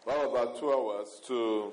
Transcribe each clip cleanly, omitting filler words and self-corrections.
Well, about 2 hours to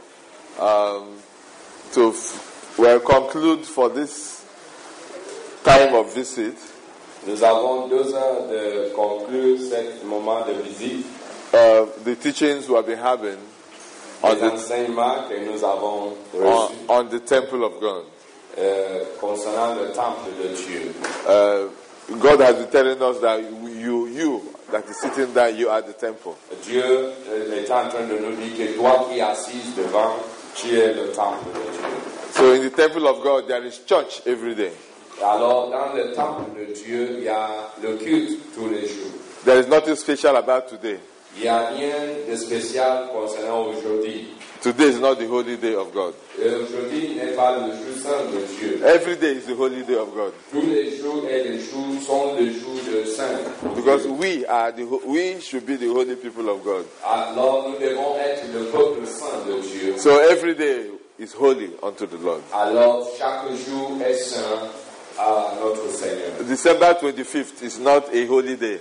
conclude for this time of visit. Nous avons 2 heures de conclure ce moment de visite. The teachings we have been having Les enseignements que nous avons reçus on the temple of God. Concernant le temple de Dieu. God has been telling us that you that is sitting there, you are the temple. Dieu est en train de nous dire que toi qui es assis devant, tu es le temple de Dieu. So in the temple of God, there is church every day. Alors dans le temple de Dieu, il y a le culte tous les jours. There is nothing special about today. Il n'y a rien de spécial concernant aujourd'hui. Today is not the holy day of God. Aujourd'hui n'est pas le jour saint de Dieu. Every day is the holy day of God. Tous les jours et les jours sont les jours de saint. Because we should be the holy people of God. Alors nous devons être le peuple saint de Dieu. So every day is holy unto the Lord. Alors chaque jour est saint à notre Seigneur. December 25th is not a holy day.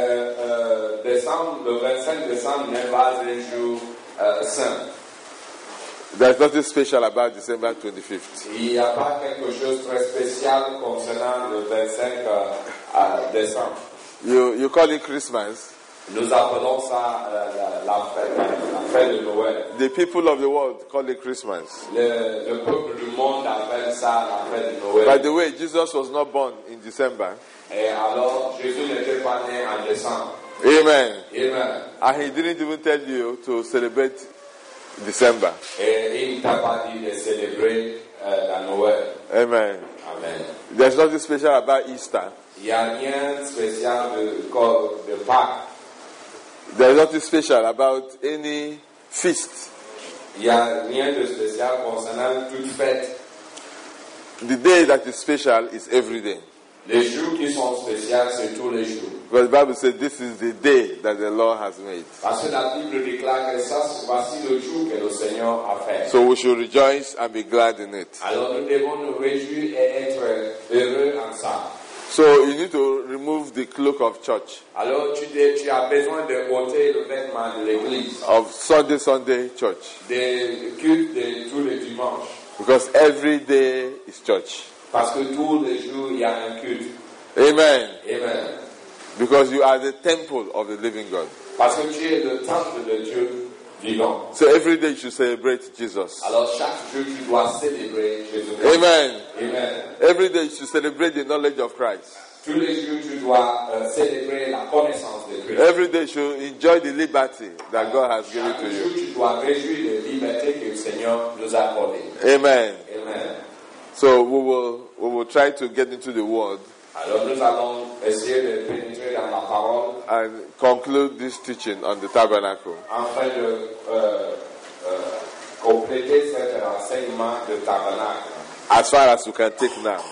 Le 25 décembre n'est pas un jour saint. There's nothing special about December 25th. Il n'y a pas quelque chose de très spécial concernant le 25 décembre. You call it Christmas. Nous appelons ça la fête de Noël. The people of the world call it Christmas. Le peuple du monde appelle ça la fête de Noël. By the way, Jesus was not born in December. Et alors, Jésus n'était pas né en décembre. Amen. Amen. And he didn't even tell you to celebrate December. Et il ne t'a pas dit de célébrer la Noël. Amen. Amen. There's nothing special about Easter. Il n'y a rien de spécial de Pâques. There's nothing special about any feast. Il n'y a rien de spécial concernant toute fête. The day that is special is every day. Les jours qui sont spéciaux, c'est tous les jours. Because the Bible says this is the day that the Lord has made. Parce que la Bible déclare que ça, voici le jour que le Seigneur a fait. So we should rejoice and be glad in it. Alors nous devons nous réjouir et être heureux en ça. So you need to remove the cloak of church. Alors tu as besoin de ôter le vêtement de l'église. Of Sunday church. Des cultes de tous les dimanches. Because every day is church. Parce que tous les jours il y a un culte. Amen. Amen. Because you are the temple of the living God. Parce que tu es le temple de Dieu vivant. So every day you should celebrate Jesus. Alors chaque jour tu dois célébrer Jésus. Amen. Amen. Every day you should celebrate the knowledge of Christ. Tous les jours tu dois célébrer la connaissance de Christ. Every day you should enjoy the liberty that God has given to Chaque jour you. tu dois réjouir de la liberté que le Seigneur nous a accordée. Amen. Amen. So we will try to get into the word. Alors nous allons essayer de pénétrer dans la parole and conclude this teaching on the tabernacle. afin de compléter cet enseignement de tabernacle. As far as we can take now.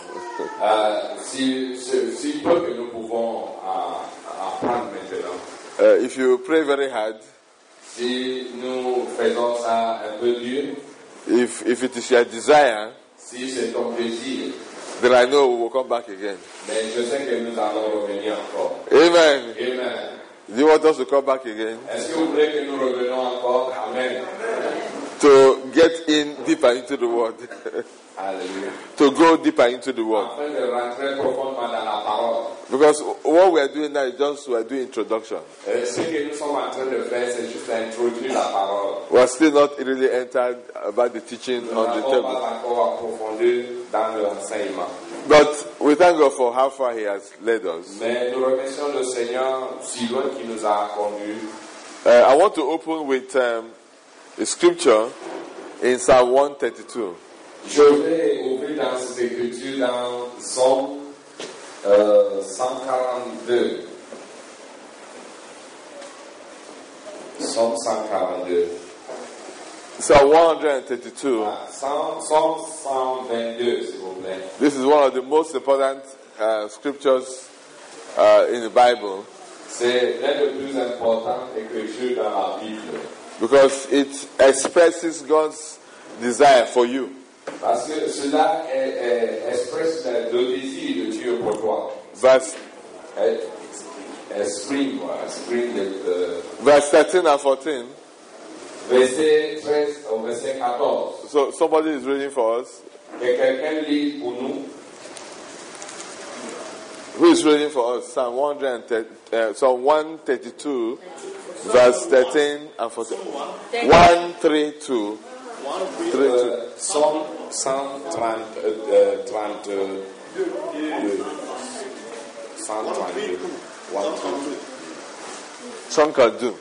Si peu que nous pouvons apprendre maintenant. If you pray very hard, Si nous faisons ça un peu dur, if it is your desire, si c'est ton plaisir, then I know we will come back again. mais je sais que nous allons revenir encore. Amen. Amen. Do you want us to come back again? Est-ce que vous voulez que nous revenions encore? Amen. To get in deeper into the word. Alléluia. To go deeper into the word. Afin de rentrer profondément dans la parole. Because what we are doing now is just we are doing introduction. Ce que nous sommes en train de faire, c'est juste introduire la parole. We are still not really entered about the teaching Nous on the n'avons table. pas encore approfondi dans l'enseignement. But we thank God for how far He has led us. Mais nous remercions le Seigneur si loin qu'il nous a conduits. I want to open with a scripture in Psalm 132. Je vais ouvrir dans cette écriture dans Psaume 142. Psaume 142. Psalm 132. Psaume 122, s'il vous plaît. This is one of the most important scriptures in the Bible C'est l'un des plus importantes écritures dans la Bible. because it expresses God's desire for you. Parce que cela expresse le désir de Dieu pour toi. Verse Exprime verse 13 and 14. verset 13 au verset 14. So somebody is reading for us. Que quelqu'un lit pour nous. Who is reading for us? Psalm 132, verse 13 and 14. 132. Psalm 132. 132. 132.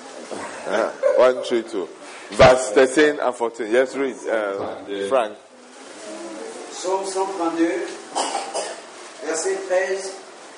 132. Verse 13 and 14. Yes, read, Frank. Psaume 132, verset 13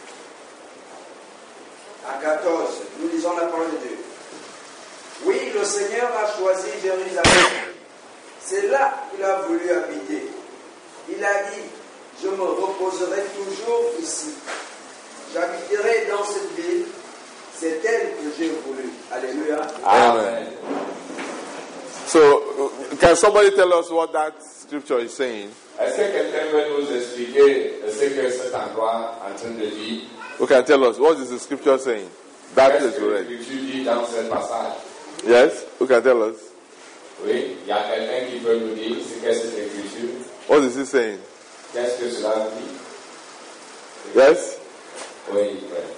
à 14. Nous lisons la parole de Dieu. Oui, le Seigneur a choisi Jérusalem. C'est là qu'il a voulu habiter. Il a dit, je me reposerai toujours ici. J'habiterai dans cette ville. C'est elle que j'ai voulu. Alléluia. Amen. So, can somebody tell us what that scripture is saying? Est-ce que quelqu'un veut nous expliquer ce que cet endroit est en train de dire? Who can tell us what is the scripture saying? That Qu'est-ce place que we read. l'Écriture dit dans ce passage? Yes? Who can tell us? Oui, il y a quelqu'un qui peut nous dire ce qu'est cette Écriture? What is he saying? Qu'est-ce que cela dit? Yes? Oui, frère.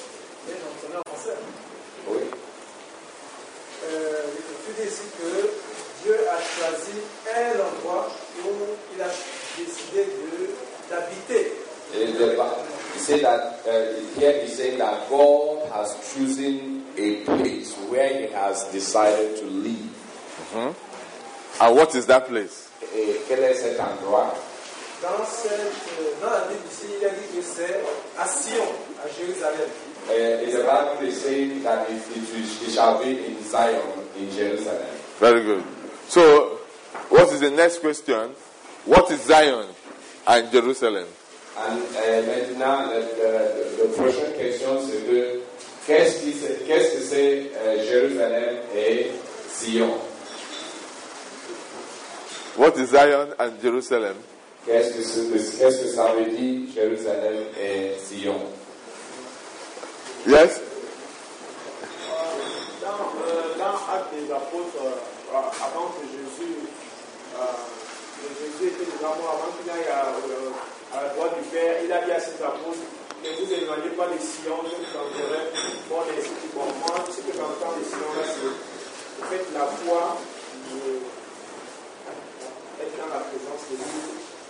Oui. L'Écriture dit ici que Dieu a choisi un endroit où il a décidé d'habiter. He said that here he's saying that God has chosen a place where He has decided to live. Mm-hmm. And what is that place? Et quel est cet endroit? Dans la Bible ici, il a dit que c'est à Sion, à Jérusalem. The Bible is saying that it shall be in Zion, in Jerusalem. Very good. So, what is the next question? What is Zion and Jerusalem? And maintenant, la prochaine question c'est de qu'est-ce que c'est Jérusalem et Sion? What is Zion and Jerusalem? Qu'est-ce que ça veut dire Jérusalem et Sion? Yes? Dans Actes des Apôtres, avant que Jésus était devant moi, avant qu'il aille à la droite du Père, il a dit à ses apôtres, ne vous éloignez pas des Sion, je vous enverrai bon esprit. Bon, moi, ce que j'entends des Sion là, c'est en fait la foi, être dans la présence de Dieu.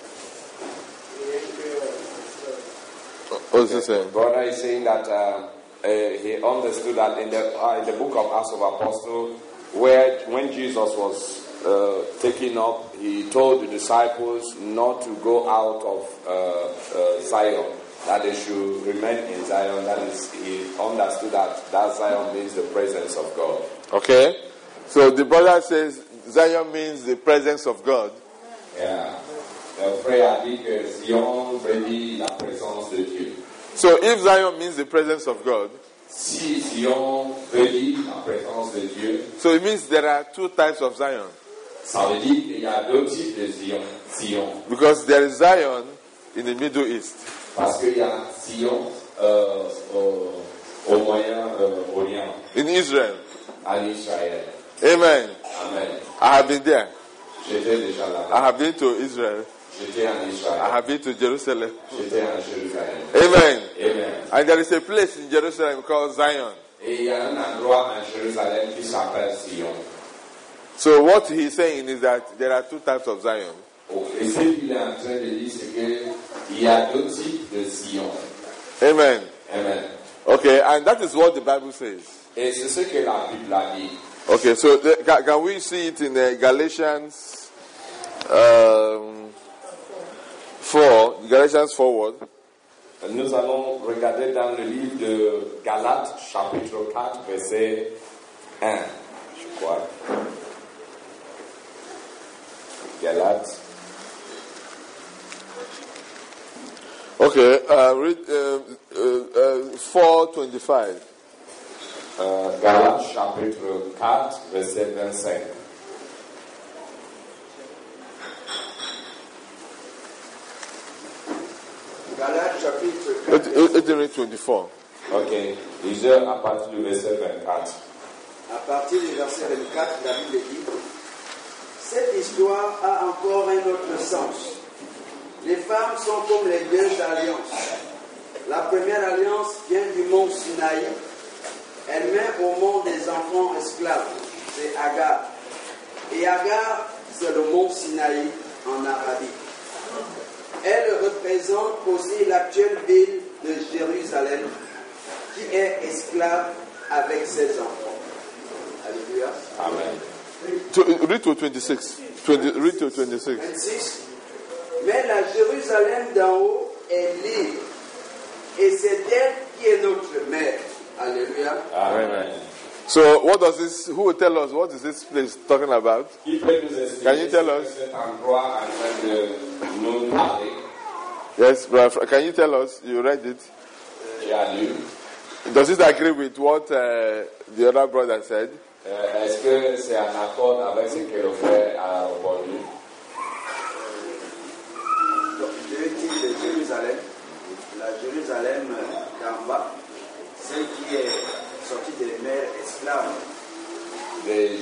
What is he saying? Brother is saying that he understood that in the book of Acts of Apostles, when Jesus was taken up, he told the disciples not to go out of Zion, that they should remain in Zion. That is, he understood that Zion means the presence of God. Okay. So the brother says Zion means the presence of God. Yeah. Le frère a dit que Zion veut dire la présence de Dieu. So if Zion means the presence of God, Si Zion veut dire la présence de Dieu, so it means there are two types of Zion. ça veut dire qu'il y a deux types de Zion. Because there is Zion in the Middle East. Parce qu'il y a Zion au Moyen-Orient, In Israel. en Israël. Amen. Amen. I have been there. J'étais déjà I là-bas. have been to Israel. J'étais en I Israël. have been to Jerusalem. J'étais en Jérusalem. Amen. Amen. And there is a place in Jerusalem called Zion. Et il y a un endroit en Jérusalem qui s'appelle Zion. So what he's saying is that there are two types of Zion. Et ce qu'il est en train de dire, c'est qu'il y a deux types de Zion. Amen. Amen. Okay, and that is what the Bible says. Et c'est ce que la Bible a dit. Okay, so can we see it in Galatians 4, Galatians forward. Nous allons regarder dans le livre de Galates, chapitre 4, verset 1, je crois. Galates. Okay, read 4:25. Galates, chapitre 4, verset 25. Galates chapitre 4. It read 24. Ok, lisez à partir du verset 24. à partir du verset 24, la Bible dit: cette histoire a encore un autre sens. Les femmes sont comme les deux alliances. La première alliance vient du mont Sinaï. Elle met au monde des enfants esclaves. C'est Agar. Et Agar, c'est le mont Sinaï en Arabie. Elle représente aussi l'actuelle ville de Jérusalem, qui est esclave avec ses enfants. Alléluia. Amen. Read to 26. Read to 26. 26. Mais la Jérusalem d'en haut est libre. Et c'est elle qui est notre mère. Alléluia. Amen. So, what does this? Who will tell us what is this place talking about? Can you tell us? Yes, brother. Can you tell us? You read it. Does it agree with what the other brother said? Est-ce que c'est en accord avec ce que le frère a répondu? Donc, Dieu dit de Jérusalem, la Jérusalem d'en bas, celle qui est sortie des mers esclaves. The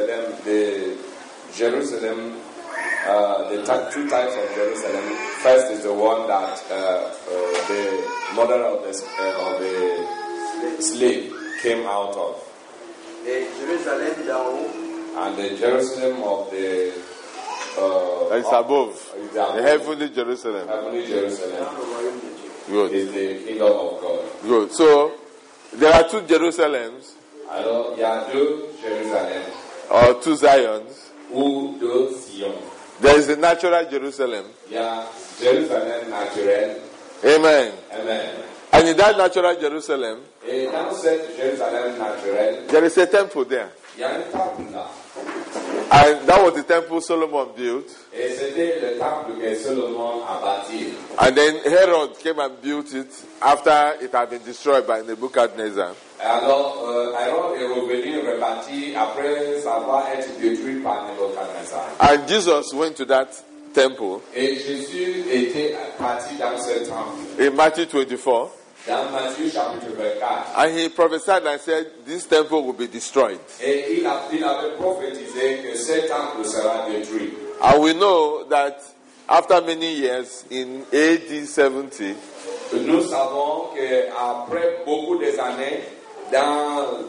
Jerusalem, two types of Jerusalem. First is the one that the mother of the slave came out of. Et Jérusalem d'en haut, And the Jerusalem of the It's above. is The heavenly Jerusalem. heavenly Jerusalem le royaume de Dieu. Good. is the kingdom of God. Good. So, there are two Jerusalems, Alors, il y a deux Jérusalem or two Zions. ou deux Sion. There is a natural Jerusalem. Il y a Jérusalem naturel. Amen. Amen. And in that natural Jerusalem, Et dans cette Jérusalem naturelle, there is a temple there. il y a un temple là. And that was the temple Solomon built. Et c'était le temple que Salomon a bâti. And then Herod came and built it after it had been destroyed by Nebuchadnezzar. Alors, Aaron est revenu rebâti après avoir été détruit par Nebuchadnezzar. And Jesus went to that temple Et Jésus était parti dans ce temple. in Matthew 24. Dans Matthieu chapitre 24. And he prophesied and said, this temple will be destroyed. Et il avait prophétisé que ce temple sera détruit. And we know that after many years, in AD 70, Nous savons qu'après beaucoup des années, dans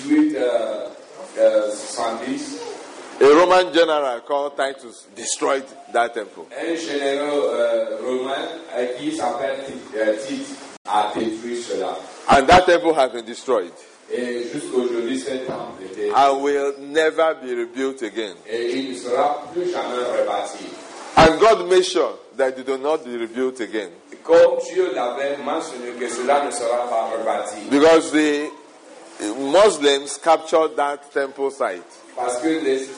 1870, a Roman general called Titus destroyed that temple. un général romain qui s'appelle Tite a détruit cela. And that temple has been destroyed Et jusqu'aujourd'hui, ce temple était and will never be rebuilt again. et il ne sera plus jamais rebâti. And God made sure that it will not be rebuilt again. Comme Dieu l'avait mentionné que cela ne sera pas rebâti. Because the Muslims captured that temple site. Parce que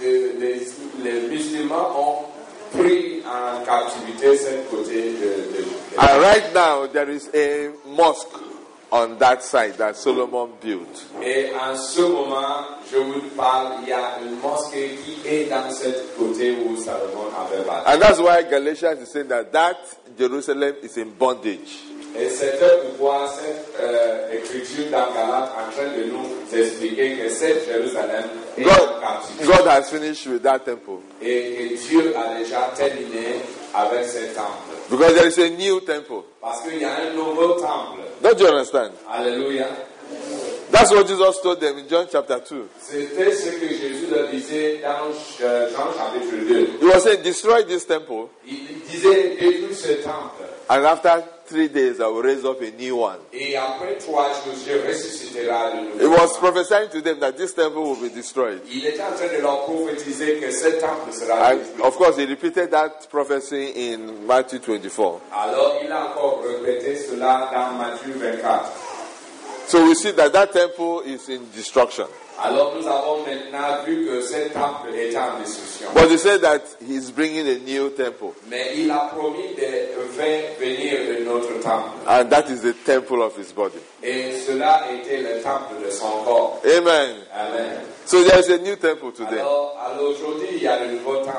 les musulmans ont pris en captivité ce côté de And right now, there is a mosque on that site that Solomon built. Et en ce moment, je vous parle, il y a une mosquée qui est dans ce côté où Salomon avait bâti. And that's why Galatians is saying that Jerusalem is in bondage. Et c'est pourquoi cette écriture dans Galates en train de nous expliquer que cette Jérusalem est en captivité. God has finished with that temple. Et que Dieu a déjà terminé avec ce temple. Because there is a new temple. Parce qu'il y a un nouveau temple. Don't you understand? Alléluia. That's what Jesus told them in John chapter 2. C'était ce que Jésus leur disait dans Jean chapitre 2. He was saying, destroy this temple, Il disait, détruis ce temple. and after 3 days I will raise up a new one. Et après 3 jours, je ressusciterai de He nouveau. was prophesying to them that this temple will be destroyed. Il était en train de leur prophétiser que ce temple sera And détruit. of course, he repeated that prophecy in Matthew 24. Alors il a encore répété cela dans Matthieu 24. So we see that temple is in destruction. Alors nous avons maintenant vu que ce temple est en destruction. But he said that he's bringing a new temple. Mais il a promis de faire venir un autre temple. And that is the temple of his body. Et cela était le temple de son corps. Amen. Amen. So there is a new temple today. Alors aujourd'hui, il y a le nouveau temple.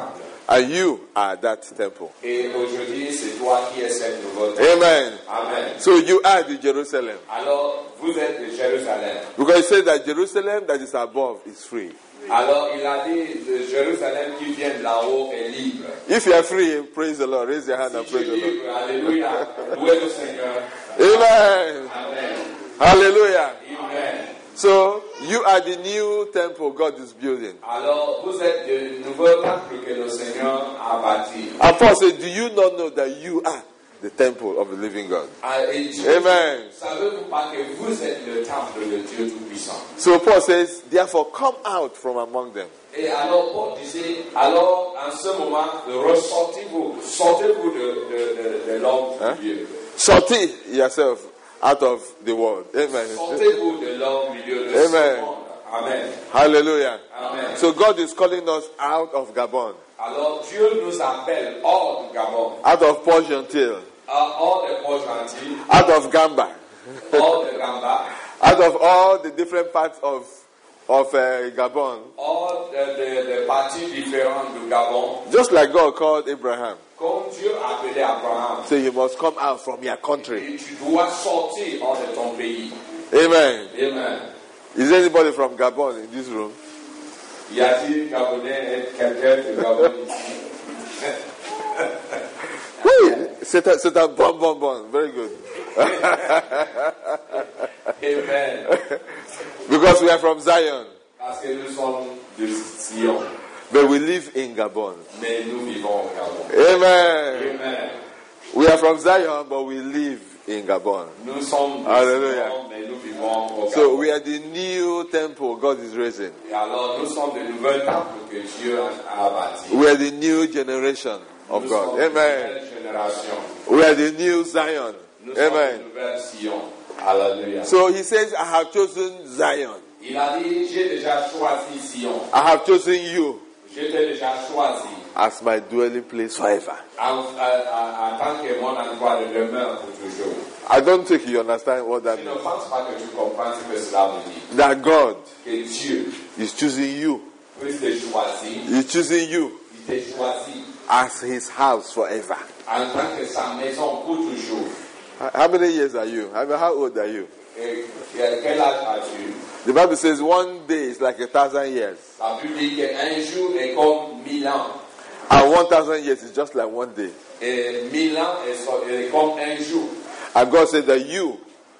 And you are that temple. Et aujourd'hui, c'est toi qui es cette nouvelle temple. Amen. Amen. So you are the Jerusalem. Alors, vous êtes de Jérusalem. Because it says that Jerusalem that is above is free. Alors, il a dit, de Jérusalem qui vient de là-haut est libre. If you are free, praise the Lord. Raise your hand and Si tu praise es the Lord. libre, alléluia, louez le Seigneur. Amen. Amen. Hallelujah. Amen. So you are the new temple God is building. Alors, vous êtes de nouveaux temples que le Seigneur a bâtis. And Paul said, do you not know that you are the temple of the living God? Et Dieu, Amen. savez-vous pas que vous êtes le temple de Dieu Tout-Puissant? So Paul says, therefore come out from among them. Et alors, Paul disait, alors, en ce moment, sortez-vous de l'homme de Dieu. Sortez yourself out of the world. Amen. Sortez-vous de l'homme milieu de Amen. ce monde. Amen. Hallelujah. Amen. So God is calling us out of Gabon, Alors, Dieu nous appelle hors du Gabon, out of Port-Gentil, hors de Port-Gentil, out of Gamba, hors de Gamba, out of all the different parts of Gabon. hors de parties différentes du Gabon. Just like God called Abraham. Comme Dieu a appelé Abraham, So you must come out from your country. et tu dois sortir hors de ton pays. Amen. Amen. Is there anybody from Gabon in this room? Y a-t-il Gabonais, quelqu'un de Gabon ici? Oui, c'est un bon. Very good. Amen. Because we are from Zion, Parce que nous sommes de Sion, but we live in Gabon. mais nous vivons au Gabon. Amen. Amen. We are from Zion, but we live in Gabon. Nous sommes de Hallelujah. Sion, mais nous vivons au Gabon. So we are the new temple God is raising. Et alors, nous sommes de nouvelles temples que Dieu a bâtis. We are the new generation of Nous God. sommes de Amen. nouvelle génération. We are the new Zion. Nous sommes de Amen. nouvelle Sion. Alléluia. So he says, I have chosen Zion. Il a dit, j'ai déjà choisi Sion. I have chosen you Je t'ai déjà choisi as my dwelling place forever. en tant que mon endroit de demeure pour toujours. I don't think you understand what that Je ne means. pense pas que tu comprends ce que cela veut dire. That God Que Dieu is choosing you. puisse te choisir. He's choosing you Il t'a choisi as his house forever. en tant que sa maison pour toujours. How many years are you? How old are you? Et quel âge as-tu? The Bible says one day is like 1,000 years. La Bible dit qu'un jour est comme 1000 ans. And 1,000 years is just like one day. Et 1000 ans est comme un jour. And God said that you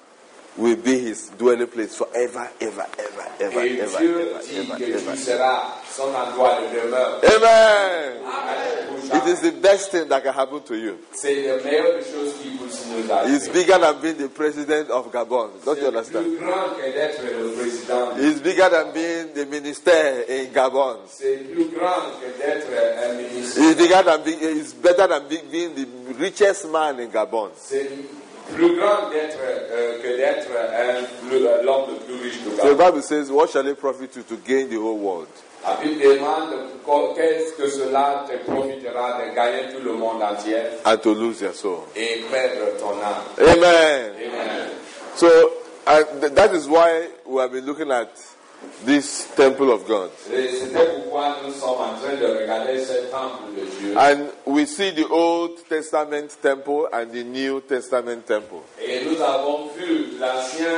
will be his dwelling place forever, ever. Et Dieu dit que tu seras son endroit de demeure. Amen. Pour It is the best thing that can happen to you. C'est la meilleure des choses qui puisse nous arriver. It's bigger than being the president of Gabon. Don't you C'est understand? plus grand que d'être le président. It's bigger than being the minister in Gabon. C'est plus grand que d'être un ministre. It's better than being the richest man in Gabon. C'est plus grand que d'être l'homme le plus riche du So the Gabon. Bible says, what shall it profit you to gain the whole world? La Bible demande qu'est-ce que cela te profitera de gagner tout le monde entier And to lose your soul. et perdre ton âme. Amen. Amen. So that is why we have been looking at this temple of God. Et c'était pourquoi nous sommes en train de regarder ce temple de Dieu. And we see the Old Testament temple and the New Testament temple. Et nous avons vu l'ancien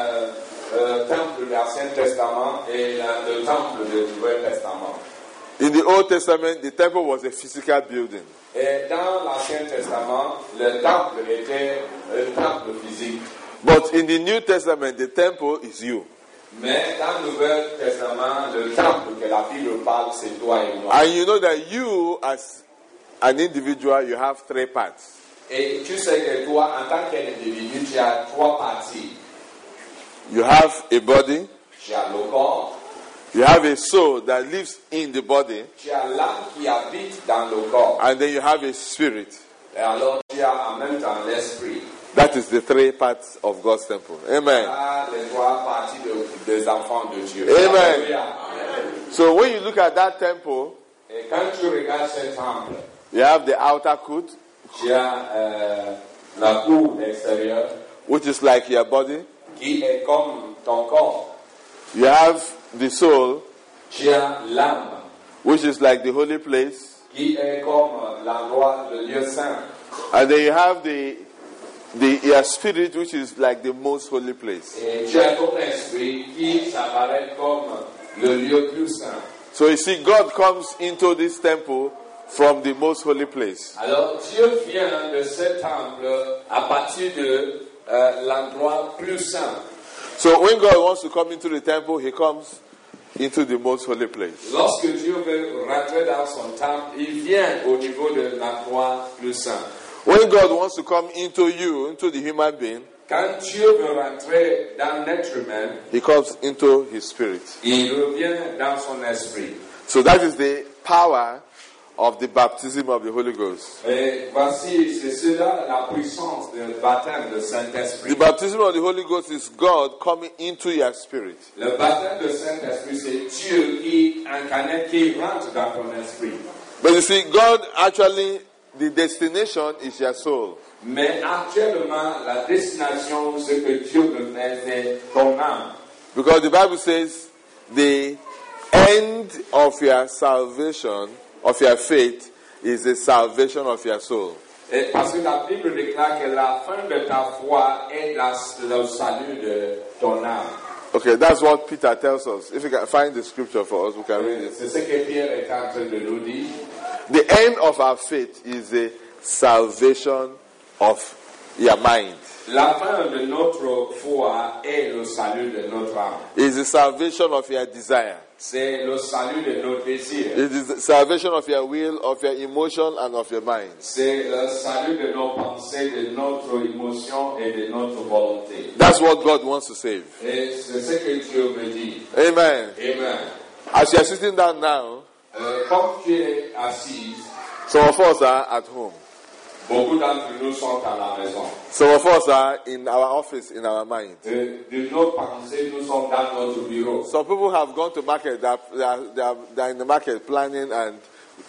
temple de l'Ancien Testament et le temple du Nouveau Testament. In the Old Testament, the temple was a physical building. Et dans l'Ancien Testament, le temple était un temple physique. But in the New Testament, the temple is you. Mais dans le Nouveau Testament, le temple que la Bible parle, c'est toi et moi. And you know that you, as an individual, you have three parts. Et tu sais que toi, en tant qu'individu, tu as trois parties. You have a body, Tu as le corps, you have a soul that lives in the body, tu as l'âme qui habite dans le corps. and then you have a spirit. Et alors, tu as en même temps l'esprit. That is the three parts of God's temple. Amen. Les trois parties des enfants de Dieu. Amen. Alléluia. So when you look at that temple, Et quand tu regardes ce temple, you have the outer court, tu as la cour extérieure which is like your body. qui est comme ton corps. You have the soul, Tu as l'âme which is like the holy place. qui qui est comme l'endroit, le lieu saint. And then you have your spirit, which is like the most holy place. Et tu as ton esprit qui s'apparaît comme le lieu plus saint. So you see, God comes into this temple from the most holy place. Alors Dieu vient de ce temple à partir de l'endroit plus saint. So when God wants to come into the temple, he comes into the most holy place. Lorsque Dieu veut rentrer dans son temple, il vient au niveau de l'endroit plus saint. When God wants to come into you, into the human being, Quand Dieu veut rentrer dans l'être humain, he comes into his spirit. il revient dans son esprit. So that is the power of the baptism of the Holy Ghost. Et voici, c'est cela la puissance du baptême de Saint-Esprit. The baptism of the Holy Ghost is God coming into your spirit. Le baptême de Saint-Esprit, c'est Dieu qui incarne, qui rentre dans ton esprit. But you see, God actually, the destination is your soul. Mais actuellement, la destination, ce que Dieu veut faire, c'est ton âme. Because the Bible says the end of your salvation, of your faith, is the salvation of your soul. Et parce que la Bible déclare que la fin de ta foi est le salut de ton âme. Okay, that's what Peter tells us. If you can find the scripture for us, we can read it. C'est ce que Pierre est en train de nous dire. The end of our faith is the salvation of your mind. La fin de notre foi est le salut de notre âme. Is the salvation of your desire. C'est le salut de nos désirs. It is the salvation of your will, of your emotion, and of your mind. C'est le salut de nos pensées, de notre émotion et de notre volonté. That's what God wants to save. Et c'est ce que Dieu me dit. Amen. Amen. As you are sitting down now, Comme tu es assis, some of us are at home. beaucoup d'entre nous sont à la maison. Some of us are in our office, in our mind. De nos pensées, nous sommes dans notre bureau. Some people have gone to market. They're in the market planning and,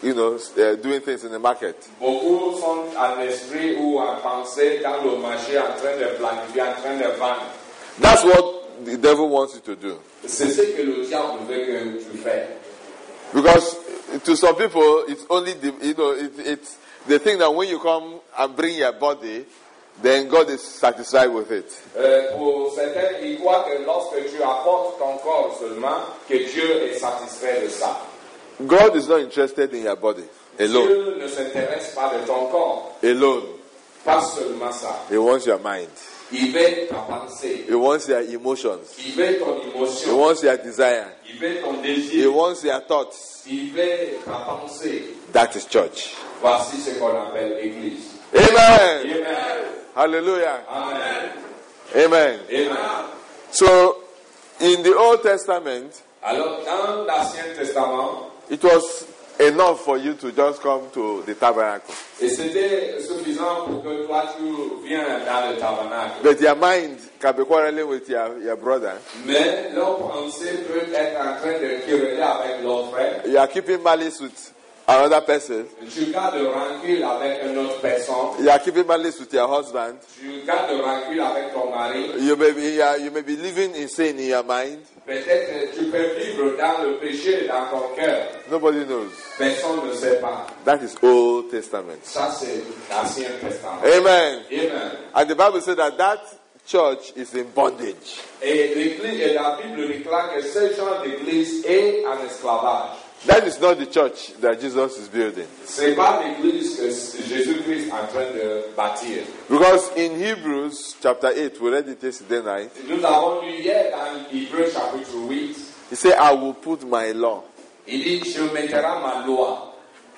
doing things in the market. Beaucoup sont en esprit ou en pensée dans le marché en train de planifier, en train de vendre. That's what the devil wants you to do. C'est ce que le diable veut que tu fasses. Because to some people, it's only it's the thing that when you come and bring your body, then God is satisfied with it. Pour certains, ils croient que lorsque tu apportes ton corps seulement, que Dieu est satisfait de ça. God is not interested in your body alone. Dieu ne s'intéresse pas de ton corps. Alone. Pas seulement ça. He wants your mind. Il veut ta pensée. He wants your emotions. Il veut ton He émotion. wants your desire. Il veut ton He désir. wants your thoughts. Il veut ta pensée. That is church. Voici ce qu'on appelle l'Église. Amen. Amen. Hallelujah. Amen. Amen. Amen. So, in the Old Testament, Alors, dans l'Ancien Testament, it was enough for you to just come to the tabernacle. et c'était suffisant pour que toi tu viennes dans le tabernacle. But your mind can be quarreling with your brother. Mais leur pensée peut être en train de quereller avec leur frère. You are keeping malice with another person. Tu gardes rancune avec une autre personne. You are keeping malice with your husband. Tu gardes rancune avec ton mari. You may be living in sin in your mind. Peut-être tu peux vivre dans le péché dans ton cœur. Nobody knows. Personne ne sait pas. That is Old Testament. Ça, c'est l'Ancien Testament. Amen. Amen. And the Bible said that church is in bondage. Et l'Église, et la Bible déclare que ce genre d'Église est en esclavage. That is not the church that Jesus is building. C'est pas l'Église que Jésus-Christ est en train de bâtir. Because in Hebrews chapter 8, we read it yesterday night, Nous avons lu hier dans Hébreux chapitre 8, he said, I will put my law il dit, je mettrai ma loi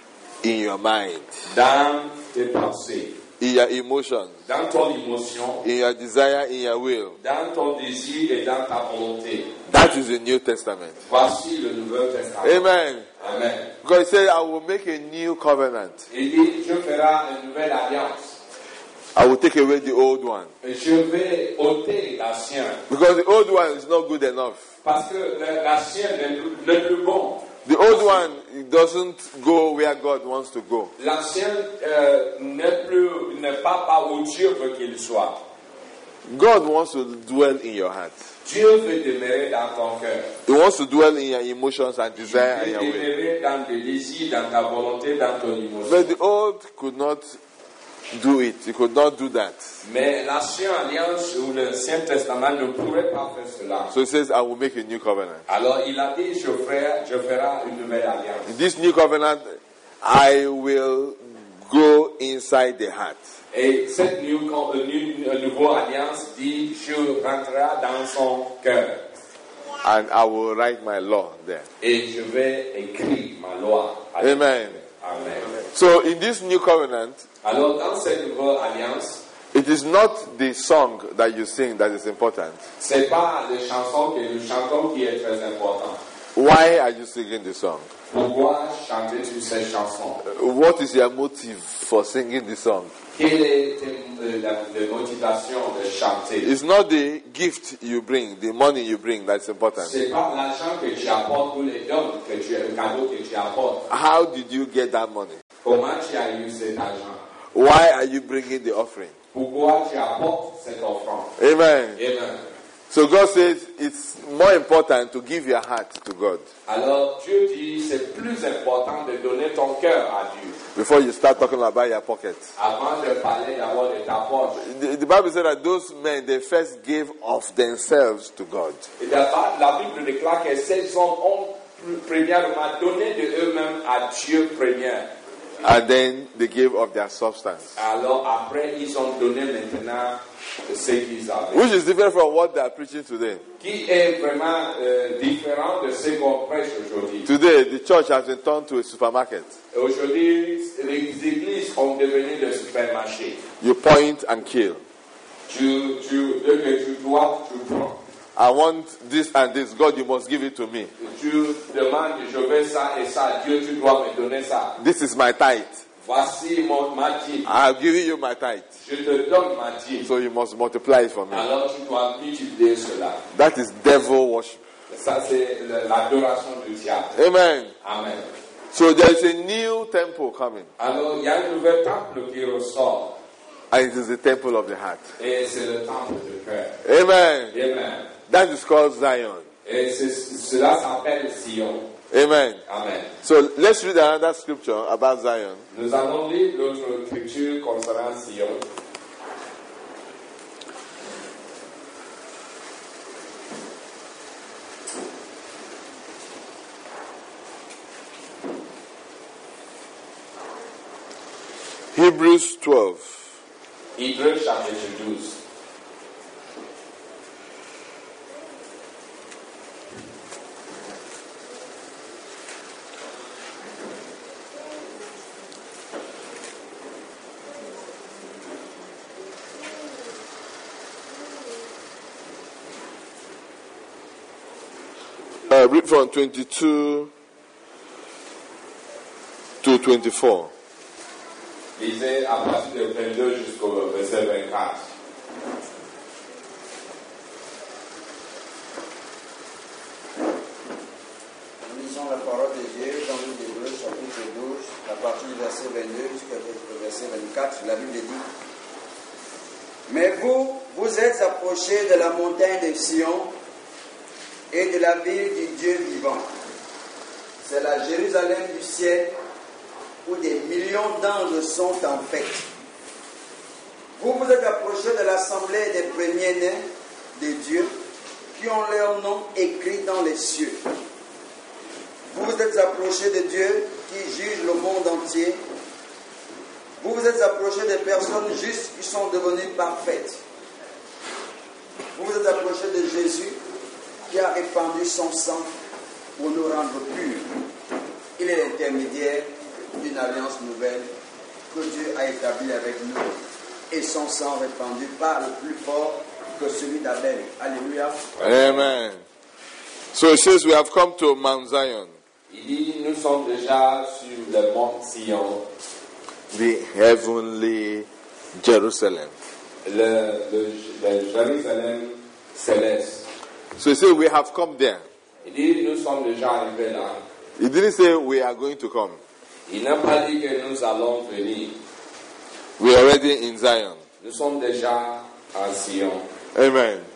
in your mind, dans tes pensées, in your emotions, dans ton émotion, in your desire, in your will. dans ton désir et dans ta volonté. That is the New Testament. Voici le Nouveau Testament. Amen. Amen. God said, I will make a new covenant. Il dit, je ferai une nouvelle alliance. I will take away the old one. Et je vais ôter l'ancien. Because the old one is not good enough. Parce que l'ancien n'est plus bon. The old one doesn't go where God wants to go. L'ancien ne va pas où Dieu veut qu'il soit. God wants to dwell in your heart. Dieu veut demeurer dans ton cœur. He wants to dwell in your emotions and Il desire and veut your will. demeurer dans tes désirs, dans ta volonté, dans ton émotion. But the old could not do it. He could not do that. Mais l'ancienne alliance ou l'Ancien Testament ne pourrait pas faire cela. So he says, I will make a new covenant. Alors il a dit, je ferai une nouvelle alliance. In this new covenant, I will go inside the heart. Et cette nouvelle alliance dit, je rentrerai dans son cœur. And I will write my law there. Et je vais écrire ma loi. Amen. Amen. So in this new covenant, Alors dans cette nouvelle alliance, it is not the song that you sing that is important. c'est pas les chansons que nous chantons qui est très important. Why are you singing the song? Pourquoi chanter-tu ces chansons? What is your motive for singing the song? Quelle est la motivation de chanter? It's not the gift you bring, the money you bring that's important. C'est pas l'argent que tu apportes ou les dons le cadeau que tu apportes. How did you get that money? Comment tu as eu cet argent? Why are you bringing the offering? Pourquoi tu apportes cette offrande? Amen. Amen. So God says it's more important to give your heart to God Alors Dieu dit c'est plus important de donner ton cœur à Dieu before you start talking about your pocket. avant de parler d'abord de ta poche. The Bible said that those men, they first gave of themselves to God. Et la Bible déclare que ces hommes ont premièrement donné de eux-mêmes à Dieu premier. And then they gave of their substance. Alors après ils ont donné maintenant ce qu'ils avaient. Which is different from what they are preaching today. Qui est vraiment différent de ce qu'on prêche aujourd'hui. Today, the church has been turned to a supermarket. Aujourd'hui, les églises sont devenues des supermarchés. You point and kill. Tu dois, tu prends. I want this and this. God, you must give it to me. Tu demandes, je veux ça et ça. Dieu, tu dois me donner ça. This is my tithe. Voici ma dîme. I have given you my tithe. Je te donne ma dîme. So you must multiply it for me. Alors tu dois multiplier cela. That is devil worship. Ça, c'est l'adoration du diable. Amen. Amen. So there is a new temple coming. Alors, il y a un nouvel temple qui ressort. And it is the temple of the heart. Et c'est le temple du cœur. Amen. Amen. That is called Zion. Et cela s'appelle Sion. Amen. Amen. So let's read another scripture about Zion. Nous allons lire l'autre écriture concernant Sion. Hebrews 12. Hébreux chapitre 12. Read from 22 to 24. Lisez à partir de 22 jusqu'au verset 24. Nous lisons la parole de Dieu dans l'Hébreux chapitre 12, à partir du verset 22 jusqu'au verset 24. La Bible dit: Mais vous êtes approchés de la montagne de Sion et de la ville du Dieu vivant. C'est la Jérusalem du ciel où des millions d'anges sont en fête. Vous vous êtes approchés de l'assemblée des premiers-nés de Dieu qui ont leur nom écrit dans les cieux. Vous vous êtes approchés de Dieu qui juge le monde entier. Vous vous êtes approchés des personnes justes qui sont devenues parfaites. Vous vous êtes approchés de Jésus qui a répandu son sang pour nous rendre purs. Il est l'intermédiaire d'une alliance nouvelle que Dieu a établie avec nous, et son sang répandu parle plus fort que celui d'Abel. Alléluia. Amen. So it says we have come to Mount Zion, Il dit, nous sommes déjà sur le mont Sion, the heavenly Jerusalem. le Jérusalem céleste. So it says we have come there. Il dit, nous sommes déjà arrivés là. He didn't say we are going to come. Il n'a pas dit que nous allons venir. We are already in Zion. Nous sommes déjà à Sion. Amen.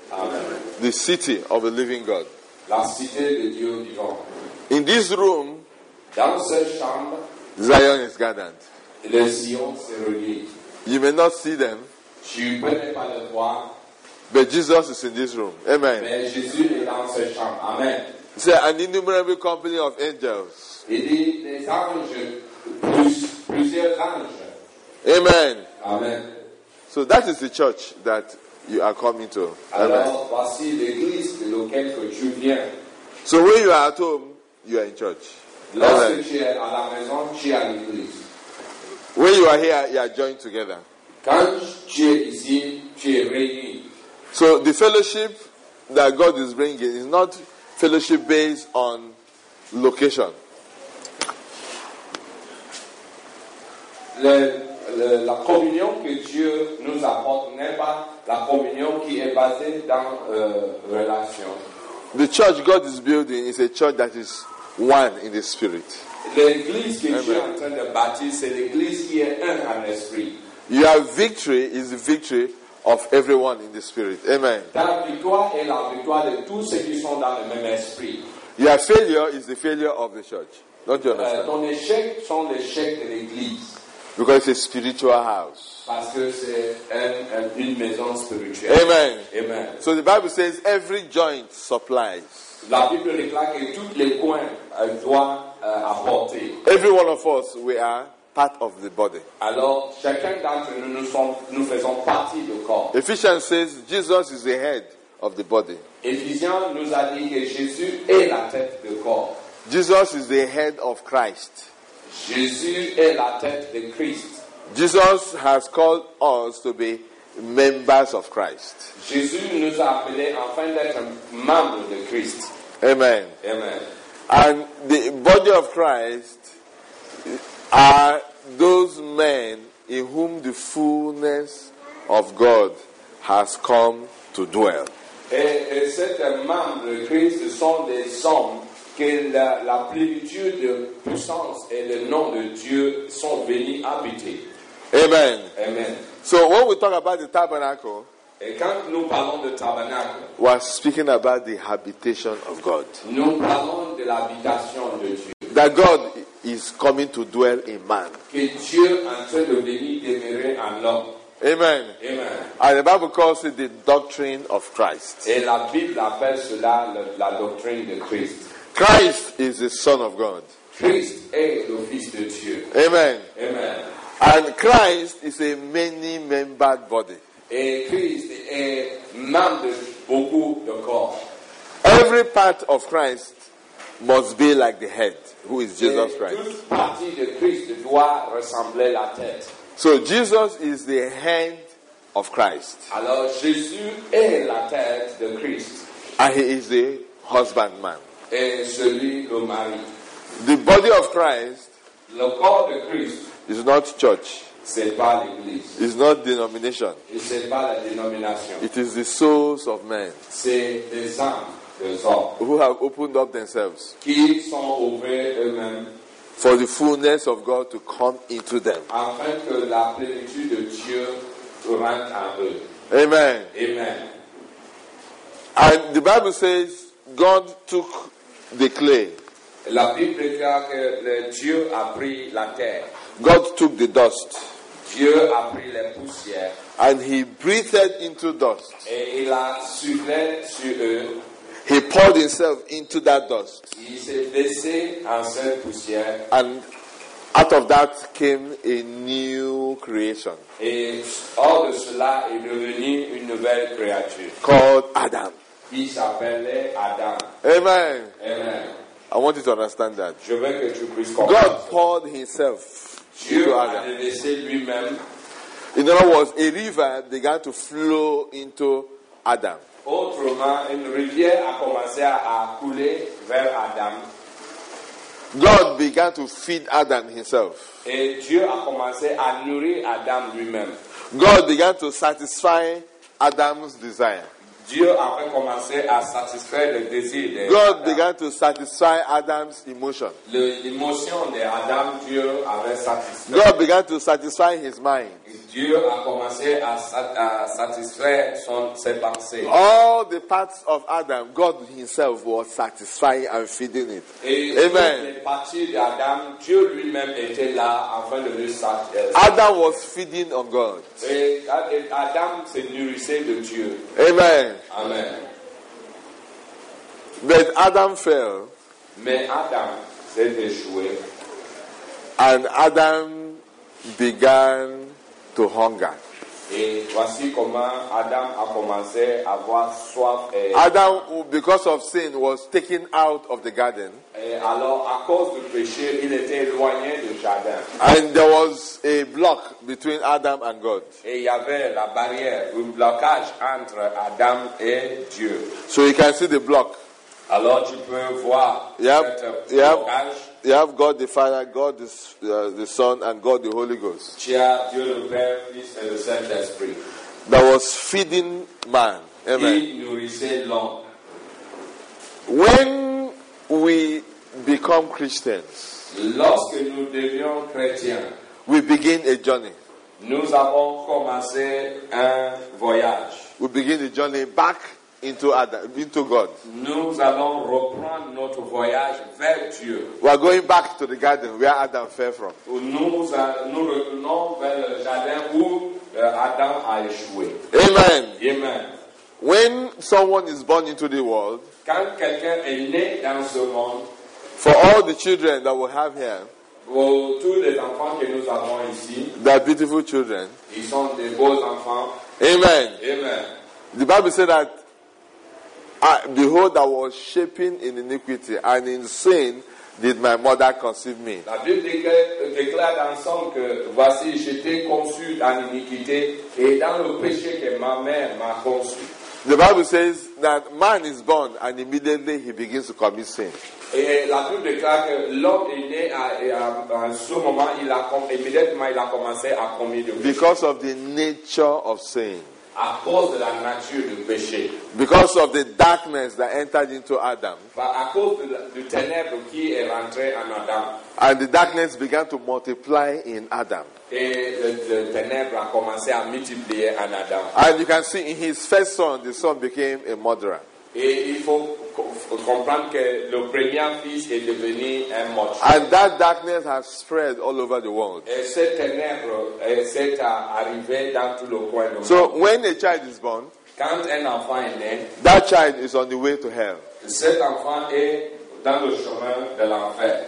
Amen. The city of the living God. La cité de Dieu vivant. In this room, Dans cette chambre, Zion is gathered. les Sion se réunissent. You may not see them, Tu ne peux pas le voir, but Jesus is in this room. Amen. mais Jésus est dans cette chambre. Amen. Say an innumerable company of angels. Il dit les anges, plusieurs anges. Amen. Amen. So that is the church that you are coming to. Amen. Alors, voici l'église de laquelle que tu viens. So when you are at home, you are in church. Lorsque Amen. tu es à la maison, tu es à l'église. When you are here, you are joined together. Quand tu es ici, tu es réuni. So the fellowship that God is bringing is not fellowship based on location. La communion que Dieu nous apporte n'est pas la communion qui est basée dans relation. The church God is building is a church that is one in the spirit. L'église que Amen. Dieu est en train de bâtir, c'est l'église qui est un en esprit. Your victory is the victory of everyone in the spirit. Amen. Ta victoire est la victoire de tous ceux qui sont dans le même esprit. Your failure is the failure of the church. Don't you understand? Ton échec sont l'échec de l'église. Because it's a spiritual house. Parce que c'est une maison spirituelle. Amen. Amen. So the Bible says every joint supplies. La Bible déclare que tous les coins doivent apporter. Every one of us, we are part of the body. Alors, chacun d'entre nous, nous faisons partie du corps. Ephesians says Jesus is the head of the body. Éphésiens nous a dit que Jésus est la tête du corps. Jesus is the head of Christ. Jésus est la tête de Christ. Jesus has called us to be members of Christ. Jésus nous a appelés afin d'être membres de Christ. Amen. Amen. And the body of Christ are those men in whom the fullness of God has come to dwell. Et ces membres de Christ sont des hommes que la plénitude de puissance et le nom de Dieu sont venus habiter. Amen. Amen. So when we talk about the tabernacle, Et quand nous parlons de tabernacle, we are speaking about the habitation of God. nous parlons de l'habitation de Dieu. That God is coming to dwell in man. Que Dieu est en train de venir demeurer en l'homme. Amen. Amen. And the Bible calls it the doctrine of Christ. Et la Bible appelle cela la doctrine de Christ. Christ is the Son of God. Christ est le Fils de Dieu. Amen. Amen. And Christ is a many-membered body. Et Christ est membre de beaucoup de corps. Every part of Christ must be like the head, who is Jesus Et Christ. toute partie de Christ doit ressembler la tête. So Jesus is the head of Christ. Alors Jésus est la tête de Christ. And he is the husbandman. Et celui le mari. The body of Christ Le corps de Christ, is not church. c'est pas l'église. It's not denomination. Et c'est pas la dénomination. It is the souls of men C'est des âmes, des hommes, who have opened up themselves qui sont ouverts eux-mêmes for the fullness of God to come into them. afin que la plénitude de Dieu rentre en eux. Amen. Amen. And the Bible says God took the clay. La Bible déclare que Dieu a pris la terre. God took the dust Dieu a pris les poussières and he breathed into dust. et il a soufflé sur eux. He poured himself into that dust. Il s'est baissé en cette poussière And out of that came a new creation et hors de cela est devenu une nouvelle créature called Adam. qui s'appelait Adam. Amen. Amen. I want you to understand that. Je veux que tu puisses comprendre. God poured himself Dieu into a Adam. laissé lui-même. In other words, a river began to flow into Adam. Autrement, une rivière a commencé à couler vers Adam. God began to feed Adam himself. Et Dieu a commencé à nourrir Adam lui-même. God began to satisfy Adam's desire. Dieu avait commencé à satisfaire le désir de God Adam. began to satisfy Adam's emotion. L'émotion d'Adam, Dieu avait satisfait. God began to satisfy his mind. Dieu a commencé à satisfaire ses pensées. All the parts of Adam, God himself was satisfying and feeding it. Et Amen. toutes les parties d'Adam, Dieu lui-même était là afin de lui satisfaire. Adam was feeding on God. Et Adam se nourrissait de Dieu. Amen. Amen. But Adam fell, Mais Adam s'est échoué. and Adam began to hunger. Et voici comment Adam a commencé à avoir soif. Adam, who, because of sin, was taken out of the garden, Et alors, à cause du péché, il était éloigné du jardin. and there was a block between Adam and God. Et il y avait la barrière, un blocage entre Adam et Dieu. So you can see the block. Alors, tu peux voir Yep. ce Yep. blocage. You have God the Father, God the Son, and God the Holy Ghost Tu as Dieu le Père, Fils et le Saint-Esprit. that was feeding man. Amen. Il nourrissait l'homme. When we become Christians, Lorsque nous devions chrétiens, we begin a journey. nous avons commencé un voyage. We begin a journey back into Adam, into God. Nous allons reprendre notre voyage vers Dieu. We are going back to the garden where Adam fell from. Nous retournons vers le jardin où Adam a échoué. Amen. Amen. When someone is born into the world, Quand quelqu'un est né dans ce monde, for all the children that we have here, pour tous les enfants que nous avons ici, they are beautiful children. ils sont des beaux enfants. Amen. Amen. The Bible said that, behold, I was shaping in iniquity, and in sin did my mother conceive me. La Bible déclare dans son que voici, j'étais conçu en iniquité et dans le péché que ma mère m'a conçu. The Bible says that man is born and immediately he begins to commit sin. Et la Bible déclare que l'homme est né à ce moment, immédiatement il a commencé à commettre le péché. Because of the nature of sin. À cause de la nature du péché. Because of the darkness that entered into Adam. À cause du ténèbre qui est rentré en Adam. And the darkness began to multiply in Adam. Et le ténèbre a commencé à multiplier en Adam. And you can see in his first son, the son became a murderer. Et il faut comprendre que le premier fils est devenu un mort. And that darkness has spread all over the world. Et ce ténèbre s'est arrivé dans tout le coin du monde. So when a child is born, Quand un enfant est né, that child is on the way to hell. cet enfant est dans le chemin de l'enfer.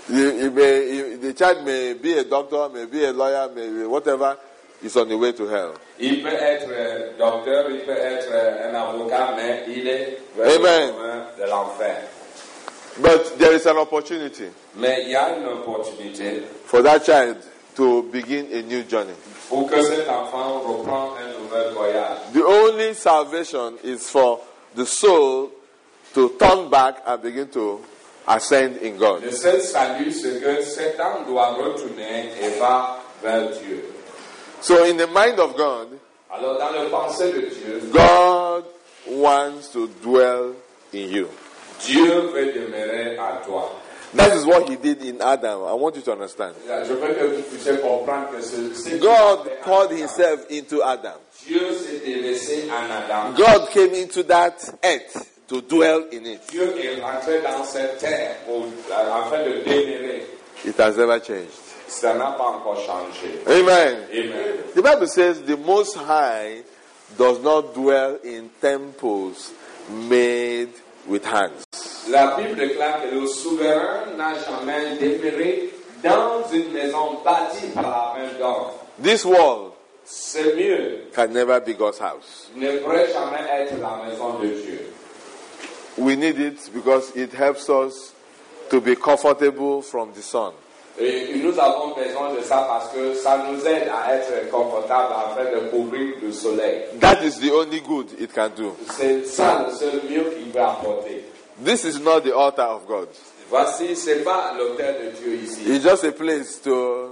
The child may be a doctor, may be a lawyer, may be whatever, is on the way to hell. Il peut être docteur, il peut être un avocat, mais il est vers le Amen. chemin de l'enfer. But there is an opportunity Mais il y a une opportunité for that child to begin a new journey. pour que cet enfant reprenne un nouvel voyage. The only salvation is for the soul to turn back and begin to ascend in God. Le seul salut, c'est que cet homme doit retourner et va vers Dieu. So in the mind of God, Alors, dans le pensée de Dieu, God wants to dwell in you. Dieu veut demeurer en toi. That is what he did in Adam. I want you to understand. Je veux que vous puissiez comprendre que c'est God poured himself into Adam. Dieu s'est délaissé en Adam. God came into that earth to dwell in it. Dieu est rentré dans cette terre afin de demeurer. It has never changed. Ça n'a pas encore changé. Amen. Amen. The Bible says the Most High does not dwell in temples made with hands. La Bible déclare que le souverain n'a jamais demeuré dans une maison bâtie par la main d'homme. This world C'est mieux. can never be God's house. Ne pourrait jamais être la maison de Dieu. We need it because it helps us to be comfortable from the sun. Et nous avons besoin de ça parce que ça nous aide à être confortable afin de couvrir le soleil. That is the only good it can do. C'est ça le seul mieux qu'il peut apporter. This is not the altar of God. Voici, c'est pas l'autel de Dieu ici. It's just a place to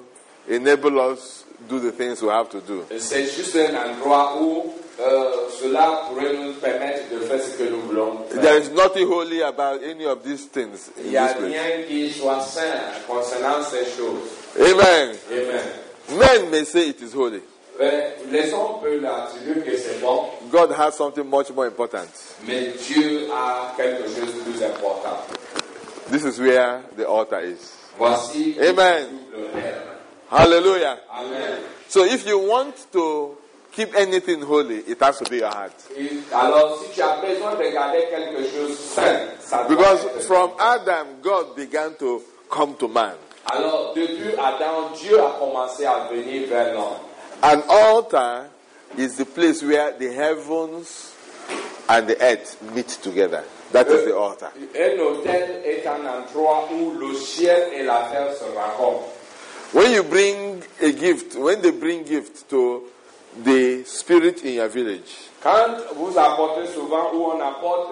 enable us do the things we have to do. C'est juste un endroit où cela pourrait nous permettre de faire ce que nous voulons faire. There is nothing holy about any of these things Il in n'y a this place. rien qui soit saint concernant ces choses. Amen. Amen. Men may say it is holy. Les hommes peuvent l'attribuer que c'est bon, God has something much more important. mais Dieu a quelque chose de plus important. This is where the altar is. Voici Amen. l'autel. Hallelujah. Amen. So if you want to keep anything holy, it has to be your heart. Et alors, si tu as besoin de garder quelque chose saint, ça doit Because être- from Adam, God began to come to man. Alors, depuis Adam, Dieu a commencé à venir vers l'homme. An altar is the place where the heavens and the earth meet together. That is the altar. Un autel est un endroit où le ciel et la terre se rencontrent. When you bring a gift, when they bring gift to the spirit in your village, Quand vous apportez souvent, où on apporte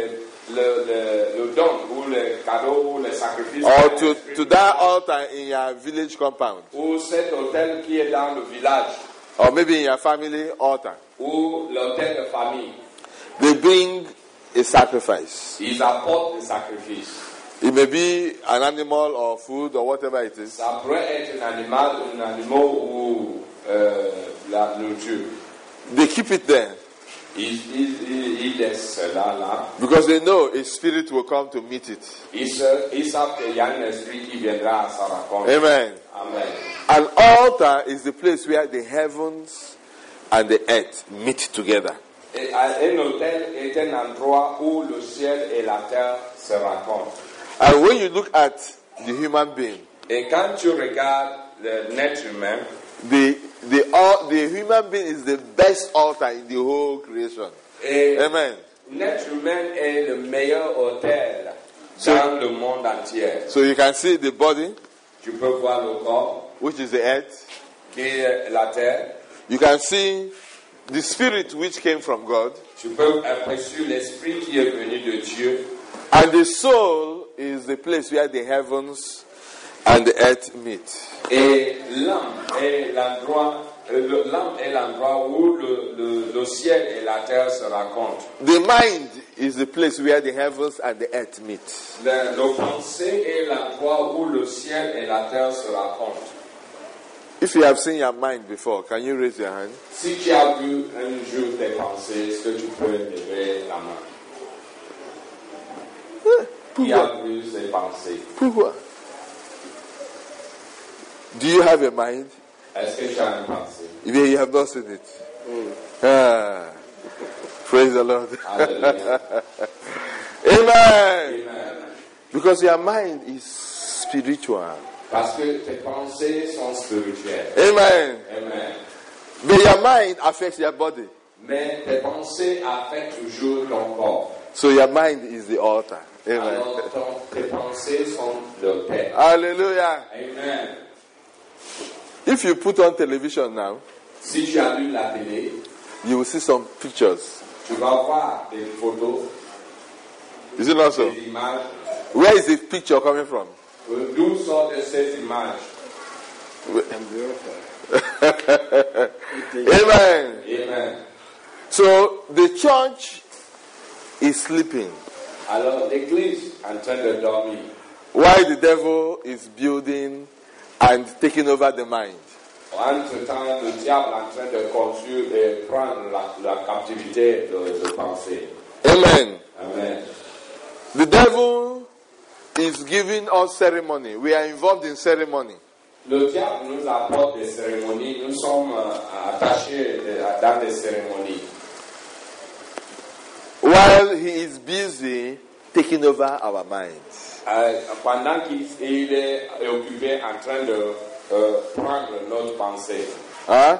le don, ou le cadeau, ou le sacrifice, or to that altar in your village compound, ou cet autel qui est dans le village, or maybe in your family altar, ou l'autel de famille, they bring a sacrifice. ils apportent des sacrifices. It may be an animal or food or whatever it is. Ça pourrait être un animal ou la nourriture. They keep it there Ils laissent cela là. because they know a spirit will come to meet it. Ils savent qu'il y a un esprit qui viendra à sa rencontre. Amen. Amen. An altar is the place where the heavens and the earth meet together. Et un autel est un endroit où le ciel et la terre se rencontrent. And when you look at the human being, Et quand tu regardes l'être humain, the human being is the best altar in the whole creation. et Amen. l'être humain est le meilleur autel dans le monde entier. So you can see the body, Tu peux voir le corps, which is the earth. qui est la terre. You can see the spirit which came from God. Tu peux apercevoir l'esprit qui est venu de Dieu. And the soul is the place where the heavens and the earth meet. Et l'âme est l'endroit où le ciel et la terre se rencontrent. The mind is the place where the heavens and the earth meet. Le pensée est l'endroit où le ciel et la terre se rencontrent. If you have seen your mind before, can you raise your hand? Si tu as vu un jour tes pensées, est-ce que tu peux lever la main? Qui a vu ses pensées? Pourquoi? Do you have a mind? Est-ce que tu as une pensée? If you have not seen it. Ah, praise the Lord. Alléluia. Amen. Amen. Because your mind is spiritual. Parce que tes pensées sont spirituelles. Amen. Amen. But your mind affects your body. Mais tes pensées affectent toujours ton corps. So your mind is the altar. Amen. Alors tes pensées sont l'autel. Hallelujah. Amen. If you put on television now, Si tu allumes la télé, you will see some pictures. tu vas voir des photos, Is it not so? des images. Where is the picture coming from? D'où sortent ces images? Amen. Amen. So the church is sleeping Alors l'église est en train de dormir. while the devil is building and taking over the mind. Entre-temps, le diable est en train de construire et prendre la captivité de pensée. Amen. Amen. The devil is giving us ceremony. We are involved in ceremony. Le diable nous apporte des cérémonies. Nous sommes attachés dans des cérémonies. While he is busy taking over our minds. Pendant qu'il est occupé en train de prendre notre pensée. Huh?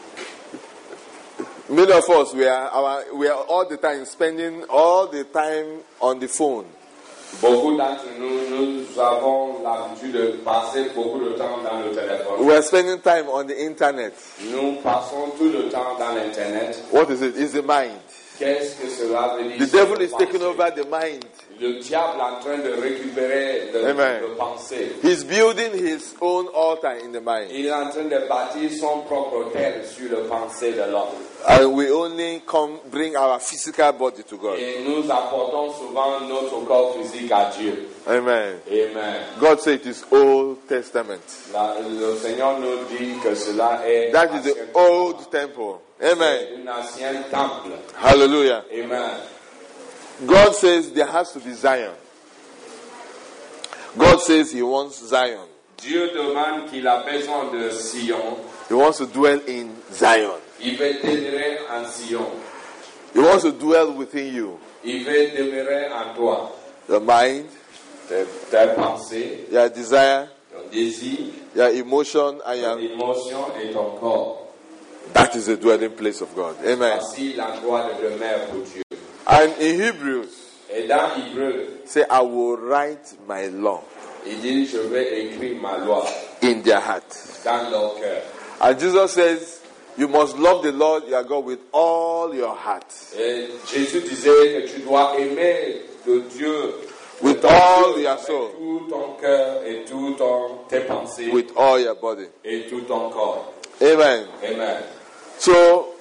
Many of us, we are all the time spending all the time on the phone. Beaucoup d'entre nous avons l'habitude de passer beaucoup de temps dans le téléphone. We are spending time on the internet. Nous passons tout le temps dans l'internet. What is it? It's the mind. Qu'est-ce que cela veut dire? The devil is taking over the mind. Le diable est en train de récupérer Amen. le pensée. He's building his own altar in the mind. Il est en train de bâtir son propre autel sur le pensée de l'homme. And we only bring our physical body to God. Et nous apportons souvent notre corps physique à Dieu. Amen. Amen. God said it is Old Testament. Le Seigneur nous dit que cela est That is the old temple. Amen. un ancien temple. Hallelujah. Amen. God says there has to be Zion. God says he wants Zion. Dieu demande qu'il a besoin de Sion. He wants to dwell in Zion. Il veut demeurer en Sion. He wants to dwell within you. Il veut demeurer en toi. Your mind, Tes pensées, your desire, ton désir, your emotion, and ton your... émotion et ton corps. That is the dwelling place of God. Amen. Voici l'endroit de demeure pour Dieu. And in Hebrews, Et dans Hébreu, say, I will write my law il dit, je vais écrire ma loi in their heart. dans leur cœur. And Jesus says, you must love the Lord your God with all your heart. Et Jésus disait que tu dois aimer de Dieu With ton all Dieu, your avec soul. tout ton cœur et tout tes pensées With all your body. et tout ton corps. Amen. Amen. So,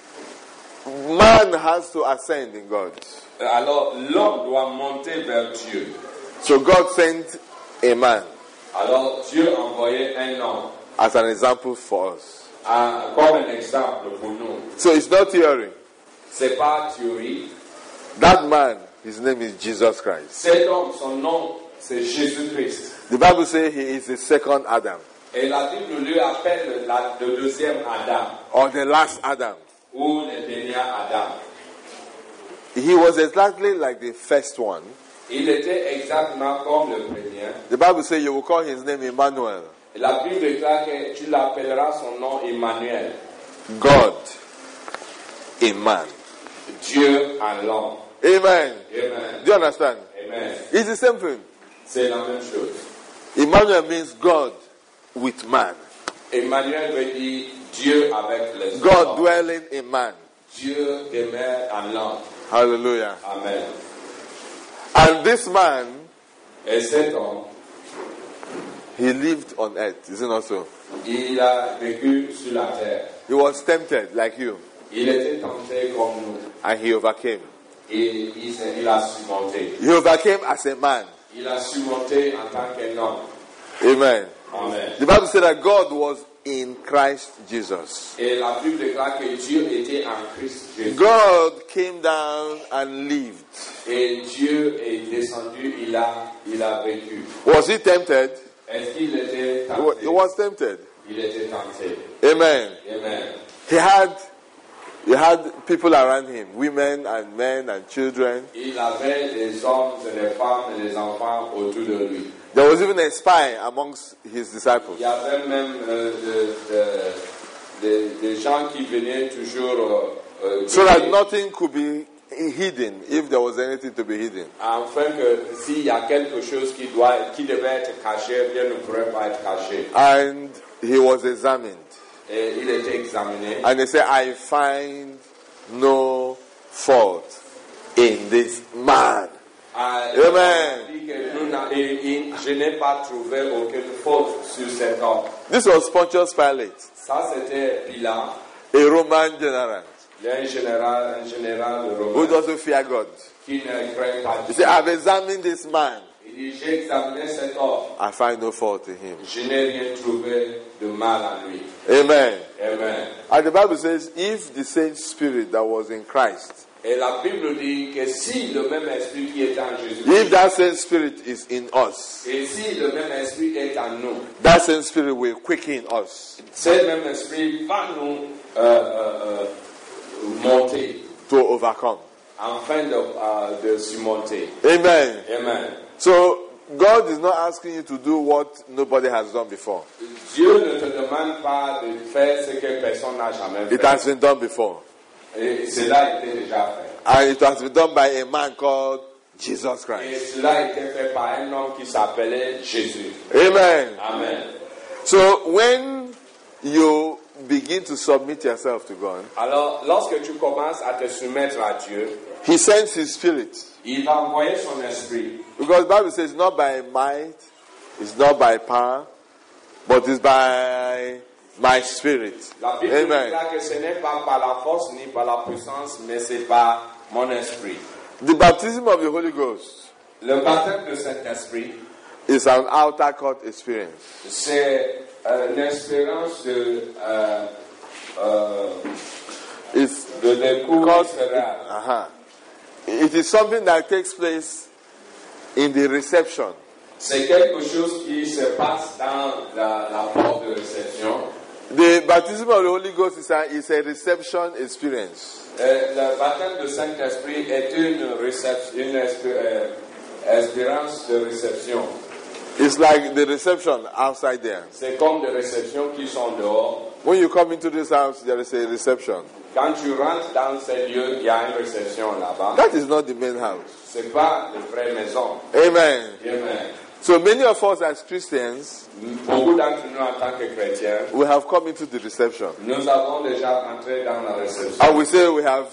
man has to ascend in God. Alors l'homme doit monter vers Dieu. So God sent a man Alors Dieu a envoyé un homme as an example for us. comme un exemple pour nous. So it's not theory. C'est pas théorie. That man, his name is Jesus Christ. Cet homme, son nom, c'est Jésus-Christ. The Bible says he is the second Adam, Et la Bible lui appelle le deuxième Adam, or the last Adam. ou le dernier Adam. He was exactly like the first one. Il était exactement comme le premier. The Bible says you will call his name Emmanuel, Et la Bible déclare que tu l'appelleras son nom Emmanuel, God in man. Dieu en l'homme. Amen. Amen. Do you understand? Amen. It's the same thing. C'est la même chose. Emmanuel means God with man. Emmanuel veut dire Dieu avec les God hommes. dwelling in man. Dieu demeure en l'homme. Hallelujah. Amen. And this man, Et cet homme, he lived on earth. Is it not so? il a vécu sur la terre. He was tempted like you, Il était tenté comme nous. and he overcame. Et il a surmonté. He overcame as a man. Il a surmonté en tant qu'un homme. Amen. Amen. The Bible said that God was in Christ Jesus. Et la Bible déclare que Dieu était en Christ Jésus. God came down and lived. Et Dieu est descendu, il a vécu. Was he tempted? Est-ce qu'il était He tenté? was tempted. Il était tenté. Amen. Amen. He had people around him, women and men and children. Il avait des hommes, des femmes et des enfants autour de lui. There was even a spy amongst his disciples. Il y avait même des gens qui venaient toujours So that nothing could be hidden if there was anything to be hidden. afin que s'il y a quelque chose qui devait être caché, bien ne pourrait pas être caché. And he was examined. Et il était examiné. And they said, I find no fault in this man. Amen. Il dit que je n'ai pas trouvé aucune faute sur cet homme. This was Pontius Pilate, Ça, c'était Pilate. a Roman general Il y a un général de who Romain doesn't fear God. qui ne craint pas He Dieu. said, I've examined this man. Il dit, j'ai examiné cet homme. I find no fault in him. Je n'ai rien trouvé de mal en lui. Amen. Amen. And the Bible says, if the same spirit that was in Christ, Et la Bible dit que si le même esprit qui est en Jésus, if that same spirit is in us, et si le même esprit est en nous, that same spirit will quicken us ce même esprit va nous monter to overcome. afin de surmonter. Amen. Amen. So, God is not asking you to do what nobody has done before. Dieu ne te demande pas de faire ce que personne n'a jamais It fait. has been done before. Et cela était déjà fait. And it has been done by a man called Jesus Et Christ. cela a été fait par un homme qui s'appelait Jésus. Amen. Amen. So, when you begin to submit yourself to God, Alors, lorsque tu commences à te soumettre à Dieu, He sends His Spirit. il va envoyer son esprit. Because the Bible says, it's not by might, it's not by power, but it's by my Spirit. La Bible Amen. déclare que ce n'est pas par la force ni par la puissance, mais c'est par mon esprit. The baptism of the Holy Ghost Le baptême de Saint-Esprit, is an outer court experience. c'est une expérience It's de découverte because viscérale. it is something that takes place in the reception. C'est quelque chose qui se passe dans la porte de réception. The baptism of the Holy Ghost is a reception experience. Le baptême de Saint-Esprit est une expérience de réception. It's like the reception outside there. C'est comme des réceptions qui sont dehors. When you come into this house, there is a reception. Quand tu rentres dans ces lieux, il y a une réception là-bas. That is not the main house. C'est pas la vraie maison. Amen. Amen. So many of us as Christians, Beaucoup d'entre nous en tant que chrétiens, we have come into the reception. nous avons déjà entré dans la réception. And we say we have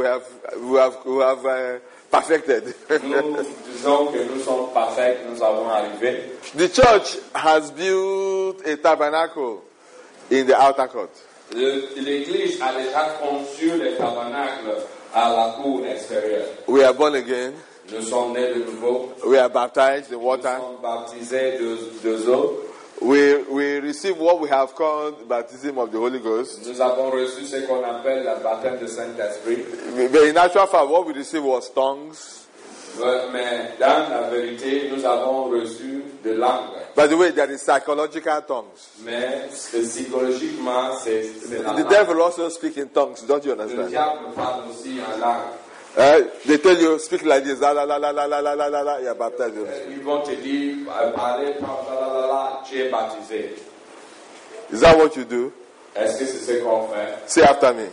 perfected. Nous disons que nous sommes parfaits, nous avons arrivé. The church has built a tabernacle in the outer court. L'Église a déjà conçu les tabernacles à la cour extérieure. We are born again. Nous sommes nés de nouveau. We are baptized in Nous water. sommes baptisés de eau. We receive what we have called baptism of the Holy Ghost. Nous avons reçu ce qu'on appelle le baptême de Saint-Esprit. But in actual fact, what we received was tongues. Mais dans la vérité, nous avons reçu de langue. By the way, there is psychological tongues. Mais psychologiquement, c'est la The langue. devil also speaks in tongues. Don't you Le understand? diable parle aussi en langue. They tell you speak like this. La la la la la la la la la la. You are baptized. Ils vont te dire, parler, tu es baptisé. Is that what you do? Est-ce que c'est ce qu'on fait? Say after me.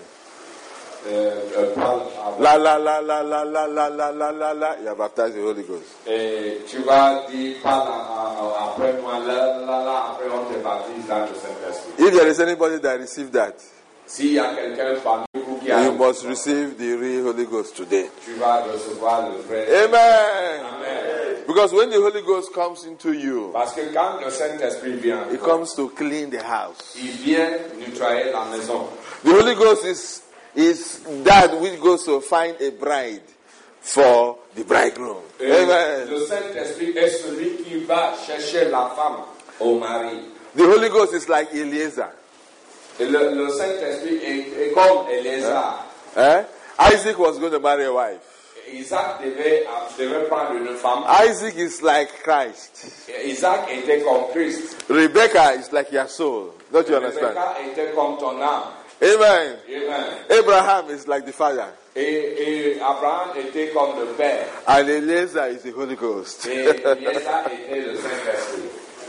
Parle La la la la la la la la la la la. You are baptized in the Holy Ghost. Et tu vas dire, parle après moi, après on te baptise dans le Saint-Esprit. If there is anybody that received that, S'il y a quelqu'un parmi vous qui a you must receive the real Holy Ghost today. tu vas recevoir le vrai. Amen. Amen. Because when the Holy Ghost comes into you, Parce que quand le Saint-Esprit vient, it comes to clean the house. il vient nettoyer la maison. The Holy Ghost is that which goes to find a bride for the bridegroom. Et Amen. le Saint-Esprit est celui qui va chercher la femme au mari. The Holy Ghost is like Eliezer. Et le Saint-Esprit est comme Éléazar. Isaac was going to marry a wife. Isaac devait prendre une femme. Isaac is like Christ. Isaac était comme Christ. Rebecca is like your soul. Don't you understand? Rebecca était comme ton âme. Amen. Amen. Abraham is like the father. Et Abraham était comme le père. And Eliezer is the Holy Ghost. Et Éléazar était le Saint-Esprit.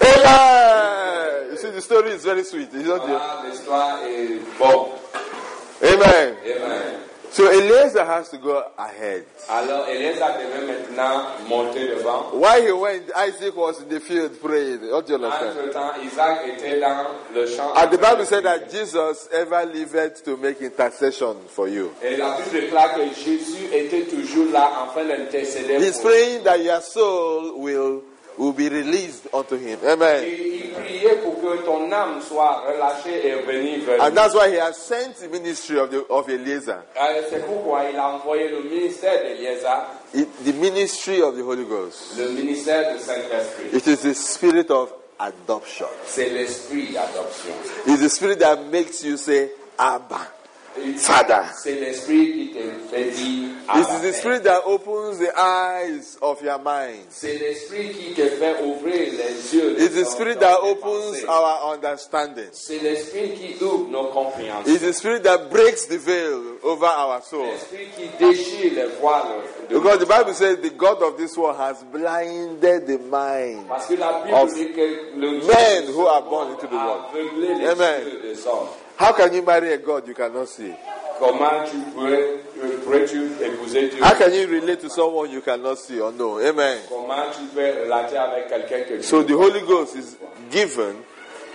Amen. You see, the story is very sweet. It's not Voilà, l'histoire est bonne. Amen. Amen. So Eliezer has to go ahead. Alors Éléazar devait maintenant monter devant. While he went, Isaac was in the field praying. Don't you understand? Entre-temps, Isaac était dans le champ. And the Bible said that Jesus ever lived to make intercession for you. Et la Bible déclare que Jésus était toujours là en train d'intercéder. He's praying that your soul will be released unto him. Amen. Il priait pour que ton âme soit relâchée et revenue vers lui. And that's why he has sent the ministry of Eliezer. C'est pourquoi il a envoyé le ministère d'Éléazar, The ministry of the Holy Ghost. le ministère du Saint-Esprit. It is the spirit of adoption. C'est l'esprit d'adoption. It's the spirit that makes you say, Abba, Father. C'est l'esprit qui te fait dire It is the spirit that opens the eyes of your mind. C'est l'esprit qui te fait ouvrir les yeux. It's the spirit that opens our understanding. C'est l'esprit qui ouvre nos compréhensions. It's the spirit that breaks the veil over our soul. L'esprit qui déchire les voiles. Because the Bible says the God of this world has blinded the mind Parce que la Bible of dit que le men who are born into the a world. aveuglé les Amen. yeux des hommes. How can you marry a God you cannot see? Comment pourrais-tu épouser Dieu? How can you relate to someone you cannot see or know? Amen. Comment tu peux relater avec quelqu'un que tu So ne the vois Holy Ghost is given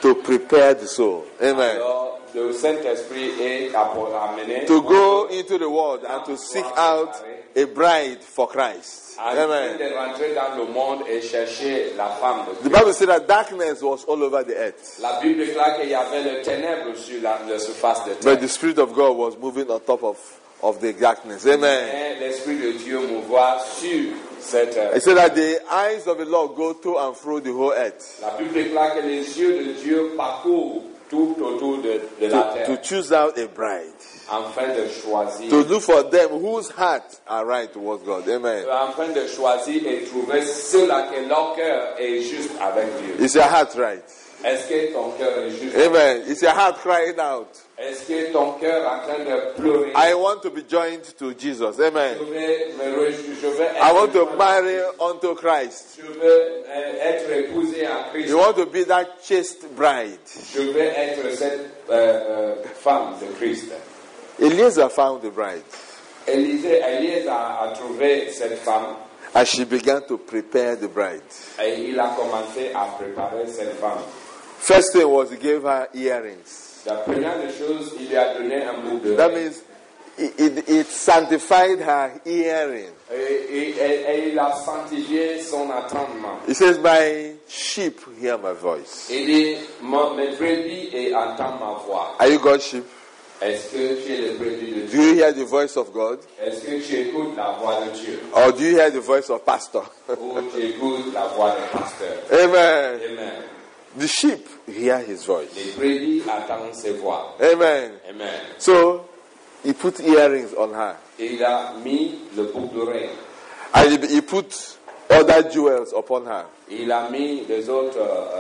to prepare the soul. Amen. Alors, le Saint-Esprit est amené To go into the world and to seek out a bride for Christ. afin Amen. de rentrer dans le monde et chercher la femme de The Christ. Bible said that darkness was all over the earth, La Bible déclare qu'il y avait le ténèbre sur la surface de but terre. the Spirit of God was moving on top of the darkness. Amen. Mais l'Esprit de Dieu mouvoit sur cette terre. It said that the eyes of the Lord go to and fro the whole earth La Bible déclare que les yeux de Dieu parcourent tout autour de la to terre choose out a bride, afin de choisir. to look for them whose hearts are right towards God. Amen. Afin de choisir et trouver ceux-là que leur cœur est juste avec Dieu. Is your heart right? Est-ce que ton cœur est juste? Amen. Is your heart crying out? Est-ce que ton cœur est en train de pleurer? I want to be joined to Jesus. Amen. Je vais me réjouir, je veux I want to être, marry unto Christ. je veux être épousé à Christ. You want to be that chaste bride. Je veux être cette femme de Christ. Eliezer found the bride Élisée a trouvé cette femme as she began to prepare the bride. et il a commencé à préparer cette femme. First thing was he gave her earrings. La première des choses, il lui a donné un bout de That means it sanctified her hearing. et il a sanctifié son entendement. He says, my sheep hear my voice. Il dit, mes brebis entendent ma voix. Are you God's sheep? Est-ce que tu es le brebis de Do Dieu? you hear the voice of God? Est-ce que tu écoutes la voix de Dieu? Or do you hear the voice of pastor? Ou tu écoutes la voix du pasteur? Amen. Amen. The sheep hear his voice. Les brebis entendent ses voix. Amen. Amen. So he put earrings on her. Et il a mis le boucle d'oreille. And he put other jewels upon her. Il a mis les autres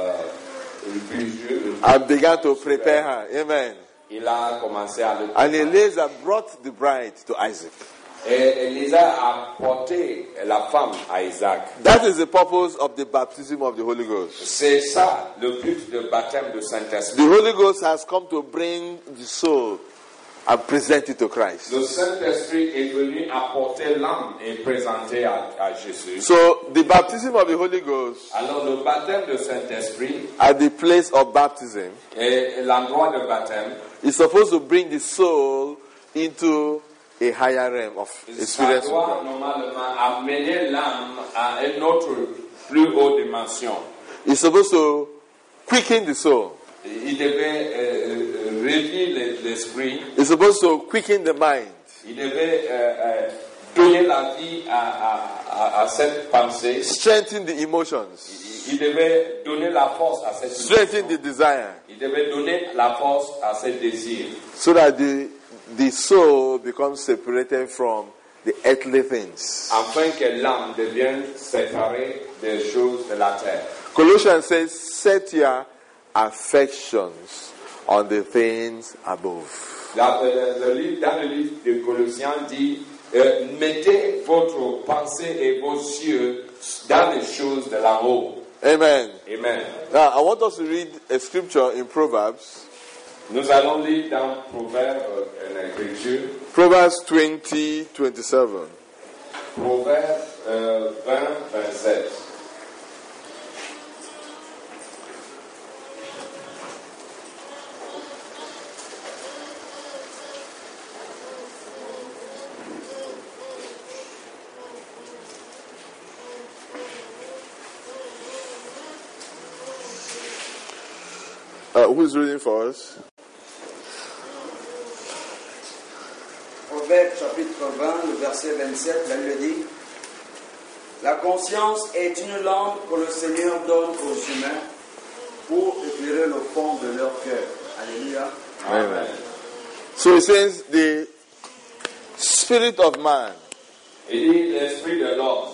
bijoux. And began to prepare her. Amen. Il a commencé à le And Eliezer brought the bride to Isaac. Et Elisa a porté la femme à Isaac. That is the purpose of the baptism of the Holy Ghost. C'est ça le but de baptême du Saint-Esprit. The Holy Ghost has come to bring the soul and present it to Christ. Le Saint-Esprit est venu apporter l'âme et présenter à Jésus. So the baptism of the Holy Ghost Alors le baptême du Saint-Esprit at the place of baptism et l'endroit de baptême is supposed to bring the soul into a higher realm of ça experience with doit God. normalement amener l'âme à une autre plus haute dimension. It's supposed to quicken the soul. Il devait réveiller l'esprit. It's supposed to quicken the mind. Il devait donner la vie à cette pensée. Strengthen the emotions. Il devait donner la force à cette Strengthen the desire. Il devait donner la force à ce désir. So that the soul becomes separated from the earthly things. Afin que l'âme devienne séparée des choses de la terre. Colossians says, set your affections on the things above. Dans le livre de Colossiens dit, mettez votre pensée et vos yeux dans les choses de là-haut. Amen. Amen. Now, I want us to read a scripture in Proverbs. Nous allons lire dans Proverbe en écriture. Proverbs 20:27. Proverbe 20-27. Who's reading for us? Proverbe chapitre 20, le verset 27, la Bible dit: la conscience est une lampe que le Seigneur donne aux humains pour éclairer le fond de leur cœur. Alléluia. Amen. So it says, the spirit of man Il dit l'esprit de l'homme,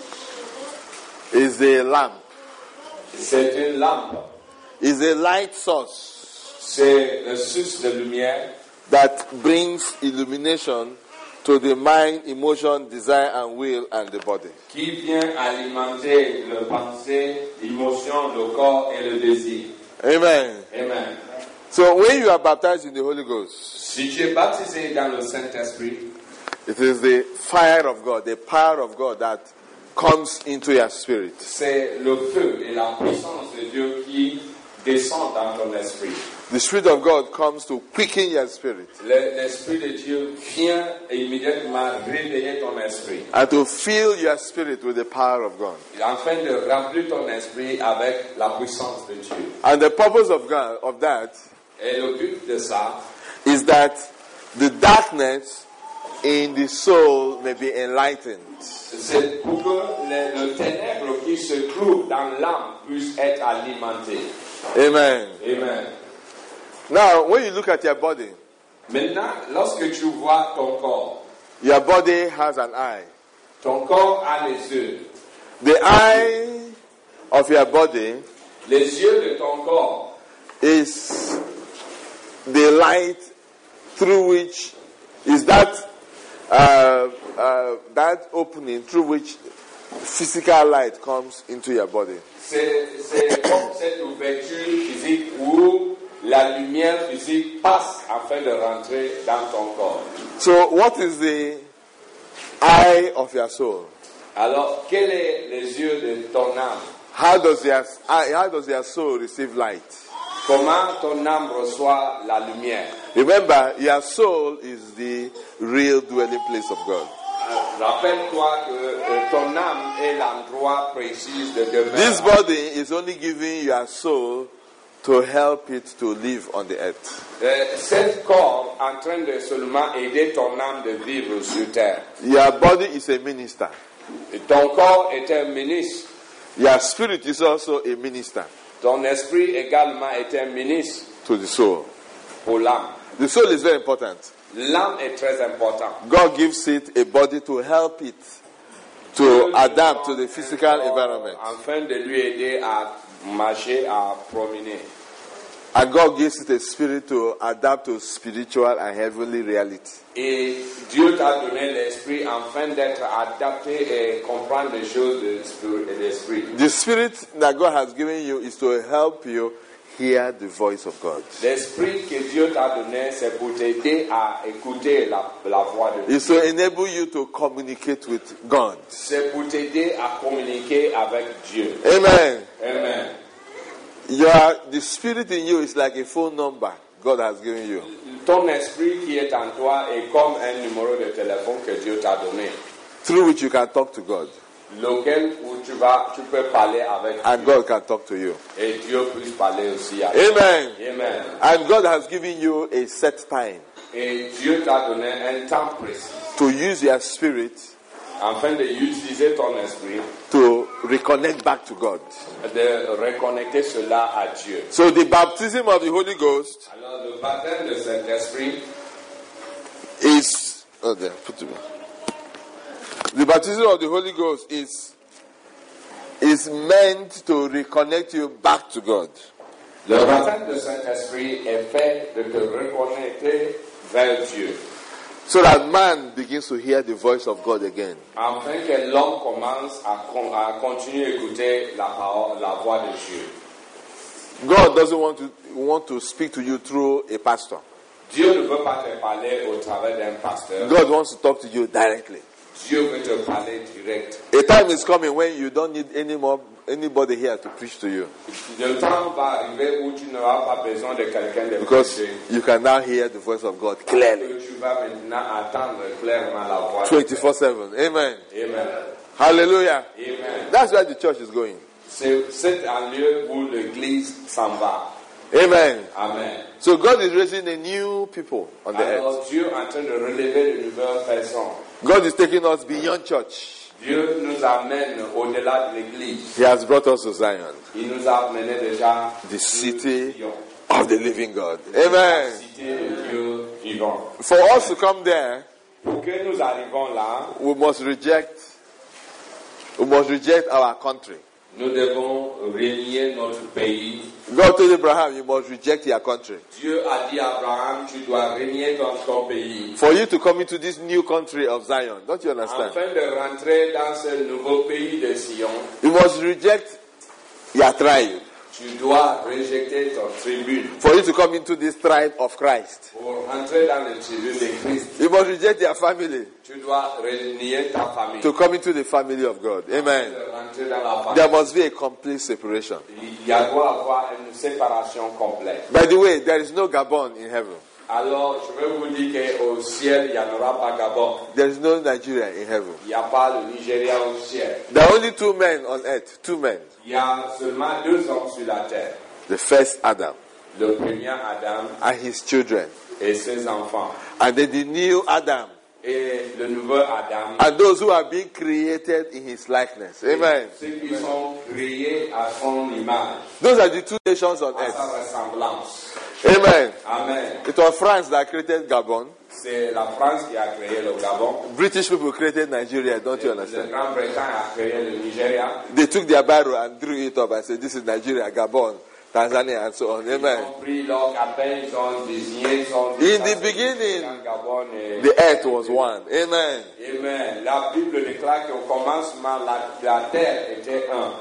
is a lamp, c'est une lampe, is a light source c'est le source de lumière that brings illumination to the mind, emotion, desire, and will, and the body. qui vient alimenter le pensée, l'émotion, le corps et le désir. Amen. Amen. So when you are baptized in the Holy Ghost, Si tu es baptisé dans le Saint-Esprit, it is the fire of God, the power of God that comes into your spirit. c'est le feu et la puissance de Dieu qui descend dans ton esprit. The Spirit of God comes to quicken your spirit L'Esprit de Dieu vient immédiatement réveiller ton esprit, and to fill your spirit with the power of God. afin de remplir ton esprit avec la puissance de Dieu. And the purpose of God of that Et le but de ça, is that the darkness in the soul may be enlightened. c'est pour que le ténèbre qui se trouve dans l'âme puisse être alimenté. Amen. Amen. Now, when you look at your body, Maintenant, lorsque tu vois ton corps, your body has an eye. ton corps a les yeux. The eye of your body Les yeux de ton corps is the light through which is that that opening through which physical light comes into your body. c'est comme cette ouverture physique où la lumière physique passe afin de rentrer dans ton corps. So, what is the eye of your soul? Alors, quels sont les yeux de ton âme? How does your soul receive light? Comment ton âme reçoit la lumière? Remember, your soul is the real dwelling place of God. Rappelle-toi que ton âme est l'endroit précis de demeure. This body is only giving your soul to help it to live on the earth. Cet corps en train de seulement aider ton âme de vivre sur terre. Your body is a minister. Ton corps est un ministre. Your spirit is also a minister Ton esprit également est un ministre to the soul. pour l'âme. The soul is very important. L'âme est très importante. God gives it a body to help it to adapt to the physical environment. Afin de lui aider à marcher, à promener. And God gives it a spirit to adapt to spiritual and heavenly reality. Et Dieu t'a donné l'esprit afin d'être adapté et comprendre les choses de l'esprit. The spirit that God has given you is to help you hear the voice of God. L'esprit que Dieu t'a donné, c'est pour t'aider à écouter la voix de Dieu. It's to enable you to communicate with God. C'est pour t'aider à communiquer avec Dieu. Amen. Amen. The spirit in you is like a phone number God has given you. Ton esprit qui est en toi est comme un numéro de téléphone que Dieu t'a donné, Through which you can talk to God. lequel où tu peux parler avec And Dieu. God can talk to you. Et Dieu puisse parler aussi à toi. Amen. Amen. And God has given you a set time Et Dieu t'a donné un temps précis to use your spirit afin d'utiliser ton esprit, to reconnect back to God. de reconnecter cela à Dieu. So the baptism of the Holy Ghost Alors le baptême de Saint-Esprit, is the baptism of the Holy Ghost is meant to reconnect you back to God. le baptême de Saint-Esprit est fait de te reconnecter vers Dieu, So that man begins to hear the voice of God again. afin que l'homme commence à continuer à écouter la voix de Dieu. God doesn't want to speak to you through a pastor. Dieu ne veut pas te parler au travers d'un pasteur. God wants to talk to you directly. Dieu veut te parler direct. A time is coming when you don't need anybody here to preach to you, Le temps va arriver où tu n'auras pas besoin de quelqu'un de because prêcher. you can now hear the voice of God clearly, Que tu vas maintenant entendre clairement la voix. 24/7. Amen. Amen. Hallelujah. Amen. That's where the church is going. C'est un lieu où l'église s'en va. Amen. Amen. So God is raising a new people on the earth. Alors Dieu est en train de relever de nouvelles personnes. God is taking us beyond church. Dieu nous amène au-delà de l'église. He has brought us to Zion, Il nous a amené déjà the sur city Sion, of the living God. la Amen. cité de Dieu vivant. For us to come there, Pour que nous arrivons là, we must reject our country. nous devons renier notre pays. God told Abraham, you must reject your country. Dieu a dit à Abraham, tu dois renier ton pays. For you to come into this new country of Zion, don't you understand? Afin de rentrer dans ce nouveau pays de Sion, You must reject your tribe. Tu dois rejeter ton tribune for you to come into this tribe of Christ. pour rentrer dans le tribune de Christ. You must reject your family Tu dois renier ta famille. to come into the family of God. Amen. Rentrer dans la famille. There must be a complete separation. Il doit avoir une séparation complète. By the way, there is no Gabon in heaven. Alors, je veux vous dire qu'au ciel, il n'y en aura pas Gabon. There is no Nigeria in heaven. Il n'y a pas le Nigeria au ciel. There are only two men on earth. Two men. Il y a seulement 2 hommes sur la terre. The first Adam Le premier Adam and his children. et ses enfants. And then the new Adam. Et le nouveau Adam. And those who are being created in his likeness. Amen. Ceux qui sont créés à son image, Those are the two nations on à sa earth. ressemblance. Amen. Amen. It was France that created Gabon. C'est la France qui a créé le Gabon. British people created Nigeria, don't you La understand? Grande-Bretagne a créé le Nigeria. They took their barrow and drew it up and said, this is Nigeria, Gabon, Tanzania, and so on. Ils Amen. ont pris leur campagne, ils ont désigné, ils ont In the beginning, Gabon et the earth was one. Amen. Amen. La Bible déclare qu'au commencement, la terre était un.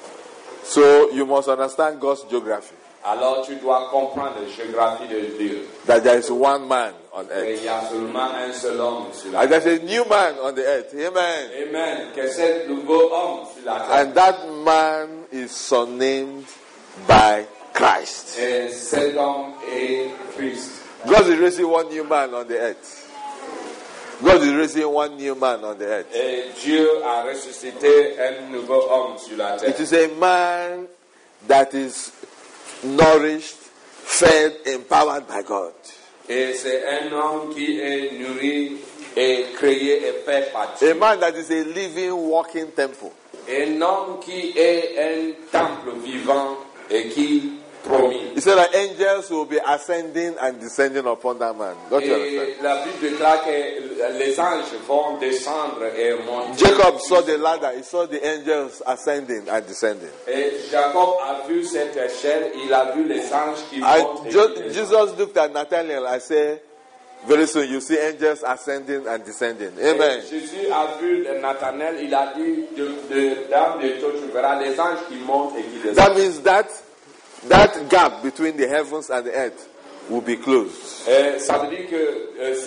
So you must understand God's geography. Alors tu dois comprendre la géographie de Dieu. That there is one man on Et earth. il y a seulement un seul homme sur la And terre. there's a new man on the earth. Amen. Amen. Que c'est nouveau homme sur la terre. And that man is surnamed by Christ. Et cet homme est Christ. God is raising one new man on the earth. God is raising one new man on the earth. Et Dieu a ressuscité un nouveau homme sur la terre. It is a man that is nourished, fed, empowered by God. Et c'est un homme qui est nourri et créé et fait par A Dieu. man that is a living, walking temple. Un homme qui est un temple vivant et qui promis. He said that angels will be ascending and descending upon that man. Don't you understand? Et la Bible déclare que les anges vont descendre et monter. Jacob saw the ladder. He saw the angels ascending and descending. Et Jacob a vu cette échelle, il a vu les anges qui montent And et qui descendent. Jesus looked at Nathanael and said, very soon you see angels ascending and descending. Amen. Et Jésus a vu Nathanaël, il a dit, dans les taux, tu verras les anges qui montent et qui descendent. That means that gap between the heavens and the earth will be closed. Et ça veut dire que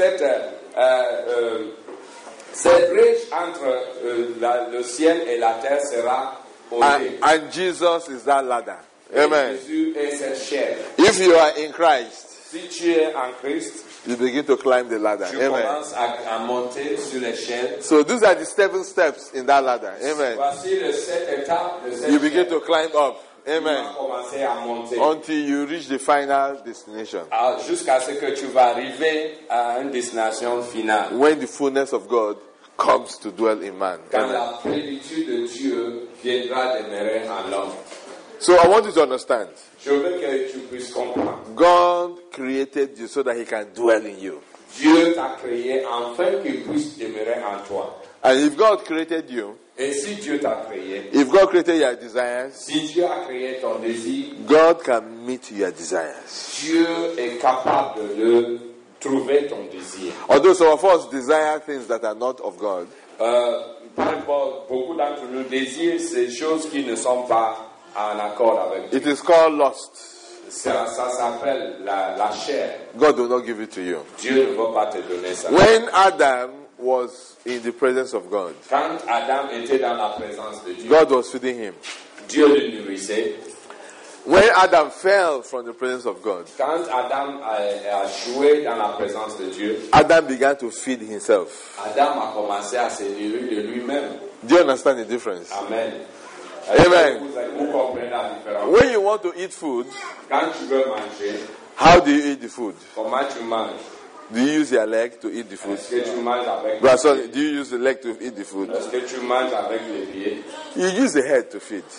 cette brèche entre le ciel et la terre sera posée. And Jesus is that ladder. Amen. Jésus est cette chaîne. If you are in Christ, Si tu es en Christ, you begin to climb the ladder. tu Amen. commences à monter sur l'échelle. So these are the 7 steps in that ladder. Amen. Voici les 7 étapes de cette You begin chaîne. to climb up. Tu Amen. vas commencer à monter. Until you reach the final destination. Jusqu'à ce que tu vas arriver à une destination finale. When the fullness of God comes to dwell in man. Quand Amen. la plénitude de Dieu viendra demeurer en l'homme. So I want you to understand. Je veux que tu puisses comprendre. God created you so that he can dwell in you. Dieu t'a créé afin qu'il puisse demeurer en toi. And if God created you, Et si Dieu t'a créé, if God created your desires, si Dieu a créé ton désir, God can meet your desires. Dieu est capable de trouver ton désir. Although some of us desire things that are not of God, Par exemple, beaucoup d'entre nous désirent ces choses qui ne sont pas en accord avec Dieu. it is called lust. Ça s'appelle la chair. God will not give it to you. Dieu ne va pas te donner ça. When Adam was in the presence of God, Quand Adam était dans la présence de Dieu, God was feeding him. Dieu le nourrissait. When Adam fell from the presence of God, Quand Adam a joué dans la présence de Dieu, Adam began to feed himself. Adam a commencé à se nourrir de lui-même. Do you understand the difference? Amen. Amen. Vous comprenez la différence. When you want to eat food, Quand tu veux manger, how do you eat the food? comment tu manges? Do you use your leg to eat the food? Est-ce que tu manges avec Brother, les sorry, pieds? do you use the leg to eat the food? Est-ce que tu manges avec les pieds? You use the head to feed.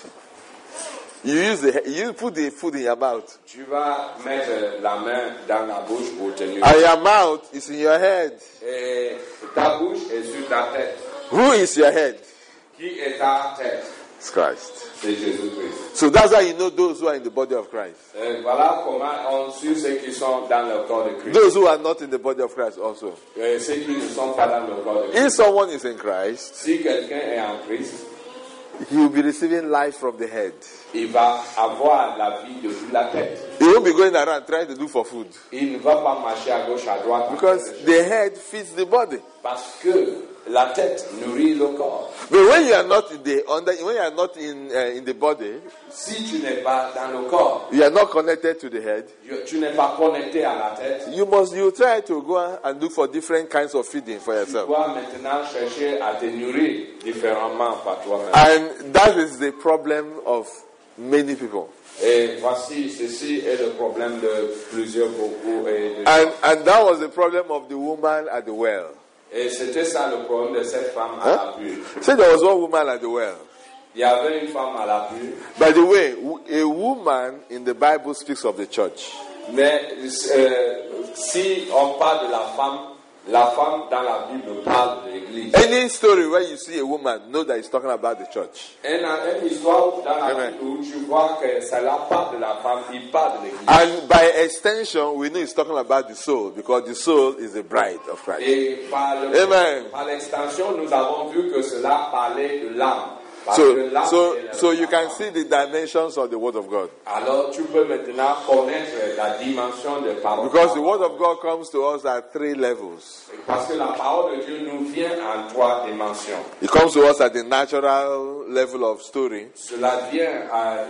You put the food in your mouth. Tu vas mettre la main dans la bouche pour te nourrir. And your mouth is in your head. Et ta bouche est sur ta tête. Who is your head? Qui est ta tête? It's Christ. C'est Jésus-Christ. So that's how you know those who are in the body of Christ. Et voilà comment on suit ceux qui sont dans le corps de Christ. Those who are not in the body of Christ also. Et ceux qui ne sont pas dans le corps de Christ. If someone is in Christ, Si quelqu'un est en Christ, he will be receiving life from the head. il va avoir la vie depuis la tête. He won't be going around trying to do for food. Il ne va pas marcher à gauche, à droite. Because the head feeds the body. Parce que la tête nourrit le corps. But when you are not in the body, Si tu n'es pas dans le corps, you are not connected to the head. tu n'es pas connecté à la tête, You try to go and look for different kinds of feeding for tu yourself. dois maintenant chercher à te nourrir différemment par toi-même. And that is the problem of many people. Et voici, ceci est le problème de plusieurs beaucoup. And that was the problem of the woman at the well. Et c'était ça le problème de cette femme à la pure. So there was one woman at the well. Il y avait une femme à la pure. By the way, a woman in the Bible speaks of the church. Mais si on parle de la femme dans la Bible parle de l'église. Any story where you see a woman, know that it's talking about the church. Une histoire dans la Amen. Bible où tu vois que cela parle de la femme, il parle de l'église. And by extension, we know it's talking about the soul, because the soul is the bride of Christ. Et Amen. par l'extension, nous avons vu que cela parlait de l'âme. Parce que l'âme est So you la can femme. see the dimensions of the Word of God. Alors tu peux maintenant connaître la dimension de parole. Because the Word of God comes to us at 3 levels. Parce que la parole de Dieu nous vient en 3 dimensions. It comes to us at the natural level of story Cela vient à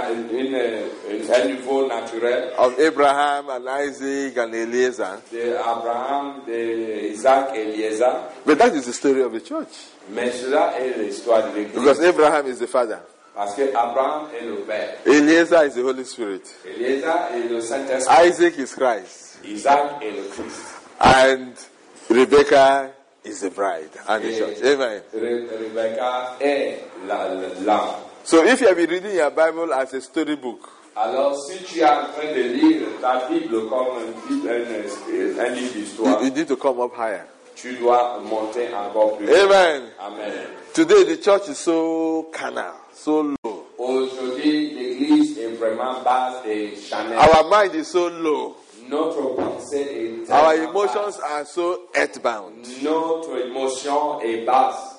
un niveau naturel of Abraham and Isaac and Eliezer. d'Abraham, d'Isaac et Eliezer. But that is the story of the church. Mais cela est l'histoire de l'église. Because Abraham is the father. Parce que Abraham est le père. Eliezer is the Holy Spirit. Eliezer est le Saint-Esprit. Isaac is Christ. Isaac est le Christ. And Rebecca is the bride and the Et church. Amen. Rebecca est l'âme. So if you have been reading your Bible as a storybook, Alors, si tu es en train de lire ta Bible comme un livre d'histoire, you need to come up higher. tu dois monter encore plus. Amen. Amen. Today the church is so carnal, so low. Aujourd'hui, l'Église est vraiment basse et charnelle. Our mind is so low. Notre pensée est Our tellement emotions basse. are so earthbound. Notre émotion est basse.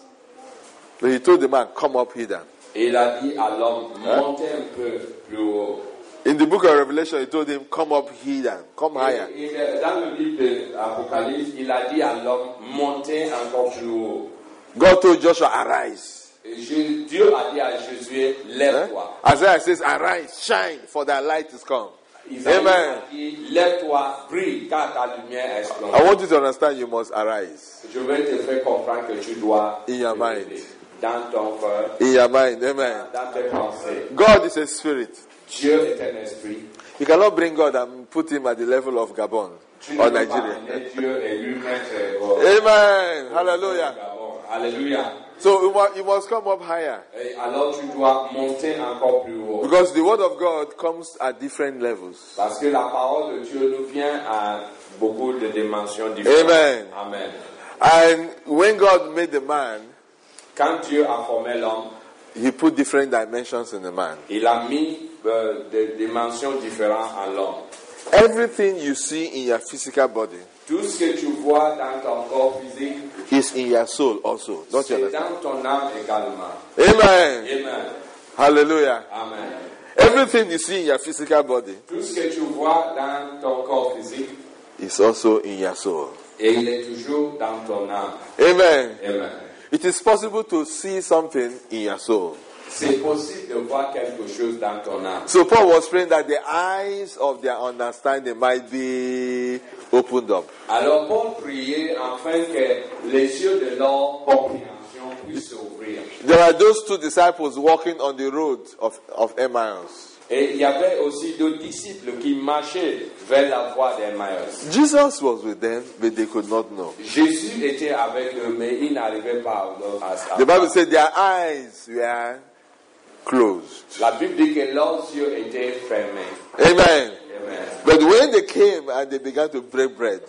So he told the man, come up hither. Et il a dit à l'homme, montez un peu plus haut. In the book of Revelation, he told him, come up hither, come higher. Et dans le livre de l'Apocalypse, il a dit à l'homme, montez encore plus haut. God told Joshua, arise. Et Dieu a dit à Josué, lève-toi. Isaiah says, arise, shine, for thy light is come. Isaïe Amen. a dit, lève-toi, brille, car ta lumière est I splendide. want you to understand you must arise. Je vais te faire comprendre que tu dois In your te mind. lever dans ton cœur, In your mind, amen. dans tes pensées. God is a spirit. Dieu est un esprit. You cannot bring God and put him at the level of Gabon Tu ne or peux pas Nigeria. amener Dieu et lui mettre au Amen. Hallelujah. Gabon. Alléluia. So you must come up higher. Et alors tu dois monter encore plus haut. Because the word of God comes at different levels. Parce que la parole de Dieu nous vient à beaucoup de dimensions différentes. Amen. Amen. And when God made the man, Quand Dieu a formé l'homme, he put different dimensions in the man. il a mis des dimensions différentes à l'homme. Everything you see in your physical body Tout ce que tu vois dans ton corps physique, is in your soul also. Don't you c'est understand? dans ton âme également. Amen. Amen. Hallelujah. Amen. Everything you see in your physical body Tout ce que tu vois dans ton corps physique, is also in your soul. et il est toujours dans ton âme. Amen. Amen. It is possible to see something in your soul. C'est possible de voir quelque chose dans ton âme. So Paul was praying that the eyes of their understanding might be opened up. Alors Paul priait afin que les yeux de leur compréhension puissent s'ouvrir. There are those 2 disciples walking on the road of Emmaus. Et il y avait aussi d'autres disciples qui marchaient vers la voie d'Emmaüs. Jesus was with them, but they could not know. Jésus était avec eux, mais ils n'arrivaient pas à The Bible said their eyes were closed. La Bible dit que leurs yeux étaient fermés. Amen. Amen. But when they came and they began to break bread,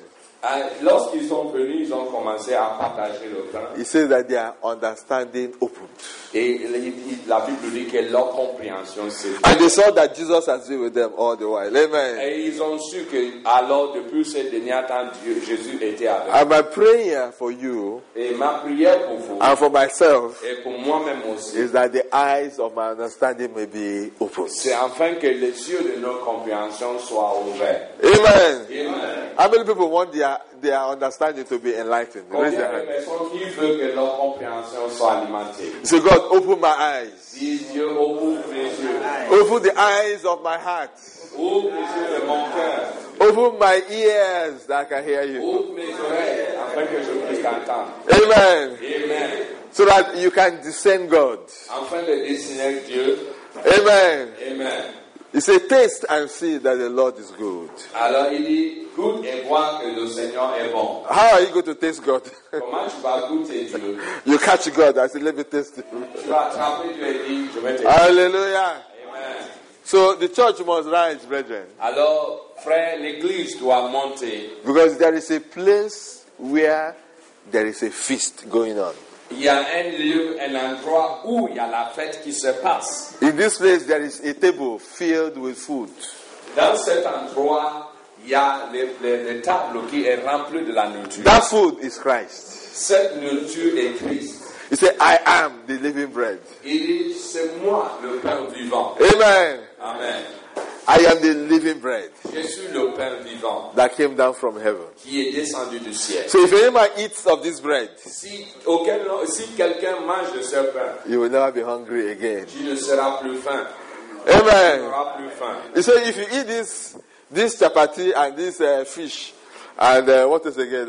Lorsqu'ils sont venus, ils ont commencé à partager le pain. He says that their understanding opened. Et la Bible dit que leur compréhension s'est faite. And they saw that Jesus has been with them all the while. Amen. Et ils ont su que alors depuis ce dernier temps, Jésus était avec eux. And my prayer for you Et ma prière pour vous and for myself et pour moi-même aussi, is that the eyes of my understanding may be opened. c'est afin que les yeux de notre compréhension soient ouverts. Amen. Amen. How many people want their understanding to be enlightened? Raise Combien their de hand. personnes qui veulent que leur compréhension soit alimentée? Say, God, open my eyes. Dis Dieu, ouvre les yeux. Open the eyes of my heart. Ouvre les yeux de mon cœur. Open my ears that I can hear you. Ouvre mes oreilles afin que je puisse t'entendre. Amen. Amen. So that you can discern God. Afin de dessiner Dieu. Amen. Amen. He said, taste and see that the Lord is good. Alors il dit, goûte et vois que le Seigneur est bon. How are you going to taste God? Comment tu vas goûter Dieu? You catch God. I said, let me taste him. Tu vas attraper Dieu et dire, je vais te dire. Hallelujah. Amen. So the church must rise, brethren. Alors, frère, l'église doit monter. Because there is a place where there is a feast going on. Il y a un lieu, un endroit où il y a la fête qui se passe. In this place, there is a table filled with food. Dans cet endroit, il y a les tables qui est remplie de la nourriture. That food is Christ. Cette nourriture est Christ. He said, I am the living bread. Il dit, c'est moi le pain vivant. Amen. Amen. I am the living bread Je suis le pain vivant that came down from heaven. qui est descendu du ciel. So if anyone eats of this bread, Si quelqu'un mange de ce pain, you will never be hungry again. tu ne seras plus faim. Tu Amen. n'auras plus faim. He said, if you eat this chapati and this fish and what is it again,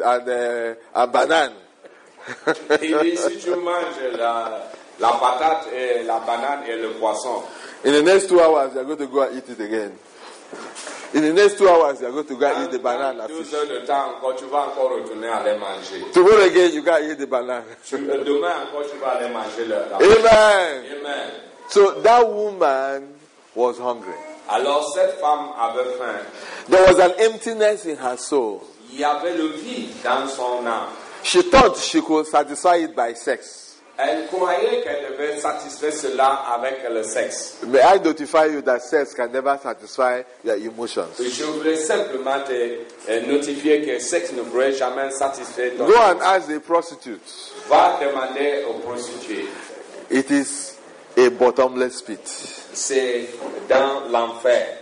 and banana, Il dit, si tu manges la patate, et la banane et le poisson, in the next 2 hours, you are going to go and eat it again. In the next 2 hours, you are going to go and eat the banana and 2 fish. heures de temps encore, tu vas encore retourner à les manger. Tomorrow again, you got to eat the banana. Demain encore, tu vas aller manger la Amen. Amen. So that woman was hungry. Alors cette femme avait faim. There was an emptiness in her soul. Il y avait le vide dans son âme. She thought she could satisfy it by sex. Elle croyait qu'elle devait satisfaire cela avec le sexe. May I notify you that sex can never satisfy your emotions. Je voulais simplement te notifier que le sexe ne pourrait jamais satisfaire ton Go and ask the prostitutes. Va demander aux prostituées. It is a bottomless pit. C'est dans l'enfer.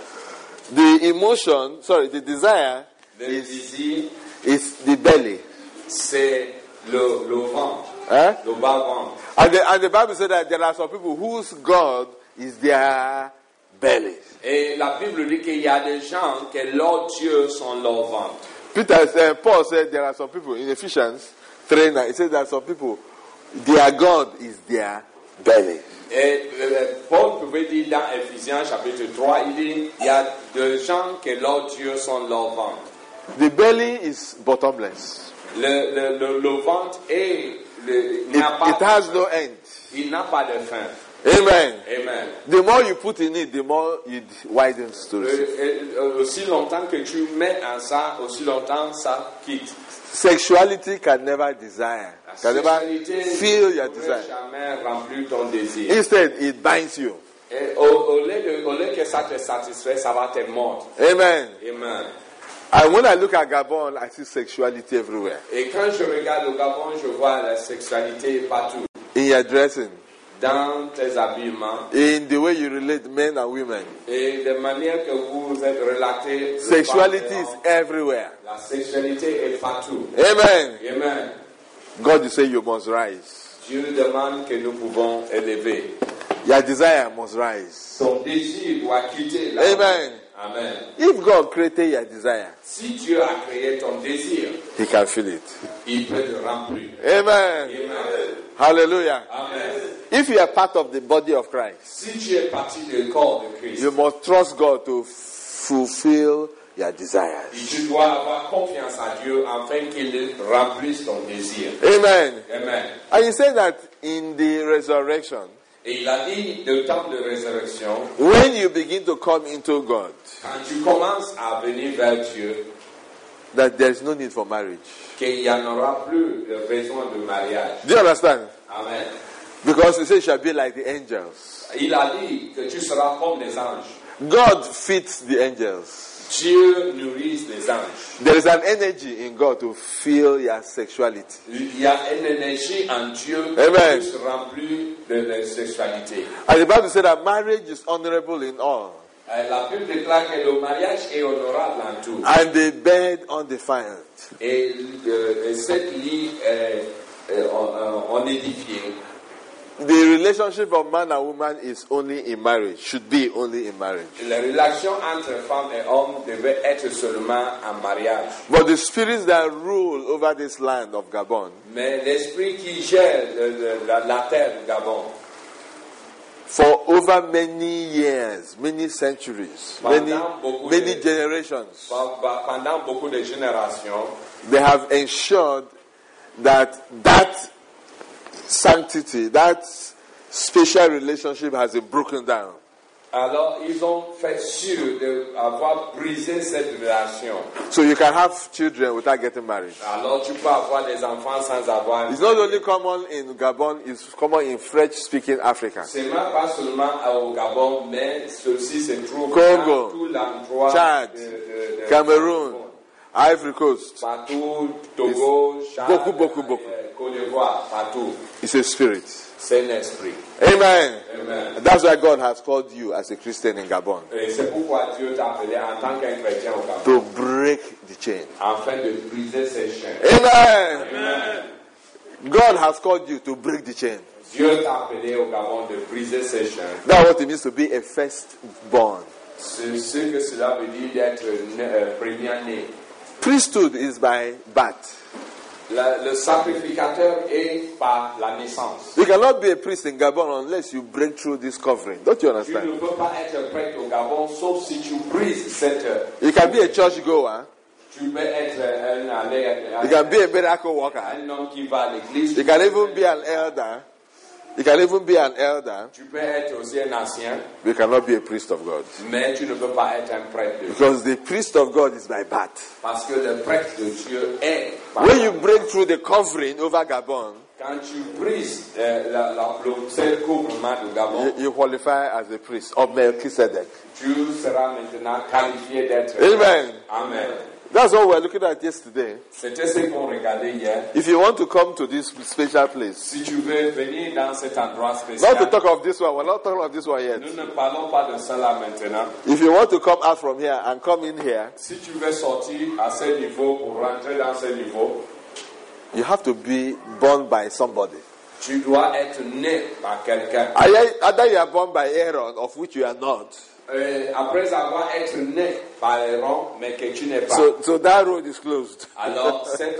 The desire Le désir, is the belly. c'est le ventre, Eh? le bas-ventre. And the Bible said that there are some people whose God is their belly. Et la Bible dit qu'il y a des gens que leurs dieux sont leur ventre. Paul said there are some people in Ephesians 3:9. It says that some people, their God is their belly. Et Paul pouvait dire dans Ephésiens chapitre 3, il dit il y a des gens que leurs dieux sont leur ventre. The belly is bottomless. Le ventre It has no end. Il n'a pas de fin. Amen. Amen. The more you put in it, the more it widens to receive. Aussi longtemps que tu mets en ça, aussi longtemps ça quitte. Sexuality can never desire, can never feel your ne peut desire. jamais remplir ton désir. Instead, it binds you. Et au lieu que ça te satisfait, ça va te mordre. Amen. Amen. And when I look at Gabon, I see sexuality everywhere. Et quand je regarde le Gabon, je vois la sexualité partout. In your dressing, Dans tes habillements in the way you relate men and women. et de manière que vous êtes relatés. Sexuality is everywhere. La sexualité est partout. Amen. Amen. God is saying you must rise. Dieu demande que nous pouvons élever. Your desire must rise. Ton désir doit quitter la Amen. Amen. If God created your desire, Si Dieu a créé ton désir, He can feel it. il peut te remplir. Amen. Amen. Hallelujah. Amen. If you are part of the body of Christ, Si tu es partie du corps de Christ, you must trust God to fulfill your desires. tu dois avoir confiance à Dieu afin qu'il remplisse ton désir. Amen. Amen. And He said that in the resurrection, Et il a dit, le temps de résurrection, when you begin to come into God, quand tu commences à venir vers Dieu, that there is no need for marriage. qu'il n'y en aura plus de besoin de mariage. Do you understand? Amen. Because he says, shall be like the angels. Il a dit que tu seras comme les anges. God feeds the angels. Dieu nourrit les anges. There is an energy in God to feel your sexuality. Il y a une énergie en Dieu Amen. qui se remplit de la sexualité. And the Bible said that marriage is honorable in all. La Bible déclare que le mariage est honorable en tout. And the bed undefiled. Et cette lit en édifié. The relationship of man and woman is only in marriage, should be only in marriage. La relation entre femme et homme devait être seulement en mariage. But the spirits that rule over this land of Gabon, Mais l'esprit qui gère la terre du Gabon, for over many years, many centuries, many generations, pendant beaucoup de générations, they have ensured that sanctity, that special relationship has been broken down. alors ils ont fait sûr d'avoir brisé cette relation. So you can have children without getting married. Alors tu peux avoir des enfants sans avoir... It's not only common in Gabon, it's common in French-speaking Africa. C'est même pas seulement au Gabon, mais ceci se trouve Congo, dans tout l'endroit Chad, de Cameroun, Ivory Coast. partout, Togo, Chad, beaucoup. Côte d'Ivoire, partout. It's a spirit. C'est un esprit. Amen. Amen. And that's why God has called you as a Christian in Gabon, Et c'est pourquoi Dieu t'a appelé en tant qu'un chrétien au Gabon, to break the chain. afin de briser ces chaînes. Amen. Amen. God has called you to break the chain. Dieu t'a appelé au Gabon de briser ces chaînes. That's what it means to be a firstborn. C'est ce que cela veut dire d'être premier-né. Priesthood is by birth. Le sacrificateur est par la naissance. You cannot be a priest in Gabon unless you break through this covering. Don't you Tu understand? ne peux pas être prêtre au Gabon sauf si tu brises cette... You can be a church goer. Tu peux être You can be a miracle worker. un homme qui va à l'église. You can even be an elder. You can even be an elder. Tu peux être aussi un ancien, You cannot be a priest of God. mais tu ne peux pas être un prêtre de Dieu. Because the priest of God is by birth. Parce que le prêtre de Dieu est par... When you break through the covering over Gabon, Quand tu brises le couvrement du Gabon, you qualify as a priest of Melchizedek. tu seras maintenant qualifié d'être... Amen. Amen. That's what we were looking at yesterday. C'était ce qu'on regardait hier. If you want to come to this special place, Si tu veux venir dans cet endroit spécial, not to talk of this one, we're not talking of this one yet. nous ne parlons pas de cela maintenant. If you want to come out from here and come in here, Si tu veux sortir à ce niveau pour rentrer dans ce niveau, you have to be born by somebody. tu dois être né par quelqu'un. Either you are born by Aaron, of which you are not. Après avoir été né par Aaron, mais que tu n'es pas. So that road is closed. Alors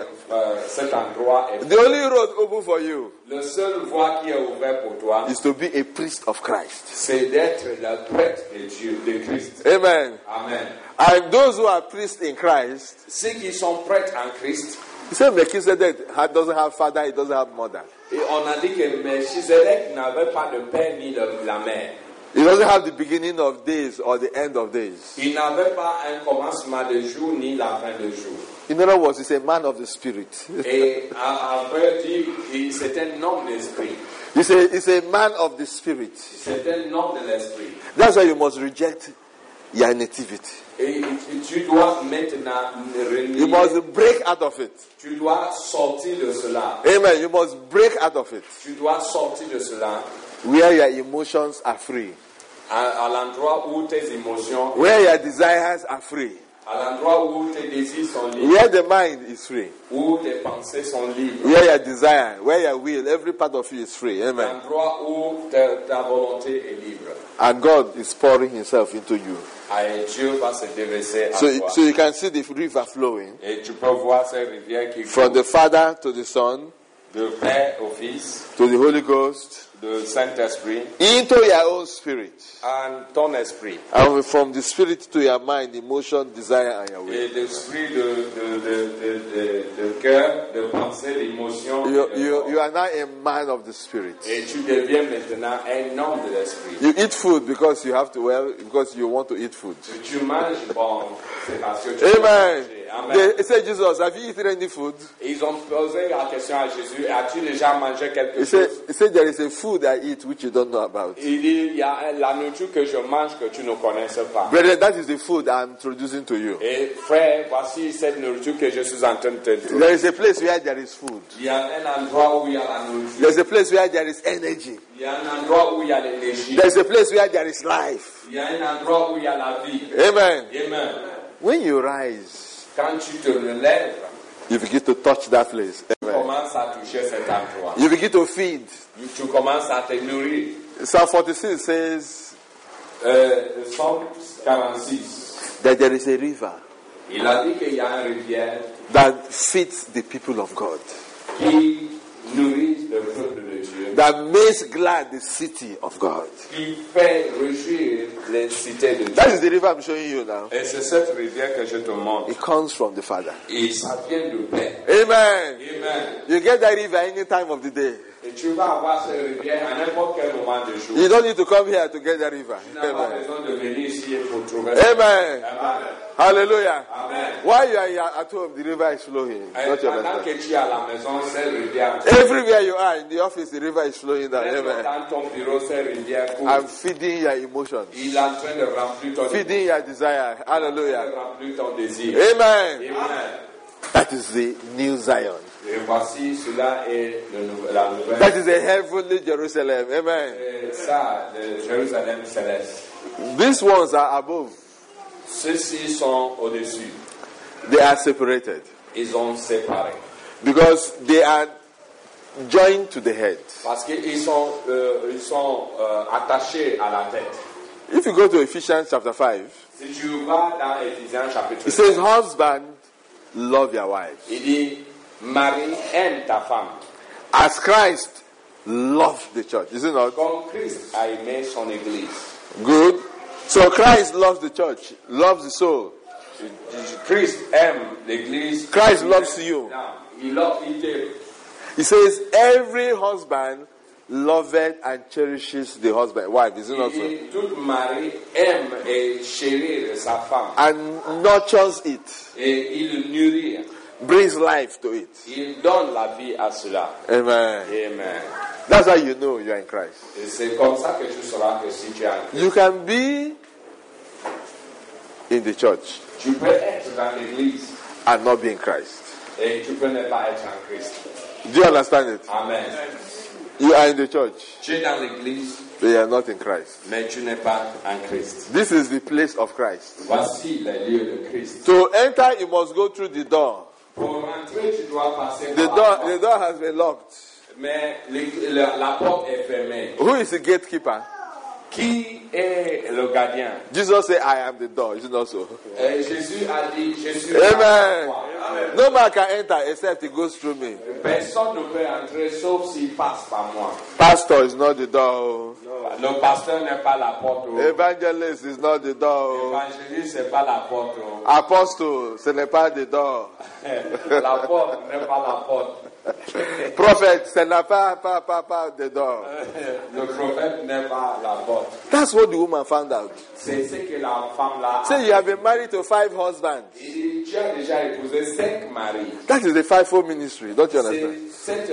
cet endroit est... The only road open for you Le seul voie qui est ouvert pour toi, is to be a priest of Christ. c'est d'être le prêtre de Dieu, de Christ. Amen. Amen. And those who are priests in Christ, Ceux qui sont prêtres en Christ, he said Melchizedek doesn't have father, he doesn't have mother. et on a dit que Melchizedek n'avait pas de père ni de la mère. He doesn't have the beginning of days or the end of days. Il n'avait pas un commencement de jour ni la fin de jour. In other words, he's a man of the spirit. Et après dit, c'est un homme d'esprit. He's a man of the spirit. C'est un homme de l'esprit. That's why you must reject your nativity. Et tu dois maintenant You must break out of it. Tu dois sortir de cela. Amen. You must break out of it. Tu dois sortir de cela. Where your emotions are free. À l'endroit où tes émotions, Where your desires are free. à l'endroit où tes désirs sont libres, Where the mind is free. où tes pensées sont libres, Where your desire, where your will, every part of you is free. Amen. l'endroit où ta volonté est libre. And God is pouring himself into you. Et Dieu va se déverser à toi. So you can see the river flowing. Et tu peux voir cette rivière qui From the Father to the Son, de Père au Fils, to the Holy Ghost, de Saint-Esprit, into your own spirit. en ton esprit. And from the spirit to your mind, emotion, desire, and your will. Et l'esprit de cœur, de pensée, d'émotion. You are now a man of the spirit. Et tu deviens maintenant un homme de l'esprit. You eat food because you have to, because you want to eat food. Tu manges bon, c'est parce que tu Amen. veux manger. Amen. They say, Jesus, have you eaten any food? Ils ont posé la question à Jésus, as-tu déjà mangé quelque He chose? said, there is a food I eat which you don't know about. Il dit, il y a la nourriture que je mange que tu ne connaissais pas. Brethren, that is the food I'm introducing to you. Et frère, voici cette nourriture que je suis en train de te donner. There is a place where there is food. Il y a un endroit où il y a la nourriture. There's a place where there is energy. Il y a un endroit où il y a l'énergie. There's a place where there is life. Il y a un endroit où il y a la vie. Amen. Amen. When you rise, Quand tu te relèves, you begin to touch that place. tu Amen. commences à toucher cet endroit. You begin to feed. Tu commences à te nourrir. Psalm 46 says Psalm 46. that there is a river Il a dit qu'il y a une rivière that feeds the people of God, qui nourrit le peuple de Dieu, that makes glad the city of God. qui fait réjouir les cités de Dieu. That is the river I'm showing you now. Et c'est cette rivière que je te montre. It comes from the Father. Et ça vient du Père. Amen. Amen. You get that river any time of the day. Et tu vas avoir cette rivière à n'importe quel moment du jour. You don't need to come here to get that river. Tu n'as pas Amen. besoin de venir ici pour trouver. Amen. Amen. Hallelujah. Amen. While you are here at home, the river is flowing. Et Don't you pendant understand? que tu es à la maison, cette rivière. Everywhere you are in the office, the river is flowing down. Même Amen. dans ton bureau, cette rivière coule. I'm feeding your emotions, Il est en train de remplir ton feeding your desire. de Hallelujah. remplir ton désir. Amen. Amen. That is the new Zion. Et voici, cela est la nouvelle. That is the heavenly Jerusalem. Amen. Et ça, le Jérusalem céleste. These ones are above. Ceux-ci sont au-dessus. They are separated Ils ont séparé. because they are joined to the head. Parce qu'ils sont, attachés à la tête. If you go to Ephesians chapter 5, Si tu vas dans Éphésiens chapitre it says, 5, husband, love your wife. il dit, Marie, aime ta femme. As Christ loved the church. Is it not? Comme Christ a aimé son église. Good. So Christ loves the church, loves the soul. Christ aime l'église. Christ loves you. Il t'aime. He says, every husband loveth and cherishes the husband, wife. Is it not so? Et toute Marie aime et chérit sa femme. And nurtures it, Et il nourrit. brings life to it. Il donne la vie à cela. Amen. Amen. That's how you know you are in Christ. Et c'est comme ça que tu sauras que si tu es en Christ. You can be in the church Tu peux être dans l'église and not be in Christ. et tu peux ne pas être en Christ. Do you understand it? Amen. You are in the church, Tu es dans l'église, but you are not in Christ. mais tu n'es pas en Christ. This is the place of Christ. Voici les lieux de Christ. To enter, you must go through the door. Pour entrer, tu dois passer The par la door, porte. the door has been locked. Mais la porte est fermée. Who is the gatekeeper? Qui est le gardien? Jesus said, I am the door. Is it not so? Et Jésus a dit, je suis Amen. la porte. No man can enter except he goes through me. Personne ne peut entrer sauf s'il passe par moi. Pastor is not the door. Le pasteur n'est pas la porte. Evangelist is not the door. L'évangéliste n'est pas la porte. Apostle, ce n'est pas the door. La porte n'est pas la porte. Prophet, ce n'est pas the door. Le prophète n'est pas la porte. That's what the woman found out. C'est ce que la femme là. Say you have been married to 5 husbands. Il dit, tu as déjà épousé 5 maris. That is the fivefold ministry. Don't you understand? C'est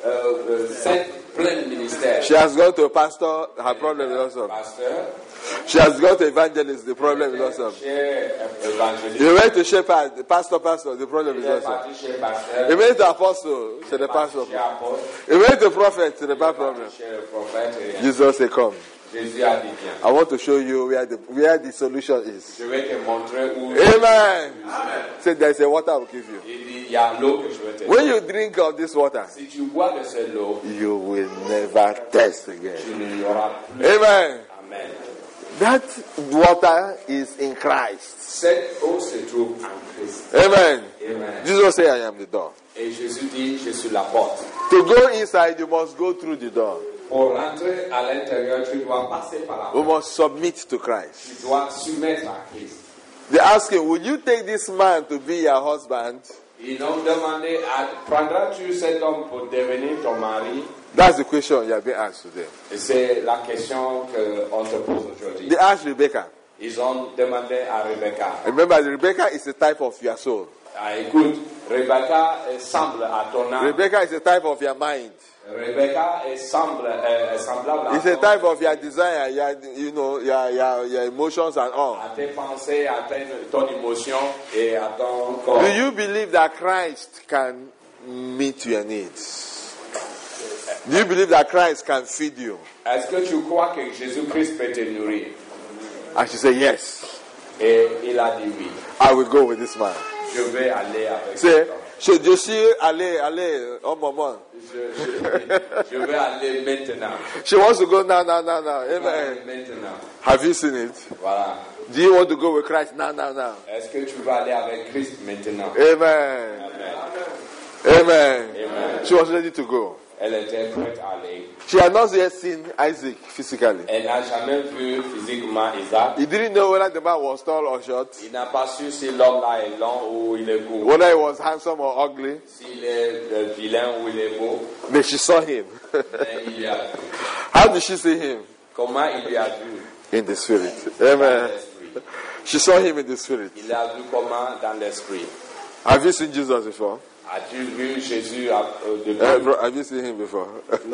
cette plein ministère. She has gone to a pastor, her problem is awesome. Pasteur, She has gone to evangelist, the problem is awesome. chez évangéliste. You went to shepherd, pastor, the problem is Il est awesome. parti chez pasteur. You went to apostle, c'est the Parti pastor. chez apôtre. You went to prophet, c'est the problem. Chez le prophète. Et Jesus said, come. Jésus a dit bien. I want to show you where the solution is. Je vais te montrer où. Amen. Say there is a water I will give you. Il dit, il y a l'eau que je vais te When donner. you drink of this water, Si tu bois de cette eau, you will never thirst again. tu n'y auras plus. Amen. Amen. That water is in Christ. Cette eau se trouve en Christ. Amen. Amen. Jesus said, I am the door. Et Jésus dit, je suis la porte. To go inside, you must go through the door. Pour rentrer à l'intérieur, tu dois passer par la We porte. must submit to Christ. Tu dois soumettre à Christ. They ask him, will you take this man to be your husband? Ils ont demandé, prendras-tu cet homme pour devenir ton mari? That's the question you have been asked today. Et c'est la question qu'on te pose aujourd'hui. They asked Rebecca. Ils ont demandé à Rebecca. Remember, Rebecca is a type of your soul. Ah, écoute, Rebecca semble à ton âme. Rebecca is a type of your mind. Rebecca semble semblable à It's a ton type of your desire, your emotions and all. à tes pensées, à ton émotion et à ton corps. Do you believe that Christ can meet your needs? Do you believe that Christ can feed you? Est-ce que tu crois que Jésus-Christ peut te nourrir? And she said, yes, Et il a dit oui. I will go with this man. Je vais aller avec Say, toi. je suis allé, un moment. Je vais aller maintenant. She wants to go now. Je vais Amen. aller maintenant. Have you seen it? Voilà. Do you want to go with Christ now? Est-ce que tu vas aller avec Christ maintenant? Amen. Amen. Amen. Amen. She was ready to go. Elle était prête à aller. She had not yet seen Isaac physically. Elle n'a jamais vu physiquement Isaac. He didn't know whether the man was tall or short, Il n'a pas su si l'homme-là est long ou il est court. whether he was handsome or ugly, S'il est vilain ou il est beau. but she saw him. Mais il y a vu. How did she see him? Comment il y a vu? In the spirit. Dans Amen. l'esprit. She saw him in the spirit. Il a vu comment dans l'esprit. Have you seen Jesus before? As-tu vu Jésus depuis? Have you seen him before?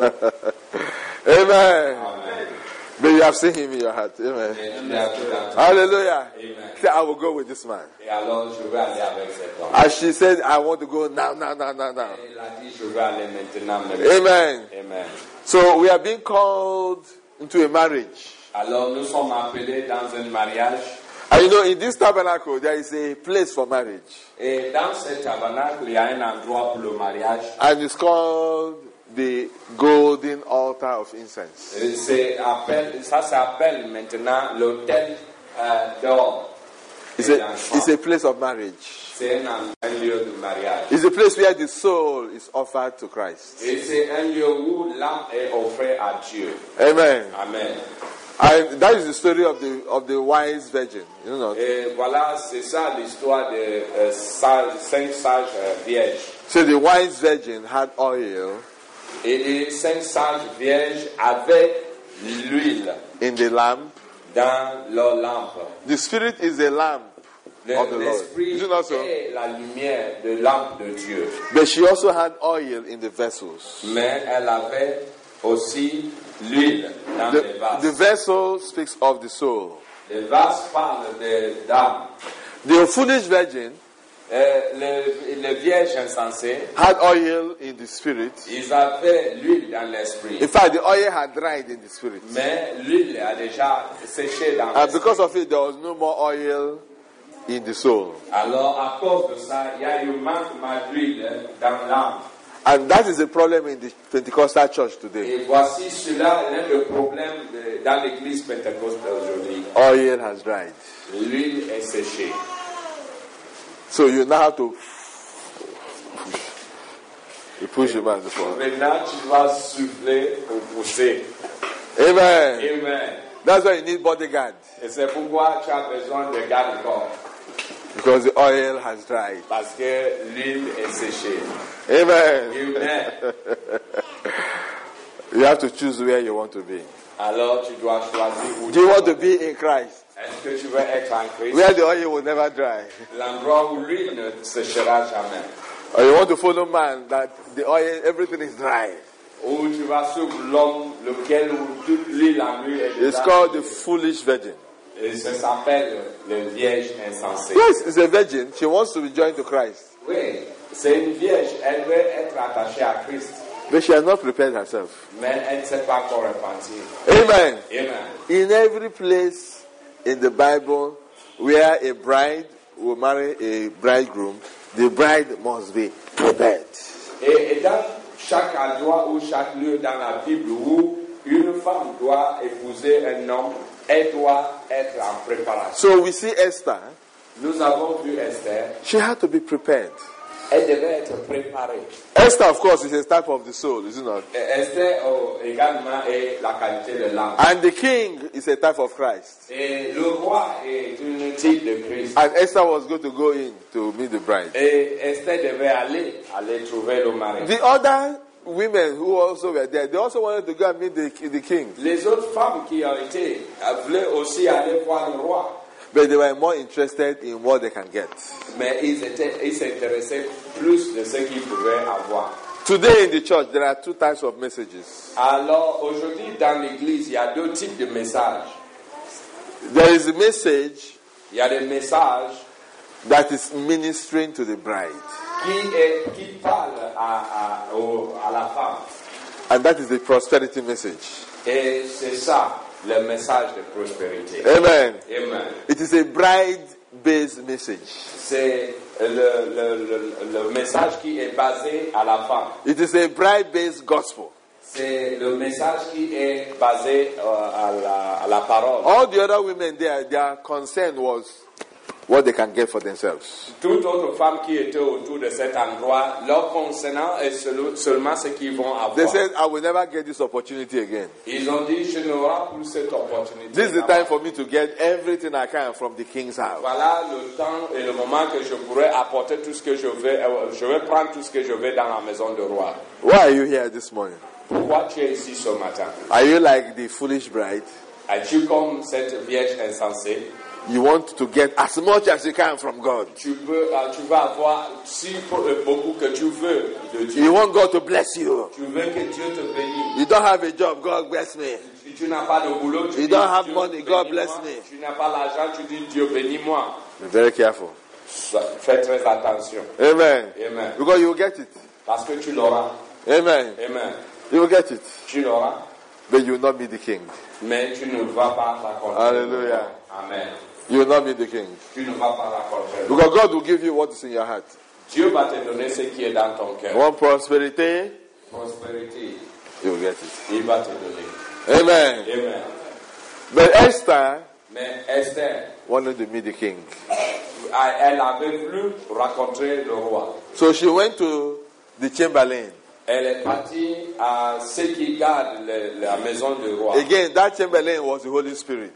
Amen. Amen. But you have seen him in your heart. Amen. Et tu l'as vu dans ton- Hallelujah. Amen. Say, I will go with this man. Et alors je vais aller avec cet homme. As she said, I want to go now. Il a dit je vais aller maintenant. Amen. Amen. So we are being called into a marriage. Alors nous sommes appelés dans un mariage. And you know, in this tabernacle, there is a place for marriage. Et dans ce tabernacle, il y a un endroit pour le mariage. And it's called the golden altar of incense. Et ça s'appelle maintenant l'autel d'or. It's a place of marriage. C'est un lieu de mariage. It's a place where the soul is offered to Christ. Et c'est un lieu où l'âme est offerte à Dieu. Amen. Amen. And that is the story of the wise virgin. You know. Et voilà, c'est ça l'histoire de cinq sages vierges. So the wise virgin had oil Et les cinq sages vierges avaient l'huile in the lamp. dans leur lampe. The spirit is a lamp of the Lord. L'esprit Is it not so? est la lumière de lampe de Dieu. But she also had oil in the vessels. Mais elle avait aussi l'huile dans les vases. The vessel speaks of the soul. Les vases parlent de d'âme. The foolish virgin Les vierges insensées, had oil in the spirit. ils avaient l'huile dans l'esprit. In fact, the oil had dried in the spirit. Mais l'huile a déjà séché dans And l'esprit. because of it, there was no more oil in the soul. Alors, à cause de ça, il y a eu manquement d'huile dans l'âme. And that is a problem in the Pentecostal church today. Et voici cela, l'un des problèmes dans l'église pentecostale aujourd'hui. Oil has dried. L'huile est séchée. So you now have to push him out the front. Maintenant, tu dois souffler ou pousser. Amen. Amen. That's why you need bodyguard. Et c'est pourquoi tu as besoin de garde-corps. Because the oil has dried. Parce que l'huile est séchée. Amen. Amen. You have to choose where you want to be. Alors tu dois choisir où Do you want to be in Christ? Est-ce que tu veux être en Christ? Where the oil will never dry. L'endroit où l'huile ne séchera jamais. Or you want to follow man that the oil, everything is dry. Ou tu vas suivre l'homme lequel où toute l'huile en lui est It's dedans. called the foolish virgin. Et ça s'appelle le vierge insensé. Yes, it's a virgin. She wants to be joined to Christ. Oui, c'est une vierge. Elle veut être attachée à Christ. But she has not prepared herself. Mais elle ne s'est pas encore repentie. Amen. Amen. In every place in the Bible where a bride will marry a bridegroom, the bride must be prepared. Et dans chaque endroit ou chaque lieu dans la Bible où une femme doit épouser un homme, elle doit être en préparation. So we see Esther. Nous avons vu Esther. She had to be prepared. Elle devait être préparée. Esther, of course, is a type of the soul, is it not? Et Esther également est la qualité de l'âme. And the king is a type of Christ. Et le roi est une type de Christ. And Esther was going to go in to meet the bride. Et Esther devait aller trouver le mari. The other women who also were there, they also wanted to go and meet the king. Les autres femmes qui ont été voulaient aussi aller voir le roi. but they were more interested in what they can get. Mais ils s'intéressaient plus de ce qu'ils pouvaient avoir. Today in the church, there are two types of messages. Alors, aujourd'hui, dans l'église, il y a deux types de messages. There is a message Il y a des messages that is ministering to the bride, qui parlent à la femme. and that is the prosperity message. Et c'est ça, le message de prospérité. Amen. Amen. It is a bride-based message. C'est le message qui est basé à la femme. It is a bride-based gospel. C'est le message qui est basé à la parole. All the other women, their concern was what they can get for themselves. Toute autre femme qui était autour de cet endroit, leur concernant est seulement ce qu'ils vont avoir. They said, I will never get this opportunity again. Ils ont dit, je n'aurai plus cette opportunité. This is the time for me to get everything I can from the king's house. Voilà le temps et le moment que je pourrais apporter tout ce que je veux. Je vais prendre tout ce que je veux dans la maison du roi. Why are you here this morning? Pourquoi tu es ici ce matin? Are you like the foolish bride? Es-tu comme cette vierge insensée? You want to get as much as you can from God. Tu vas avoir si beaucoup que tu veux de Dieu. You want God to bless you. Tu veux que Dieu te bénisse. You don't have a job, God bless me. Si tu n'as pas de boulot, tu You dis don't have Dieu, money, God bless bénis-moi. me. Tu n'as pas l'argent, tu dis Dieu bénis-moi. Be very careful. Fais très attention. Amen. Amen. Because you will get it. Parce que tu l'auras. Amen. Amen. You will get it. Tu l'auras. But you will not meet the king. Mais tu ne vas pas raconter. Hallelujah. Amen. You will not meet the king. Tu ne vas pas raconter. Because God will give you what is in your heart. Dieu va te donner ce qui est dans ton cœur. You want prosperity? Prospérité. You will get it. Il va te donner. Amen. Amen. But Esther Mais Esther, wanted to meet the king. elle avait voulu rencontrer le roi. So she went to the chamberlain. Elle est partie à ceux qui gardent la maison du roi. Again, that chamberlain was the Holy Spirit.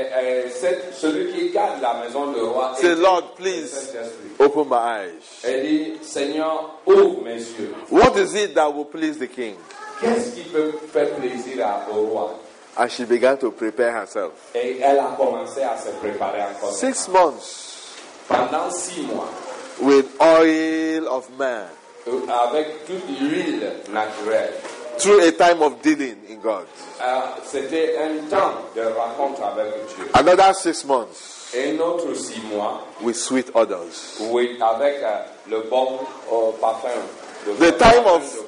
Celui qui garde la maison du roi. Say, Lord, please open my eyes. Elle dit, Seigneur, ouvre mes yeux. What is it that will please the king? Qu'est-ce qui peut faire plaisir au roi? And she began to prepare herself. Et elle a commencé à se préparer encore. 6 months Pendant 6 mois. with oil of man. Avec toute l'huile naturelle. Through a time of dealing in God. C'était un temps de rencontre avec Dieu. Another 6 months Et un autre 6 mois. with sweet odors. Oui, avec le bon parfum. The time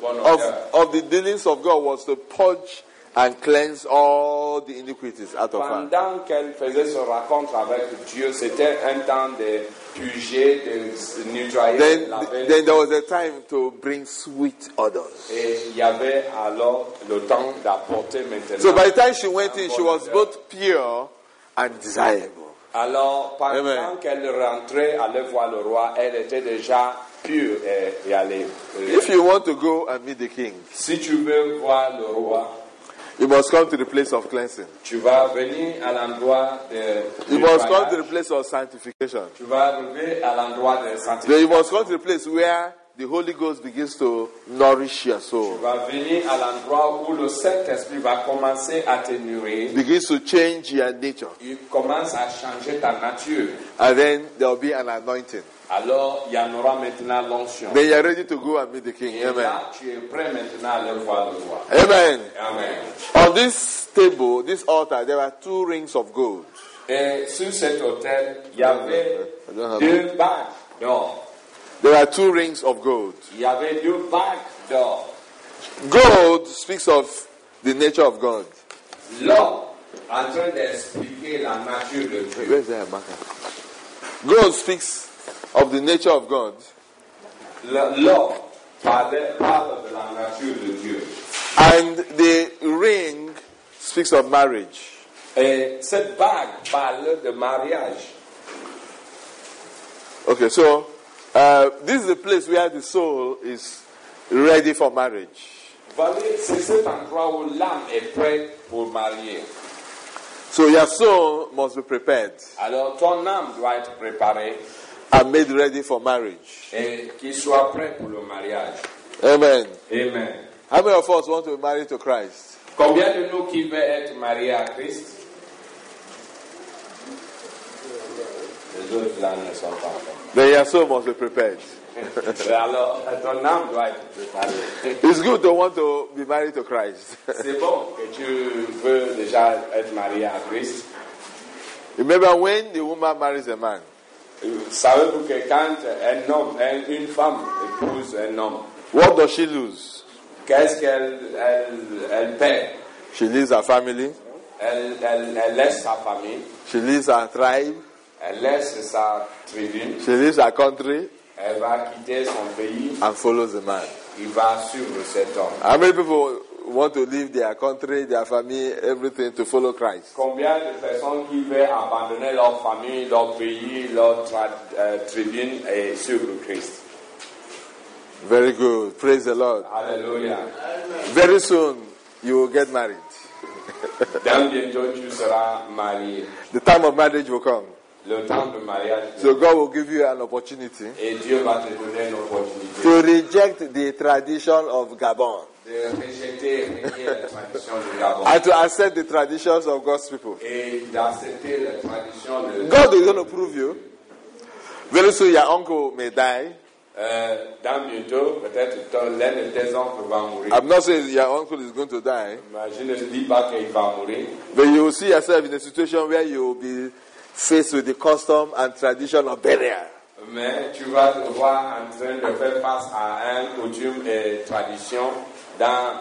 of the dealings of God was to purge and cleanse all the iniquities out of her. Pendant qu'elle faisait ce rencontre avec Dieu, c'était un temps de purger, de nettoyer, de laver. Then there was a time to bring sweet odors. Et il y avait alors le temps d'apporter maintenant. So by the time she went in, she was both pure and desirable. Alors, pendant Amen. qu'elle rentrait, allait voir le roi, elle était déjà pure et allée. If you want to go and meet the king, Si tu veux voir le roi, you must come to the place of cleansing. tu vas venir à l'endroit de You must come to the nettoyage. place of sanctification. Tu vas arriver à l'endroit de Then you must sanctification. come to the place where the Holy Ghost begins to nourish your soul, Tu vas venir à l'endroit où le Saint-Esprit va commencer à te nourrir. begins to change your nature. Il commence à changer ta nature. And then there will be an anointing. Alors, il y en aura maintenant l'onction. Then you are ready to go and meet the king. Et Amen. là, tu es prêt maintenant à aller voir le roi. Amen. Amen. On this table, this altar, there are 2 rings of gold. Et sur cet autel, il y avait 2 bagues d'or. There are 2 rings of gold. Il y avait 2 bagues d'or. Gold speaks of the nature of God. L'or, en train d'expliquer la nature de Dieu. Where is that marker? Gold speaks of the nature of God. L'or parle de la nature de Dieu. And the ring speaks of marriage. Et cette bague parle de mariage. Okay, so this is the place where the soul is ready for marriage. Voyez, c'est cet endroit où l'âme est prête pour marier. So your soul must be prepared Alors ton âme doit être préparée and made ready for marriage. et qu'il soit prêt pour le mariage. Amen. Amen. How many of us want to be married to Christ? Combien de nous qui veulent être mariés à Christ? les autres là ne sont pas encore. Then your soul must be prepared. Alors, ton âme doit être préparée. It's good to want to be married to Christ. C'est bon que tu veux déjà être marié à Christ. Remember when the woman marries a man, Savez-vous que quand un homme, une femme épouse un homme, what does she lose? qu'est-ce elle perd? She leaves her family, Elle laisse sa famille, she leaves her tribe, elle laisse sa tribu, she leaves her country, elle va quitter son pays, and follows the man. il va suivre cet homme. How many people want to leave their country, their family, everything to follow Christ? Combien de personnes qui veulent abandonner leur famille, leur pays, leur tribune et suivre Christ? Very good. Praise the Lord. Alléluia. Very soon you will get married. Dans bientôt tu seras marié. The time of marriage will come. Le temps de mariage. So God will give you an opportunity Et Dieu va te donner une opportunité to reject the tradition of Gabon de rejeter la tradition du Gabon and to accept the traditions of God's people. et d'accepter la tradition de God is going to prove you. Very soon your uncle may die. dans bientôt, peut-être l'un de tes oncles va mourir. I'm not saying your uncle is going to die, Mais je ne dis pas qu'il va mourir. but you will see yourself in a situation where you will be faced with the custom and tradition of burial. Mais tu vas te voir en train de faire face à un coutume et tradition dans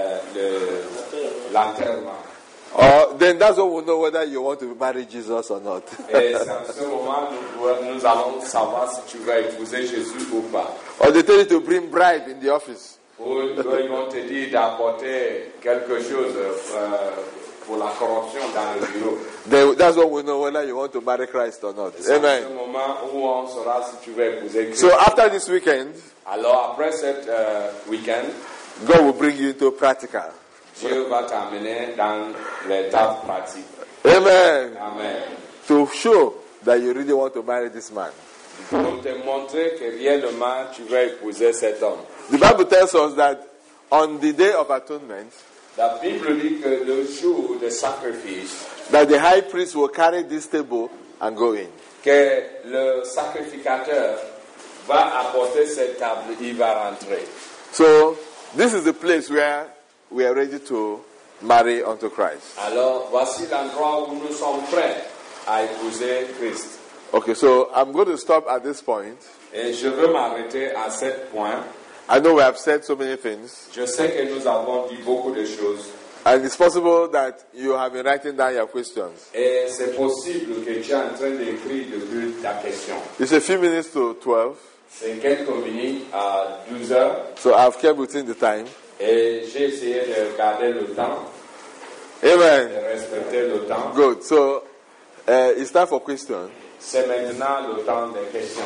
l'enterrement. Then that's when we'll know whether you want to marry Jesus or not. Et c'est à ce moment nous allons savoir si tu vas épouser Jésus ou pas. Or they tell you to bring bribe in the office. Ou ils vont te dire d'apporter quelque chose pour la corruption dans le bureau. Then that's when we know whether you want to marry Christ or not. C'est à Amen. ce moment où on saura si tu vas épouser Christ. So after this weekend, Alors après cet week-end, God will bring you into practical. Dieu va t'amener dans l'étape pratique. Amen. Amen. To show that you really want to marry this man. Pour te montrer que réellement tu vas épouser cet homme. The Bible tells us that on the day of atonement, La Bible dit que le jour de sacrifice, that the high priest will carry this table and go in. que le sacrificateur va apporter cette table, il va rentrer. So this is the place where we are ready to marry unto Christ. Alors voici l'endroit où nous sommes prêts à épouser Christ. Okay, so I'm going to stop at this point. Et je veux m'arrêter à ce point. I know we have said so many things, Je sais que nous avons dit beaucoup de choses. and it's possible that you have been writing down your questions. Et c'est possible que tu es en train d'écrire depuis ta question. It's a few minutes to 12, C'est quelques minutes à 12 heures. so I've kept within the time. Et j'ai essayé de garder le temps, Amen. de respecter le temps. Good. So it's time for questions. C'est maintenant le temps des questions.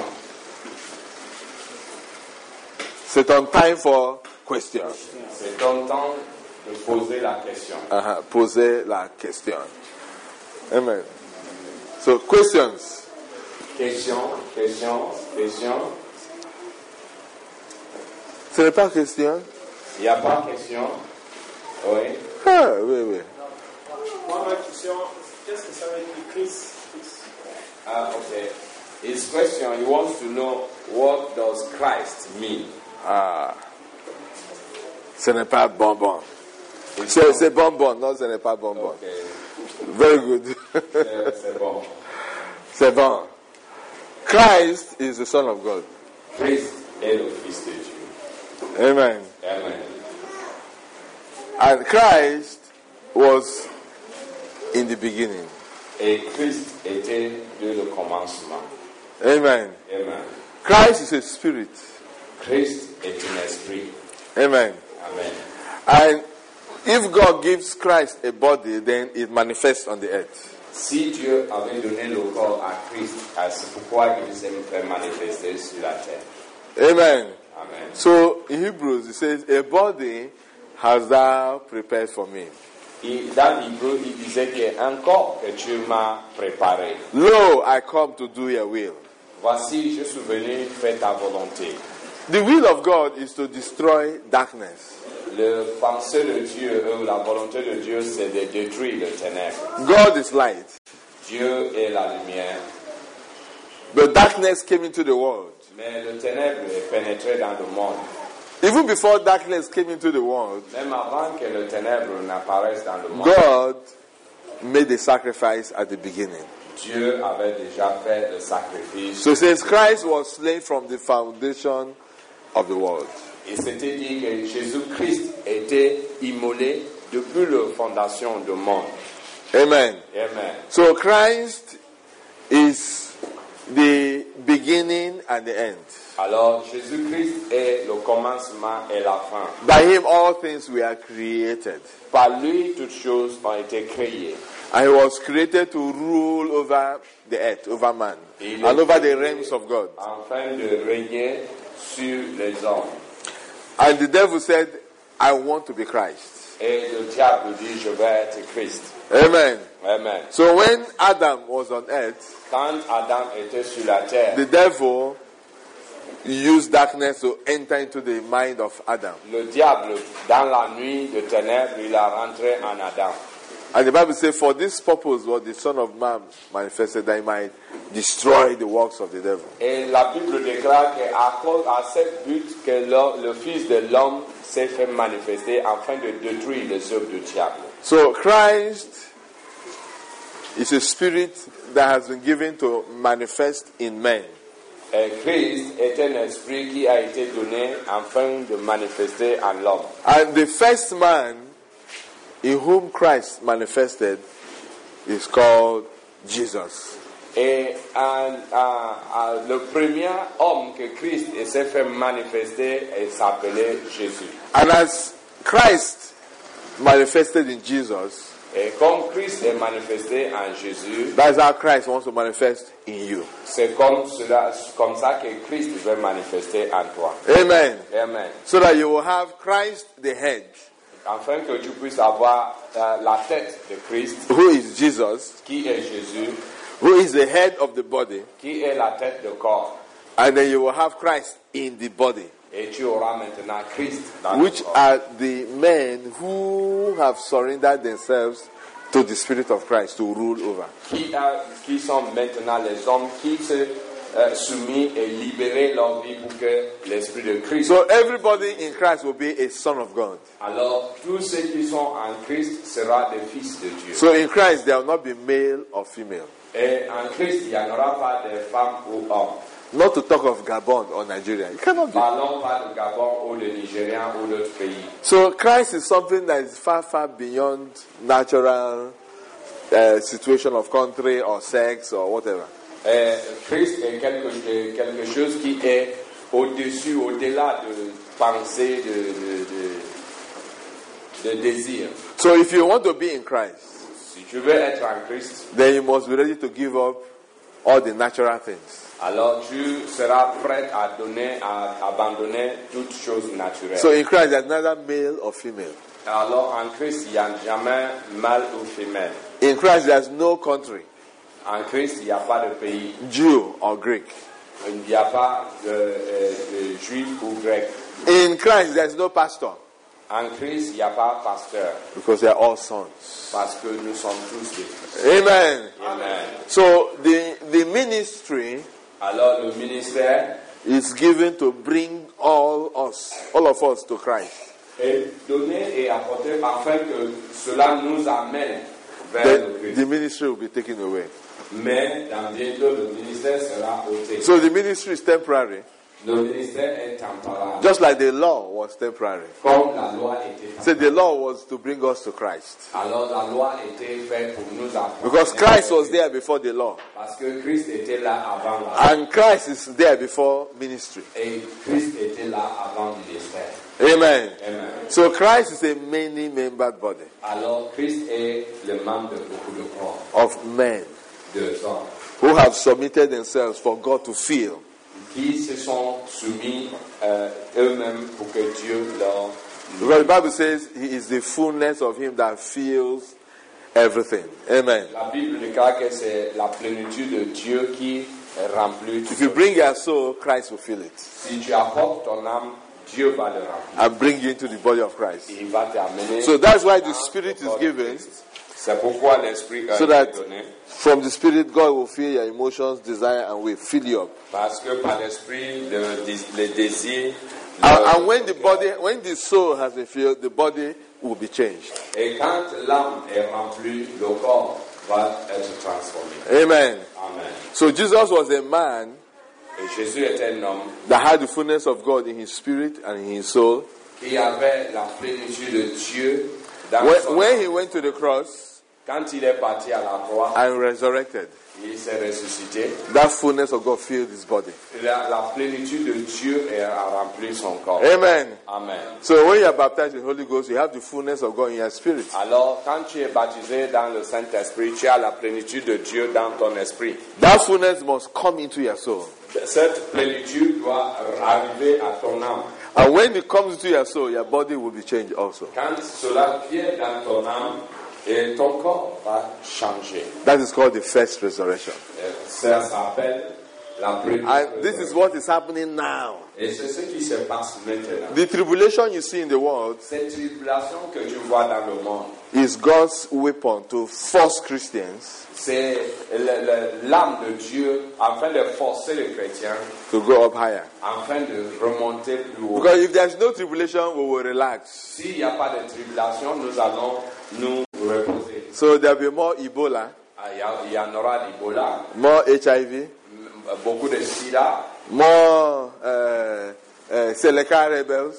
C'est on time for questions. C'est ton temps de poser la question. Poser la question. Amen. So questions. Question, question, question. Ce n'est pas question. Il n'y a pas de question. Oui. Ah, oui, oui. Moi, ma question, qu'est-ce que ça veut dire Christ? Ah, okay. His question, he wants to know what does Christ mean. Ah. Ce n'est pas bonbon. C'est bonbon, non, ce n'est pas bonbon. Okay. Very good. C'est bon. C'est bon. Christ is the Son of God. Christ est le Fils de Dieu. Amen. Amen. And Christ was in the beginning. Et Christ était dès le commencement. Amen. Amen. Christ is a spirit. Christ est un esprit. Amen. Amen. And if God gives Christ a body, then it manifests on the earth. Si Dieu avait donné le corps à Christ, c'est pourquoi il s'est manifesté sur la terre. Amen. Amen. So in Hebrews it says, a body has thou prepared for me. Et dans l'Hébreu, il disait qu'il y a un corps que tu m'as préparé. Lo, I come to do your will. Voici, je suis venu faire ta volonté. The will of God is to destroy darkness. Le pensée de Dieu, la volonté de Dieu, c'est de détruire le ténèbre. God is light. Dieu est la lumière. But darkness came into the world. Mais le ténèbre est pénétré dans le monde. Even before darkness came into the world, Même avant que le ténèbre n'apparaisse dans le monde, God made a sacrifice at the beginning. Dieu avait déjà fait le sacrifice. So it says Christ was slain from the foundation of the world. Il s'était dit que Jésus-Christ était immolé depuis la fondation du monde. Amen. Amen. So Christ is the beginning and the end. Alors, Jésus-Christ est le commencement et la fin. By him all things were created. Par lui, toutes choses ont été créées. And he was created to rule over the earth, over man, Il and est over the créé realms of God. afin de régner sur les hommes. And the devil said, I want to be Christ. Et le diable dit, je vais être Christ. Amen. Amen. So when Adam was on earth, Quand Adam était sur la terre, the devil used darkness to enter into the mind of Adam. le diable, dans la nuit de ténèbres, il a rentré en Adam. And the Bible says, for this purpose was the Son of Man manifested, that he might destroy the works of the devil. Et la Bible déclare qu'à cause à ce but que le Fils de l'homme s'est fait manifester afin de détruire les œuvres du diable. So Christ is a spirit that has been given to manifest in men. Et Christ est un esprit qui a été donné afin de manifester en l'homme. And the first man in whom Christ manifested is called Jesus. Et le premier homme que Christ s'est fait manifester s'appelait Jésus. And as Christ manifested in Jesus, Et comme Christ est manifesté en Jésus, that's how Christ wants to manifest in you. c'est comme ça que Christ veut manifester en toi. Amen. Amen. So that you will have Christ the head, Afin que tu puisses avoir la tête de Christ, who is Jesus, qui est Jésus, who is the head of the body, qui est la tête du corps. and then you will have Christ in the body, Et tu auras maintenant Christ dans which le corps. are the men who have surrendered themselves to the Spirit of Christ to rule over. Qui sont maintenant les hommes qui se soumis et libérer leur vie pour que l'Esprit de Christ. So everybody in Christ will be a son of God. Alors tous ceux qui sont en Christ seront des fils de Dieu. So in Christ there will not be male or female. Et en Christ, il n'y en aura pas de femmes ou hommes. Not to talk of Gabon or Nigeria. It cannot be. Parlons pas de Gabon ou de Nigérian ou d'autres pays. So Christ is something that is far, far beyond natural situation of country or sex or whatever. Christ est quelque chose qui est au-dessus, au-delà de pensée, de désir. So if you want to be in Christ, Si tu veux être en Christ, then you must be ready to give up all the natural things. alors tu seras prêt à abandonner toutes choses naturelles. So in Christ there's neither male or female. Alors en Christ, il n'y a jamais mâle ou femelle. In Christ there's no country, En Christ, il n'y a pas de pays. Jew or Greek. Il n'y a pas de juif ou grec. In Christ there's no pastor, En Christ, il n'y a pas pasteur. because they are all sons. Parce que nous sommes tous des fils. Amen. Amen. So the ministry Alors le ministère is given to bring all of us to Christ. est donné et apporté afin que cela nous amène vers le Then Christ. the ministry will be taken away. Mais dans bientôt, le ministère sera ôté. So the ministry is temporary, Le ministère est temporaire. just like the law was temporary. Comme la loi était So faite. the law was to bring us to Christ. Alors la loi était faite pour nous apporter. Because Christ was there before the law. Parce que Christ était là avant la loi. And Christ is there before ministry. Et Christ était là avant le ministère. Amen. Amen. So Christ is a many-membered body Alors Christ est le membre de beaucoup de corps, of men de hommes, who have submitted themselves for God to feel. qui se sont soumis eux-mêmes pour que Dieu leur... Because the Bible says he is the fullness of him that feels everything. Amen. La Bible déclare que c'est la plénitude de Dieu qui remplit tout. If you bring your soul, Christ will feel it. Si tu apportes ton âme, Dieu va le remplir. And bring you into the body of Christ. Il va t'amener. So that's why the Spirit is given C'est pourquoi l'esprit a So été that donné. from the Spirit, God will feel your emotions, desire, and will fill you up. Parce que par l'esprit, les désirs. And when the soul has been filled, the body will be changed. Et quand l'âme est remplie, le corps va être transformé. Amen. Amen. So Jesus was a man Et Jésus était un homme that had the fullness of God in his spirit and in his soul. qui avait la plénitude de Dieu dans son When âme. he went to the cross Quand il est parti à la croix, and resurrected, il s'est ressuscité. that fullness of God filled his body. La plénitude de Dieu a rempli son corps. Amen. Amen. So when you are baptized in the Holy Ghost, you have the fullness of God in your spirit. Alors, quand tu es baptisé dans le Saint-Esprit, tu as la plénitude de Dieu dans ton esprit. That fullness must come into your soul. Cette plénitude doit arriver à ton âme. And when it comes into your soul, your body will be changed also. Quand cela vient dans ton âme, et ton corps va changer. That is called the first resurrection. Ça s'appelle la première. And this is what is happening now. Et c'est ce qui se passe maintenant. The tribulation you see in the world Cette tribulation que tu vois dans le monde, is God's weapon to force Christians c'est l'âme de Dieu afin de forcer les chrétiens, to go up higher. afin de remonter plus haut. Because if there's no tribulation, we will relax. S'il n'y a pas de tribulation, nous allons nous reposer. So there'll be more Ebola, Il y en aura d'Ebola, more HIV, beaucoup de sida, more Seleka rebels,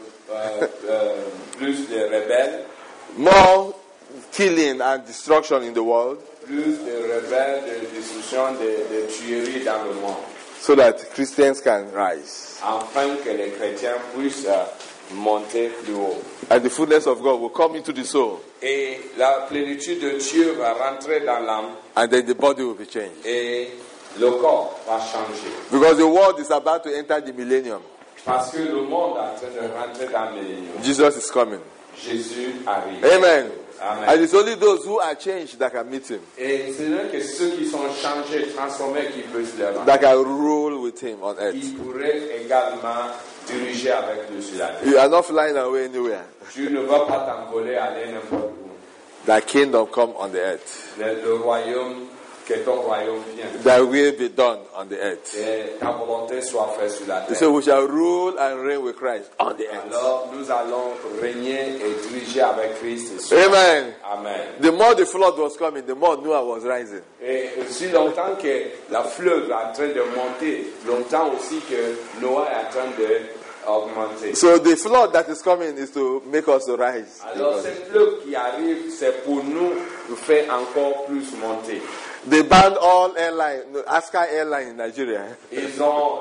plus de rebelles, more killing and destruction in the world, plus de rebelles, de destruction, de tueries dans le monde, so that Christians can rise. afin que les chrétiens puissent monter plus haut. And the fullness of God will come into the soul, Et la plénitude de Dieu va rentrer dans l'âme and then the body will be changed. et le corps va changer. Because the world is about to enter the millennium. Parce que le monde est en train de rentrer dans le millénium. Jesus is coming. Jésus arrive. Amen. Amen. And it's only those who are changed that can meet him, Et ce n'est que ceux qui sont changés, transformés, qui peuvent le rendre. that can rule with him on earth. Qui pourraient également diriger avec lui sur la terre. You are not flying away anywhere. Tu ne vas pas t'envoler, aller n'importe où. Thy kingdom come on the earth. Le royaume, que ton royaume vienne. Thy will be done on the earth. Et ta volonté soit faite sur la terre. So we shall rule and reign with Christ on the earth. Alors nous allons régner et diriger avec Christ. sur- Amen. Amen. The more the flood was coming, the more Noah was rising. Et aussi longtemps que la fleuve est en train de monter, longtemps aussi que Noah est en train d'augmenter. So the flood that is coming is to make us to rise. Alors cette fleuve qui arrive, c'est pour nous faire encore plus monter. They banned all airline, Aska Airline in Nigeria. Ils ont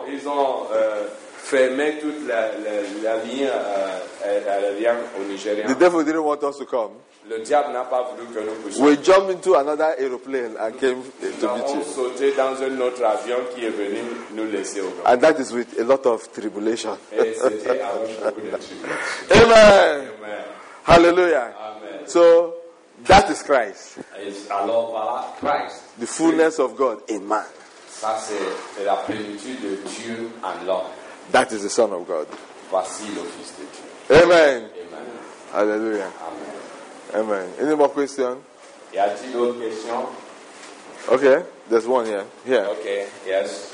fermé toute la ligne aérienne au Nigeria. The devil didn't want us to come. Le diable n'a pas voulu que nous puissions. We jumped into another aeroplane and came Nous to meet avons you. sauté dans un autre avion qui est venu nous laisser au monde. And that is with a lot of tribulation. Et c'était avec beaucoup de tribulation. Amen. Amen. Hallelujah. Amen. So that is Christ, Et alors voilà, Christ. the fullness of God in man. Ça c'est la plénitude de Dieu en l'homme. That is the Son of God. Voici le Fils de Dieu. Amen. Amen. Hallelujah. Amen. Amen. Any more questions? Y a-t-il d'autres questions? Okay, there's one here. Here. Okay, yes.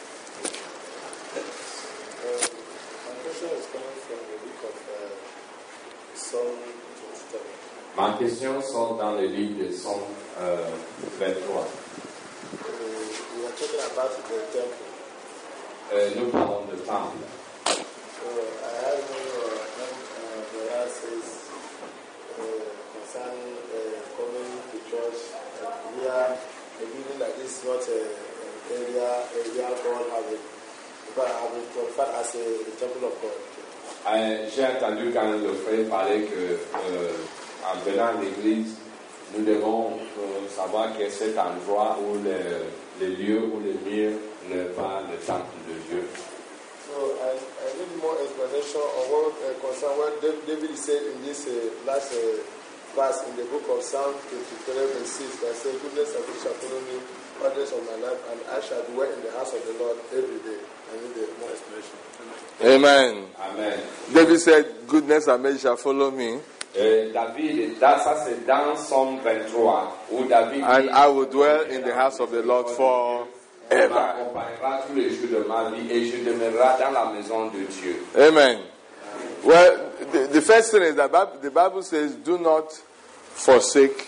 My question is coming from the book of Psalm 23. Ma question sort dans le livre de Psaume 23. We are talking about the temple. Nous parlons de temple. So I have when the Lord says concerning coming to church, here a building like this is not an area God have it, but have been qualified as a temple of God. J'ai entendu quand le frère parlait que en venant à l'église, nous devons savoir que cet endroit où les lieux où les murs n'est pas le temple de Dieu. So I need more explanation on what concern what David said in this last verse in the book of Psalm 23 verse 6 that says, "Goodness and peace shall follow me all the days of my life, and I shall dwell in the house of the Lord every day." I need more explanation. Amen. Amen. David said, goodness and mercy shall follow me David, ça c'est dans Somme 23, où David And dit, I will dwell in the house of the Lord on forever. m'accompagnera tous les jours de ma vie et je demeurerai dans la maison de Dieu. Amen. Well, the first thing is that the Bible says, do not forsake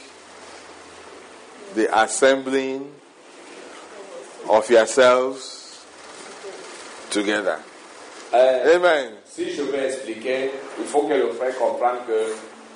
the assembling of yourselves together. Amen. Si je vais expliquer, il faut que le frère comprenne que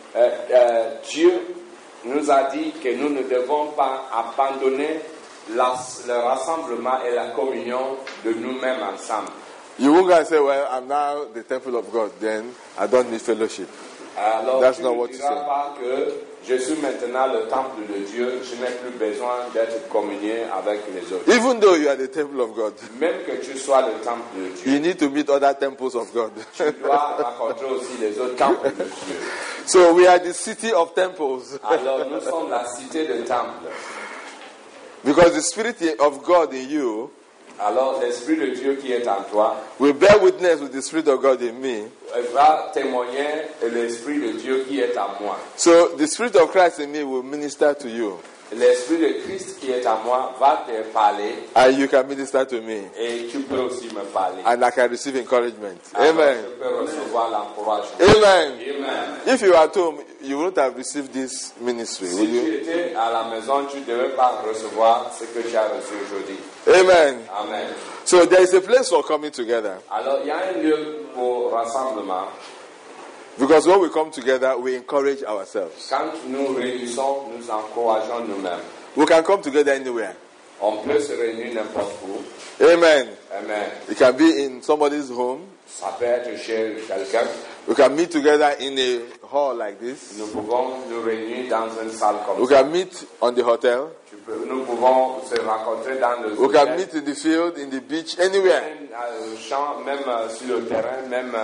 Dieu nous a dit que nous ne devons pas abandonner le rassemblement et la communion de nous-mêmes ensemble. You won't go and say, well, I'm now the temple of God, then I don't need fellowship. Alors, That's tu not ne what you diras say. pas que je suis maintenant le temple de Dieu, je n'ai plus besoin d'être communié avec les autres. Even though you are the temple of God, Même que tu sois le temple de Dieu, you need to meet other temples of God. tu dois rencontrer aussi les autres temples de Dieu. So we are the city of temples. Alors, nous sommes la cité de temple. Because the Spirit of God in you Alors, l'Esprit de Dieu qui est en toi will bear witness with the Spirit of God in me. va témoigner l'Esprit de Dieu qui est en moi. So the Spirit of Christ in me will minister to you. L'Esprit de Christ qui est en moi va te parler And you can minister to me. et tu peux aussi me parler. And I can receive encouragement. Alors, Amen. je peux recevoir l'encouragement. Amen. Amen. If you are at home, you wouldn't have received this ministry, Si will tu you? étais à la maison, tu ne devais pas recevoir ce que tu as reçu aujourd'hui. Amen. Amen. So there is a place for coming together. Alors, il y a un lieu pour rassemblement. Because when we come together, we encourage ourselves. Quand nous réunissons, nous encourageons nous-mêmes. We can come together anywhere. On peut se réunir n'importe où. Amen. Amen. It can be in somebody's home. Ça peut être chez quelqu'un. We can meet together in a hall like this. Nous pouvons nous réunir dans une salle comme We ça. can meet on the hotel. Nous pouvons se rencontrer dans le We can hôtel, meet in the field, in the beach, anywhere. même au champ, même sur le terrain, même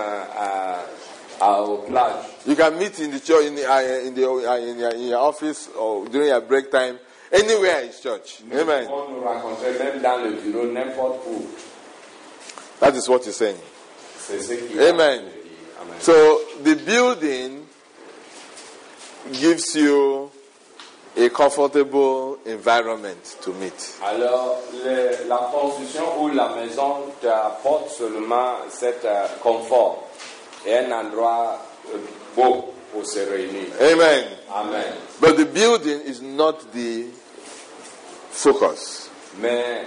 aux plages. You can meet in the church, in your office, or during your break time, anywhere in church. Nous Amen. pouvons nous rencontrer même dans le bureau, n'importe où. That is what he's saying. C'est ce qui Amen. Amen. So the building gives you a comfortable environment to meet. Alors, la construction ou la maison t'apporte seulement cet confort et un endroit beau pour se réunir. Amen. Amen. But the building is not the focus. Mais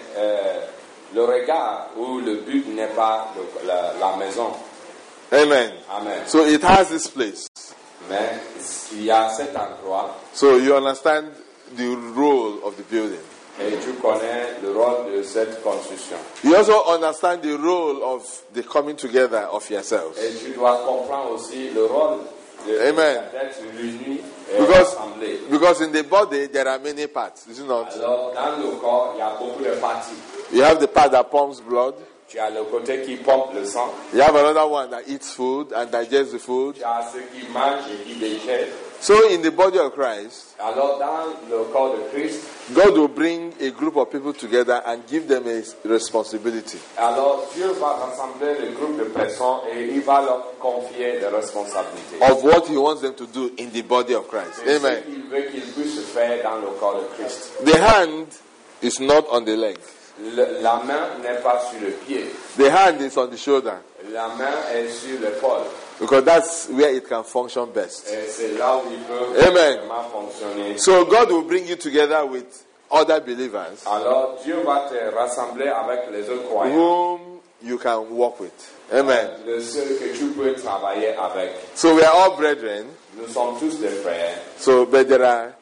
le regard ou le but n'est pas la maison. Amen. Amen. So it has this place. Mais il y a cet endroit So you understand the role of the building. et tu connais le rôle de cette construction. You also understand the role of the coming together of yourselves. Et tu dois comprendre aussi le rôle Amen. d'être réuni et Because, rassemblé. because in the body there are many parts, is it not? Alors, dans le corps, il y a beaucoup de parties. You have the part that pumps blood. Tu as le côté qui pompe le sang. You have another one that eats food and digests the food. Tu as ceux qui mangent et qui digèrent. So in the body of Christ, Alors, dans le corps de Christ, God will bring a group of people together and give them a responsibility. alors Dieu va rassembler le groupe de personnes et il va leur confier des responsabilités. Of what He wants them to do in the body of Christ. C'est ce Amen. qu'il veut qu'ils puissent faire dans le corps de Christ. The hand is not on the leg. La main n'est pas sur le pied. The hand is on the shoulder. La main est sur l'épaule. Because that's where it can function best. Et c'est là où il peut Amen. vraiment fonctionner. So God will bring you together with other believers Alors Dieu va te rassembler avec les autres croyants. whom you can walk with. Amen. Le seul que tu peux travailler avec. So we are all brethren. Nous sommes tous des frères. So, but there are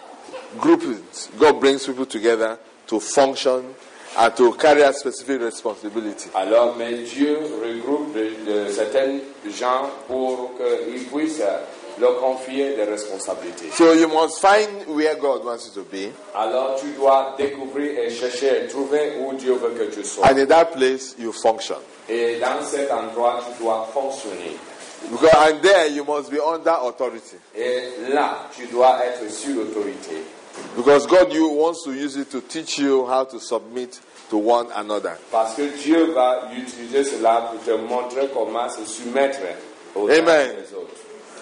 groups. God brings people together to function and to carry a specific responsibility. Alors, mais Dieu regroupe de certains gens pour qu'ils puissent leur confier des responsabilités. So you must find where God wants you to be, Alors, tu dois découvrir et chercher et trouver où Dieu veut que tu sois. and in that place you function. Et dans cet endroit, tu dois fonctionner. Because and there you must be under authority. Et là, tu dois être sous l'autorité. Because God wants to use it to teach you how to submit to one another. Parce que Dieu va utiliser cela pour te montrer comment se soumettre aux uns Amen. et aux autres.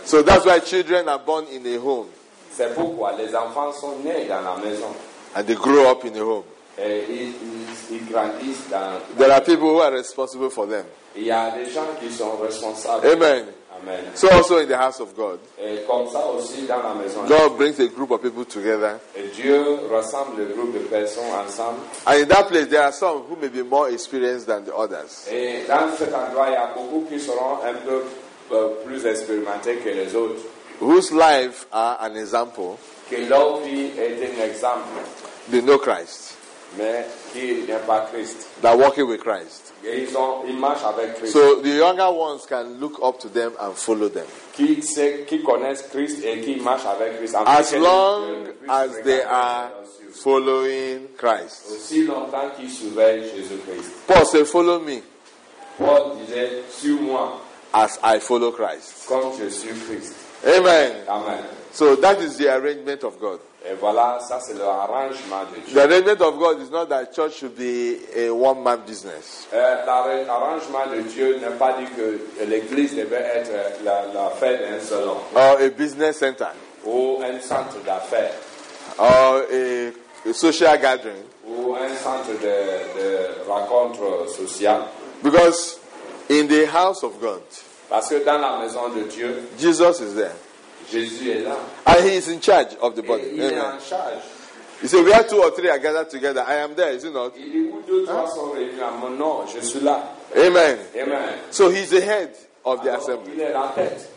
So that's why children are born in a home C'est pourquoi les enfants sont nés dans la maison. and they grow up in a home. Et ils grandissent dans... There are people who are responsible for them. Il y a des gens qui sont responsables. Amen. Amen. So also in the house of God, Et comme ça aussi dans la maison. God brings a group of people together. Et Dieu rassemble le groupe de personnes ensemble. And in that place, there are some who may be more experienced than the others. Et dans cet endroit, il y a beaucoup qui seront un peu plus expérimentés que les autres. Whose life are an example. Que leur vie est un exemple, They know Christ. mais qui n'est pas Christ. They're walking with Christ. Et ils marchent avec Christ. So the younger ones can look up to them and follow them. Qui connaissent Christ et qui marchent avec Christ. As long as they are following Christ. Aussi longtemps qu'ils surveillent Jésus-Christ. Paul said, follow me Paul disait, suis-moi as I follow Christ. comme je suis Christ. Amen. Amen. So that is the arrangement of God. Et voilà, ça c'est l'arrangement de The Dieu. arrangement of God is not that church should be a one-man business. L'arrangement de Dieu n'est pas dit que l'église devait être la fête d'un seul homme. Or a business center. Ou un centre d'affaires. Or a social gathering. Ou un centre de rencontre sociale. Because in the house of God, Parce que dans la maison de Dieu, Jesus is there. Jésus est là. And he is in charge of the Et body. il est Amen. en charge. He said, where 2 or 3 are gathered together, I am there, is it not? Il dit où 2, 3 sont réunis à mon nom, je suis là. Amen. Amen. So he's the head of the Alors, assembly. il est la tête.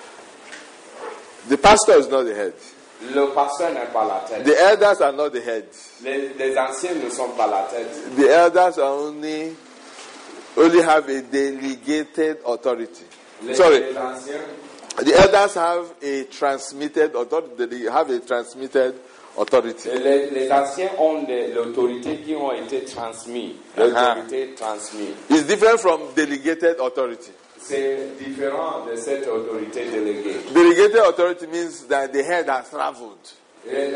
The pastor is not the head. Le pasteur n'est pas la tête. The elders are not the head. Les anciens ne sont pas la tête. The elders are only have a delegated authority. Les anciens, The elders have a transmitted authority. They have a transmitted authority. les anciens ont l'autorité qui ont été transmises. L'autorité transmise. It's different from delegated authority. C'est différent de cette autorité déléguée. Delegated authority means that the head has traveled. Et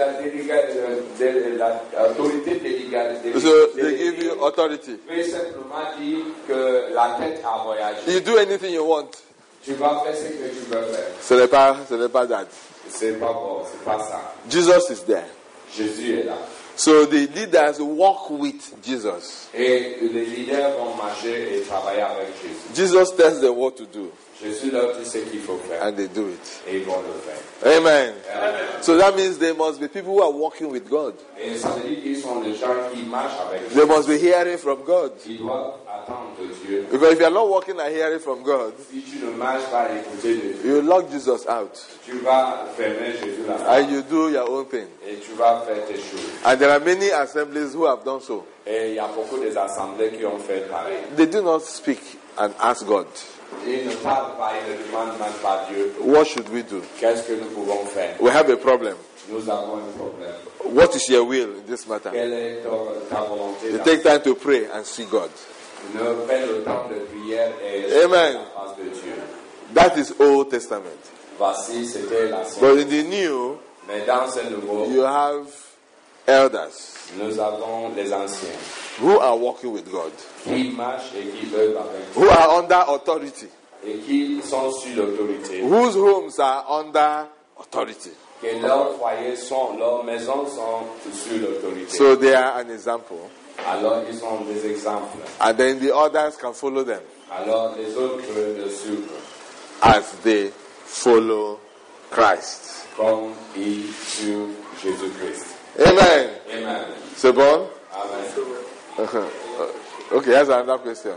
l'autorité déléguée So they give you authority. peut simplement dire que la tête a voyagé. You do anything you want. Tu vas faire ce que tu veux faire. Ce n'est pas that. C'est pas bon, c'est pas ça. Jesus is there. Jésus est là. So the leaders walk with Jesus. Et les leaders vont marcher et travailler avec Jésus. Jesus tells them what to do, Jésus leur dit ce qu'il faut faire. and they do it. Et ils vont le faire. Amen. Amen. So that means there must be people who are walking with God. Et ça veut dire qu'ils sont des gens qui marchent avec They Dieu. must be hearing from God. Ils doivent attendre de Dieu. Because if you are not walking and hearing from God, Si tu ne marches pas à écouter de Dieu, you lock Jesus out tu vas fermer Jésus là and you do your own thing. et tu vas faire tes choses. And there are many assemblies who have done so. Et il y a beaucoup des assemblées qui ont fait pareil. They do not speak and ask God, Ils ne parlent pas, ils ne demandent même pas Dieu. what should we do? Qu'est-ce que nous pouvons faire? We have a problem. Nous avons un problème. What is your will in this matter? Quelle est ta volonté? You take time to pray and see God. Ne fais le temps de prière et Amen. la face de Dieu. That is Old Testament. Voici, c'était l'ancien. But in the New, Mais dans ce nouveau, you have elders nous avons les anciens who are walking with God, qui marchent et qui œuvrent avec Dieu who are under authority, et qui sont sur l'autorité. whose homes are under authority. Que leurs foyers sont, leurs maisons sont sur l'autorité. So they are an example. Alors ils sont des exemples. And then the others can follow them Alors les autres peuvent le suivre as they follow Christ. comme ils suivent Jésus-Christ. Amen. Amen. C'est bon? Amen. Okay, here's another question.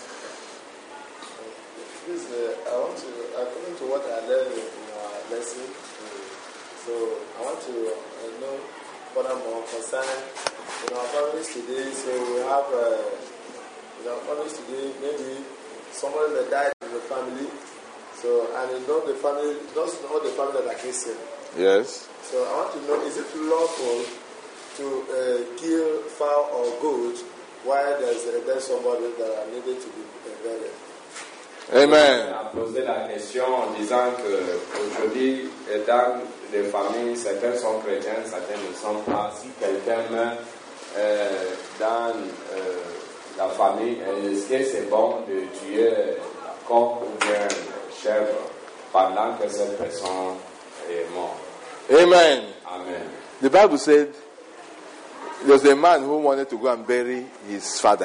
Please, according to what I learned in our lesson, so I want to know furthermore concerning our families today. So we have in our families today, maybe someone that died in the family. So, and it's not the family, not all the family that are Christian. Yes. So I want to know, is it lawful to kill fowl or goat while there's somebody that are needed to be buried? Amen. On a posé la question en disant qu'aujourd'hui, dans les familles, certains sont chrétiens, certains ne sont pas. Si quelqu'un meurt dans la famille, est-ce que c'est bon de tuer la coq ou bien la chèvre pendant que cette personne est morte. Amen. Amen. The Bible said there was a man who wanted to go and bury his father.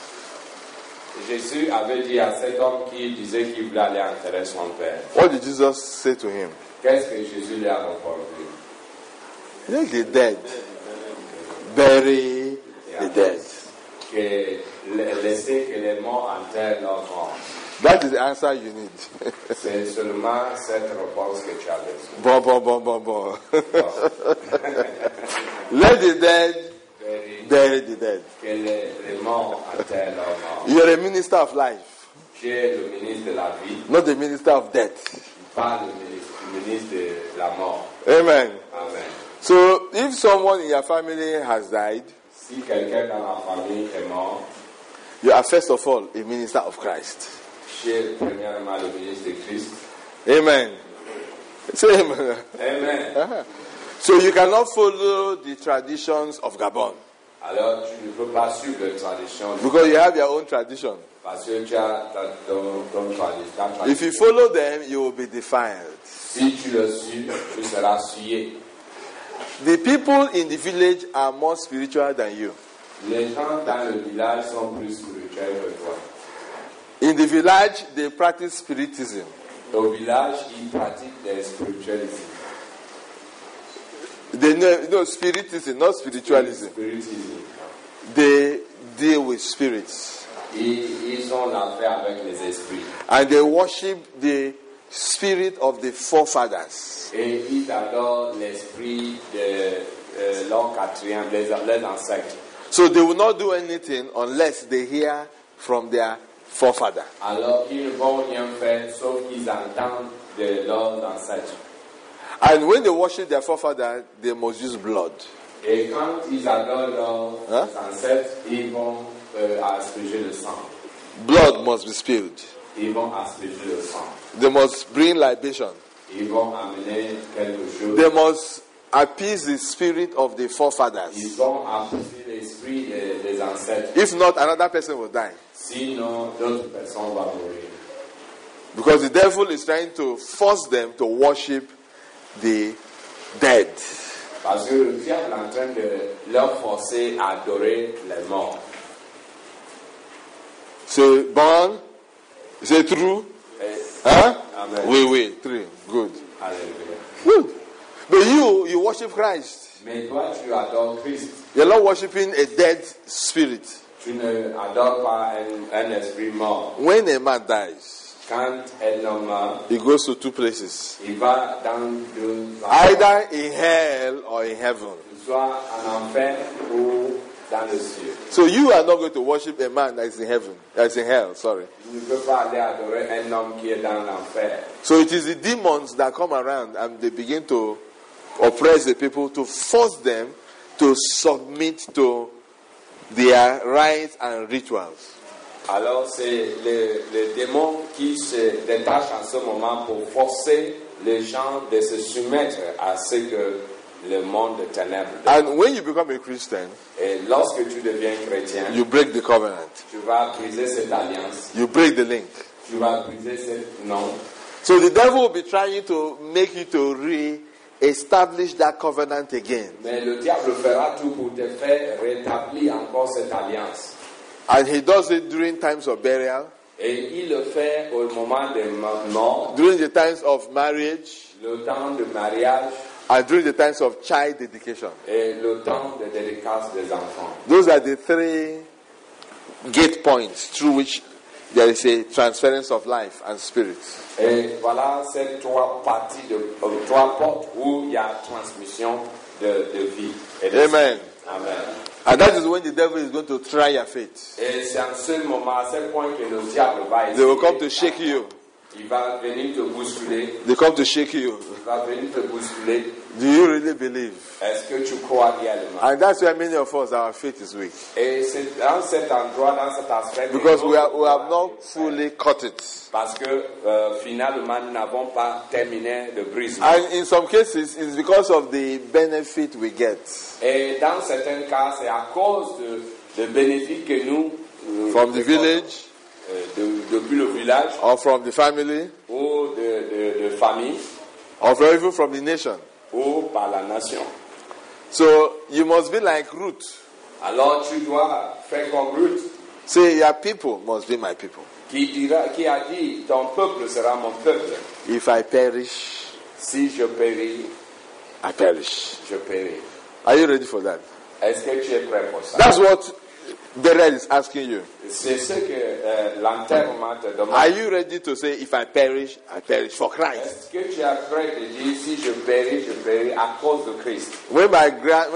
Jésus avait dit à cet homme qui disait qu'il voulait aller enterrer son père. What did Jesus say to him? Qu'est-ce que Jésus lui a répondu? Let the dead bury the dead. Que laisser que les morts enterrent leurs morts. That is the answer you need. C'est seulement cette réponse que tu as besoin. Bon. Let the dead bury the dead. Que les morts enterrent leurs morts. You are a minister of life, Tu es le ministre de la vie, not the minister of death. pas le ministre de la mort. Amen. Amen. So, if someone in your family has died, Si quelqu'un dans la famille est mort, you are first of all a minister of Christ. tu es premièrement le ministre de Christ. Amen. Say amen. Amen. Uh-huh. So you cannot follow the traditions of Gabon Alors tu ne peux pas suivre les traditions because you have your own tradition. parce que tu as ton tradition. If you follow them, you will be defiled. Si tu le suis, tu seras souillé. The people in the village are more spiritual than you. Les gens dans le village sont plus spirituels que toi. In the village, they practice spiritism. Au village, ils pratiquent le spiritualisme. They know spiritism, not spiritualism. Spiritisme. They deal with spirits. Ils ont l'affaire avec les esprits. And they worship the spirit of the forefathers. Et ils adorent l'esprit de leur quatrième, les ancêtres. So they will not do anything unless they hear from their forefather. Alors ils ne vont rien faire sauf qu'ils entendent de leurs ancêtres. And when they worship their forefather, they must use blood. Et quand ils adorent leurs ancêtres, ils vont asperger le sang. Blood must be spilled. Ils vont asperger le sang. They must bring libation. Ils vont amener quelque chose. They must appease the spirit of the forefathers. Ils vont apaiser l'esprit des ancêtres. If not, another person will die. Sinon, d'autres personnes vont mourir. Because the devil is trying to force them to worship the dead. Parce que le diable est en train de leur forcer à adorer les morts. So, born, is it true? Huh? Amen. Oui, true. Good. Alléluia. Good. But you worship Christ. Mais toi, tu adores Christ. You're not worshiping a dead spirit. Tu ne adores pas un esprit mort. When a man dies, Quand un homme meurt, he goes to two places. il va dans deux Either in hell or in heaven. soit en enfer ou dans le ciel. So you are not going to worship a man that is in heaven, that is in hell, sorry. Tu ne peux pas aller adorer un homme qui est dans l'enfer. So it is the demons that come around and they begin to oppress the people, to force them to submit to their rites and rituals. Alors c'est les démons qui se détachent en ce moment pour forcer les gens de se soumettre à ce que le monde de ténèbres demande. And when you become a Christian, Et lorsque tu deviens chrétien, you break the covenant. tu vas briser cette alliance, You break the link. tu vas briser ce nom. So the devil will be trying to make you to re-establish that covenant again. Mais le diable fera tout pour te faire rétablir encore cette alliance. And he does it during times of burial, Et il le fait au moment de mort, during the times of marriage, le temps de mariage and during the times of child dedication. et le temps de dédicace des enfants. Those are the three gate points through which there is a transference of life and spirit. Et voilà ces trois parties, trois portes où il y a transmission de vie. Et de Amen. Amen. And that is when the devil is going to try your faith. Et c'est en ce moment, à ce point que le diable va They will essayer. come to shake you. Il va venir te bousculer. They come to shake you. Il va venir te bousculer. Do you really believe? Est-ce que tu crois réellement? And that's why many of us, our faith is weak. Et c'est dans cet endroit, dans cet aspect, Because we have not fully cut it. parce que finalement nous n'avons pas terminé le brisement. And in some cases, it's because of the benefit we get Et dans certains cas, c'est à cause de bénéfices que nous from the village, depuis le village or from the family ou de famille or even from the nation. ou par la nation. So you must be like Ruth. Alors tu dois faire comme Ruth Say, your people must be my people. qui a dit ton peuple sera mon peuple. If I perish, Si je péris, I perish. je péris. Are you ready for that? Est-ce que tu es prêt pour ça? That's what Beryl is asking you. C'est ce que l'enterrement te demande. Are you ready to say, if I perish for Christ? Est-ce que tu es prêt de dire si je péris à cause de Christ? When my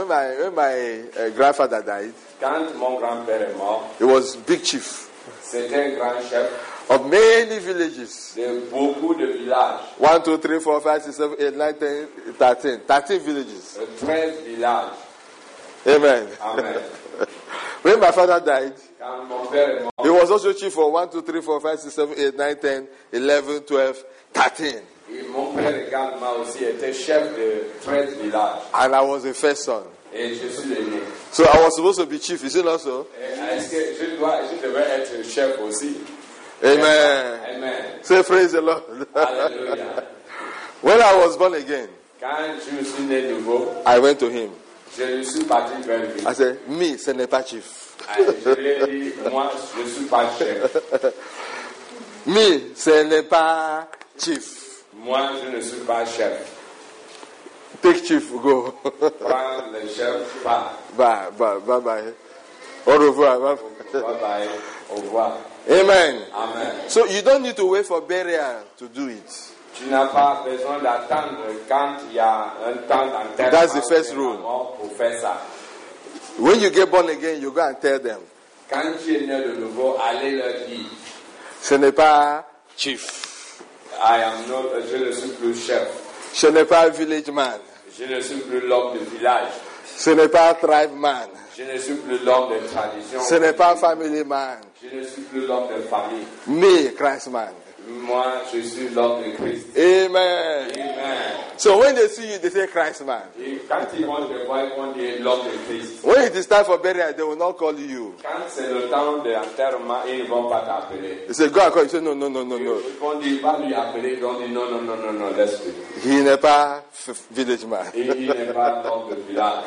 grandfather died, Quand mon grand-père est mort, he was big chief c'était un grand chef of many villages. de beaucoup de villages, 1, 2, 3, 4, 5, 6, 7, 8, 9, 10, 13. 13 villages. 13 villages. Amen. Amen. When my father died, Quand mon père est mort, he was also chief for 1, 2, 3, 4, 5, 6, 7, 8, 9, 10, 11, 12, 13. et mon père également aussi était chef de 13 villages. And I was the first son. Et je suis l'aîné. So I was supposed to be chief. Is it not so? Et est-ce que je devais être chef aussi? Amen. Amen. Say praise the Lord. Alléluia. When I was born again, Quand je me suis né nouveau, I went to him. je lui suis parti vers lui. I said, me, ce n'est pas chief. Je lui ai dit, moi, je ne suis pas chef. Me, ce n'est pas chief. Moi, je ne suis pas chef. Take chief, go. Prends le chef, pas. Bye, bye, bye, bye. Au revoir. Bye. Bye bye. Au revoir. Amen. Amen. So you don't need to wait for burial to do it. Tu n'as pas besoin d'attendre quand il y a un temps d'enterrement. That's the first rule. Pour faire ça. When you get born again, you go and tell them, Quand tu es né de nouveau, allez leur dire, ce n'est pas chief. je ne suis plus chef. Ce n'est pas village man. Je ne suis plus l'homme de village. Ce n'est pas tribe man. Je ne suis plus l'homme de tradition. Ce n'est pas family man. Je ne suis plus l'homme de famille. Me, Christ man. Moi, je suis l'homme de Christ. Amen. Amen. So when they see you, they say Christ man. Et quand ils vont te voir, ils vont dire l'homme de Christ. When it is time for burial, they will not call you. Quand c'est le temps de l'enterrement, ils ne vont pas t'appeler. They say, go and call. You say, no. Ils vont dire, va lui appeler. Ils vont dire, non, laisse-le. He n'est pas village man. Et il n'est pas l'homme de village.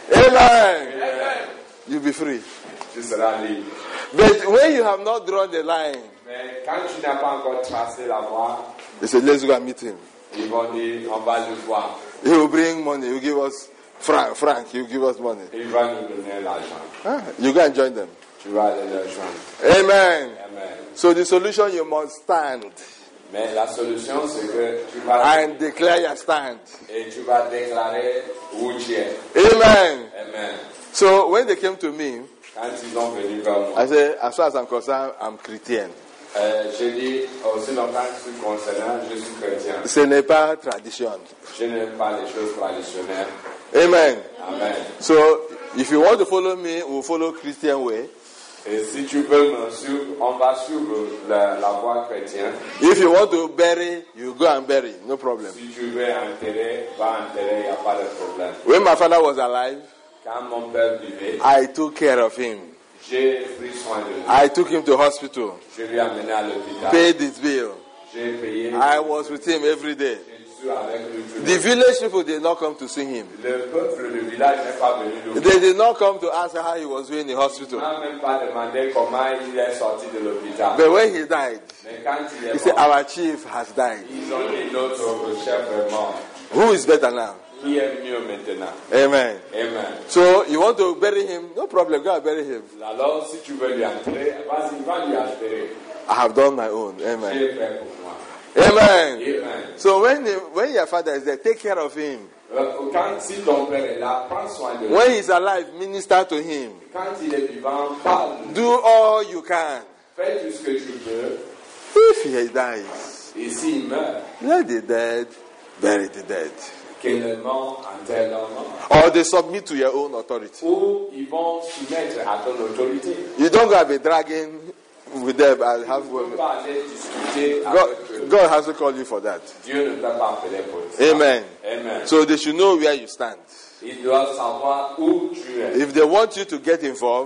Amen. Amen. You'll be free. Tu seras libre. But when you have not drawn the line, Mais quand tu n'as pas encore tracé la voie, they say, let's go and meet him. ils vont dire, on va le voir. He will bring money. He will give us franc. He will give us money. Il va nous donner l'argent. You go and join them. Tu vas aller leur joindre. Amen. Amen. So the solution, you must stand Mais la solution, c'est que tu vas and declare your stand. et tu vas déclarer où tu es. Amen. Amen. So when they came to me, Quand ils sont venus vers moi, I said, as far as I'm concerned, I'm Christian. j'ai dit, aussi longtemps que je suis concernant, je suis chrétien. Ce n'est pas tradition. Je n'aime pas les choses traditionnelles. Amen. Amen. So if you want to follow me, we'll follow Christian way. Et si tu veux me suivre, on va suivre la voie chrétienne. If you want to bury, you go and bury. No problem. Si tu veux enterrer, va enterrer, il n'y a pas de problème. When my father was alive, Quand mon père vivait, I took care of him. j'ai pris soin de lui. I took him to hospital, Je lui ai amené à l'hôpital. paid his bill. J'ai payé. I was with him every day. Je suis avec lui tout le The temps. village people did not come to see him. Le peuple, le village n'est pas venu le voir. They did not come to ask how he was doing in the Il hospital. n'a même pas demandé comment il est sorti de l'hôpital. But when he died, Mais quand il he est said, mort, our chief has died. ils ont dit notre chef est mort. Who is better now? Qui est mieux maintenant? Amen. Amen. So you want to bury him? No problem, go and bury him. Alors, si tu veux lui enterrer, vas-y, va lui enterrer. I have done my own. Amen. J'ai fait pour moi. Amen. Amen. So when your father is there, take care of him. Quand si ton père est là, prends soin de lui. When he's alive, minister to him. Quand il est vivant, parle. Do all you can. Fais tout ce que tu peux. If he dies, Et s'il meurt, let the dead bury the dead. qu'il est mort, enterre-le mort. Or they submit to your own authority. Ou ils vont soumettre à ton autorité. You don't go and be dragging with them and have Tu ne peux pas aller discuter avec eux. God has to call you for that. Dieu ne t'a pas appelé pour ça. Amen. Amen. So they should know where you stand. Ils doivent savoir où tu es. If they want you to get involved,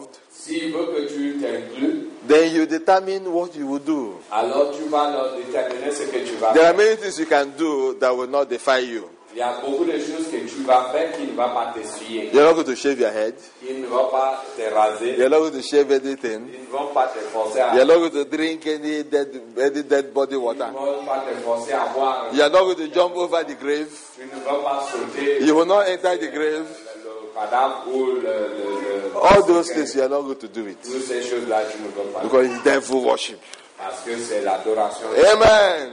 S'il veut que tu t'inclues, then you determine what you will do. alors tu vas leur déterminer ce que tu vas There are faire. many things you can do that will not defy you. Il y a beaucoup de choses que tu vas faire qui ne vont pas t'essuyer. You're not going to shave your head. Ils ne vont pas te raser. You're not going to shave anything. Ils ne vont pas te forcer à... You're not going to drink any dead body Ils ne water. vont pas te forcer à boire. You're not going to jump over the grave. Tu ne vas pas sauter. You will not enter the grave. Le cadavre ou le All those things, you are not going to do it. toutes ces choses-là, tu ne peux pas. Because it's devil worship. Parce que c'est l'adoration. Amen.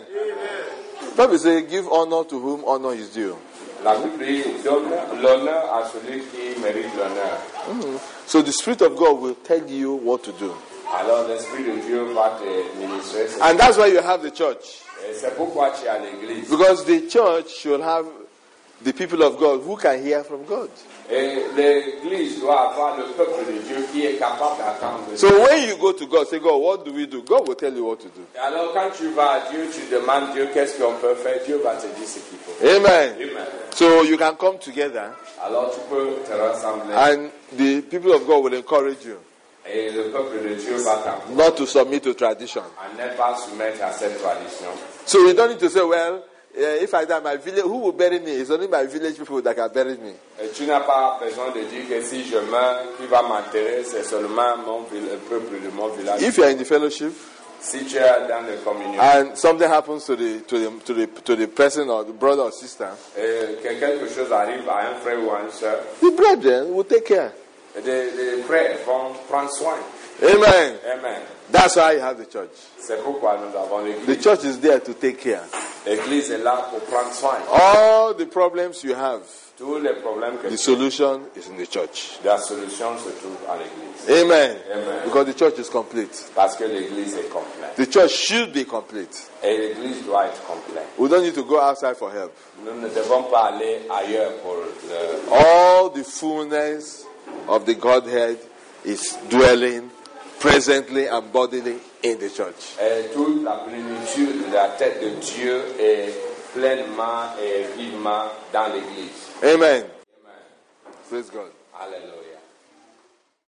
Bible says, give honor to whom honor is due. La Bible dit, donne l'honneur à celui qui mérite l'honneur. So the Spirit of God will tell you what to do. Alors l'Esprit de Dieu va te ministrer. And that's why you have the church. Et c'est pourquoi tu es à l'église. Because the church should have the people of God who can hear from God. Et l'église doit avoir le peuple de Dieu qui est capable d'attendre. So when you go to God, say, God, what do we do? God will tell you what to do. Et alors quand tu vas à Dieu, tu demandes Dieu qu'est-ce qu'on peut faire. Dieu va te dire ce qu'il faut. Amen. Amen. So you can come together Alors tu peux te rassembler. and the people of God will encourage you Et le peuple de Dieu va t'encourager not to submit to tradition. à ne pas soumettre à cette tradition. So you don't need to say, well, if I die, my village, who will bury me? It's only my village people that can bury me. Et tu n'as pas besoin de dire que si je meurs, qui va m'enterrer, c'est seulement le peuple de mon village. If you are in the fellowship Si tu es dans le communion and something happens to the person or the brother or sister, et que quelque chose arrive à un frère ou à une soeur, the brethren will take care. les frères vont prendre soin. Amen. Amen. That's why you have the church. C'est pourquoi nous avons The l'église. church is there to take care. L'église est là pour prendre soin. All the problems you have, Tous les problèmes que the tu as, solution is in the church. la solution se trouve à l'église. Amen. Amen. Because the church is complete. Parce que l'église est complète. The church should be complete. Et l'église doit être complète. We don't need to go outside for help. Nous ne devons pas aller ailleurs pour le... All the fullness of the Godhead is dwelling presently and bodily in the church. Et toute la plénitude de la tête de Dieu est pleinement et vivement dans l'église. Amen. Amen. Praise God. Alléluia.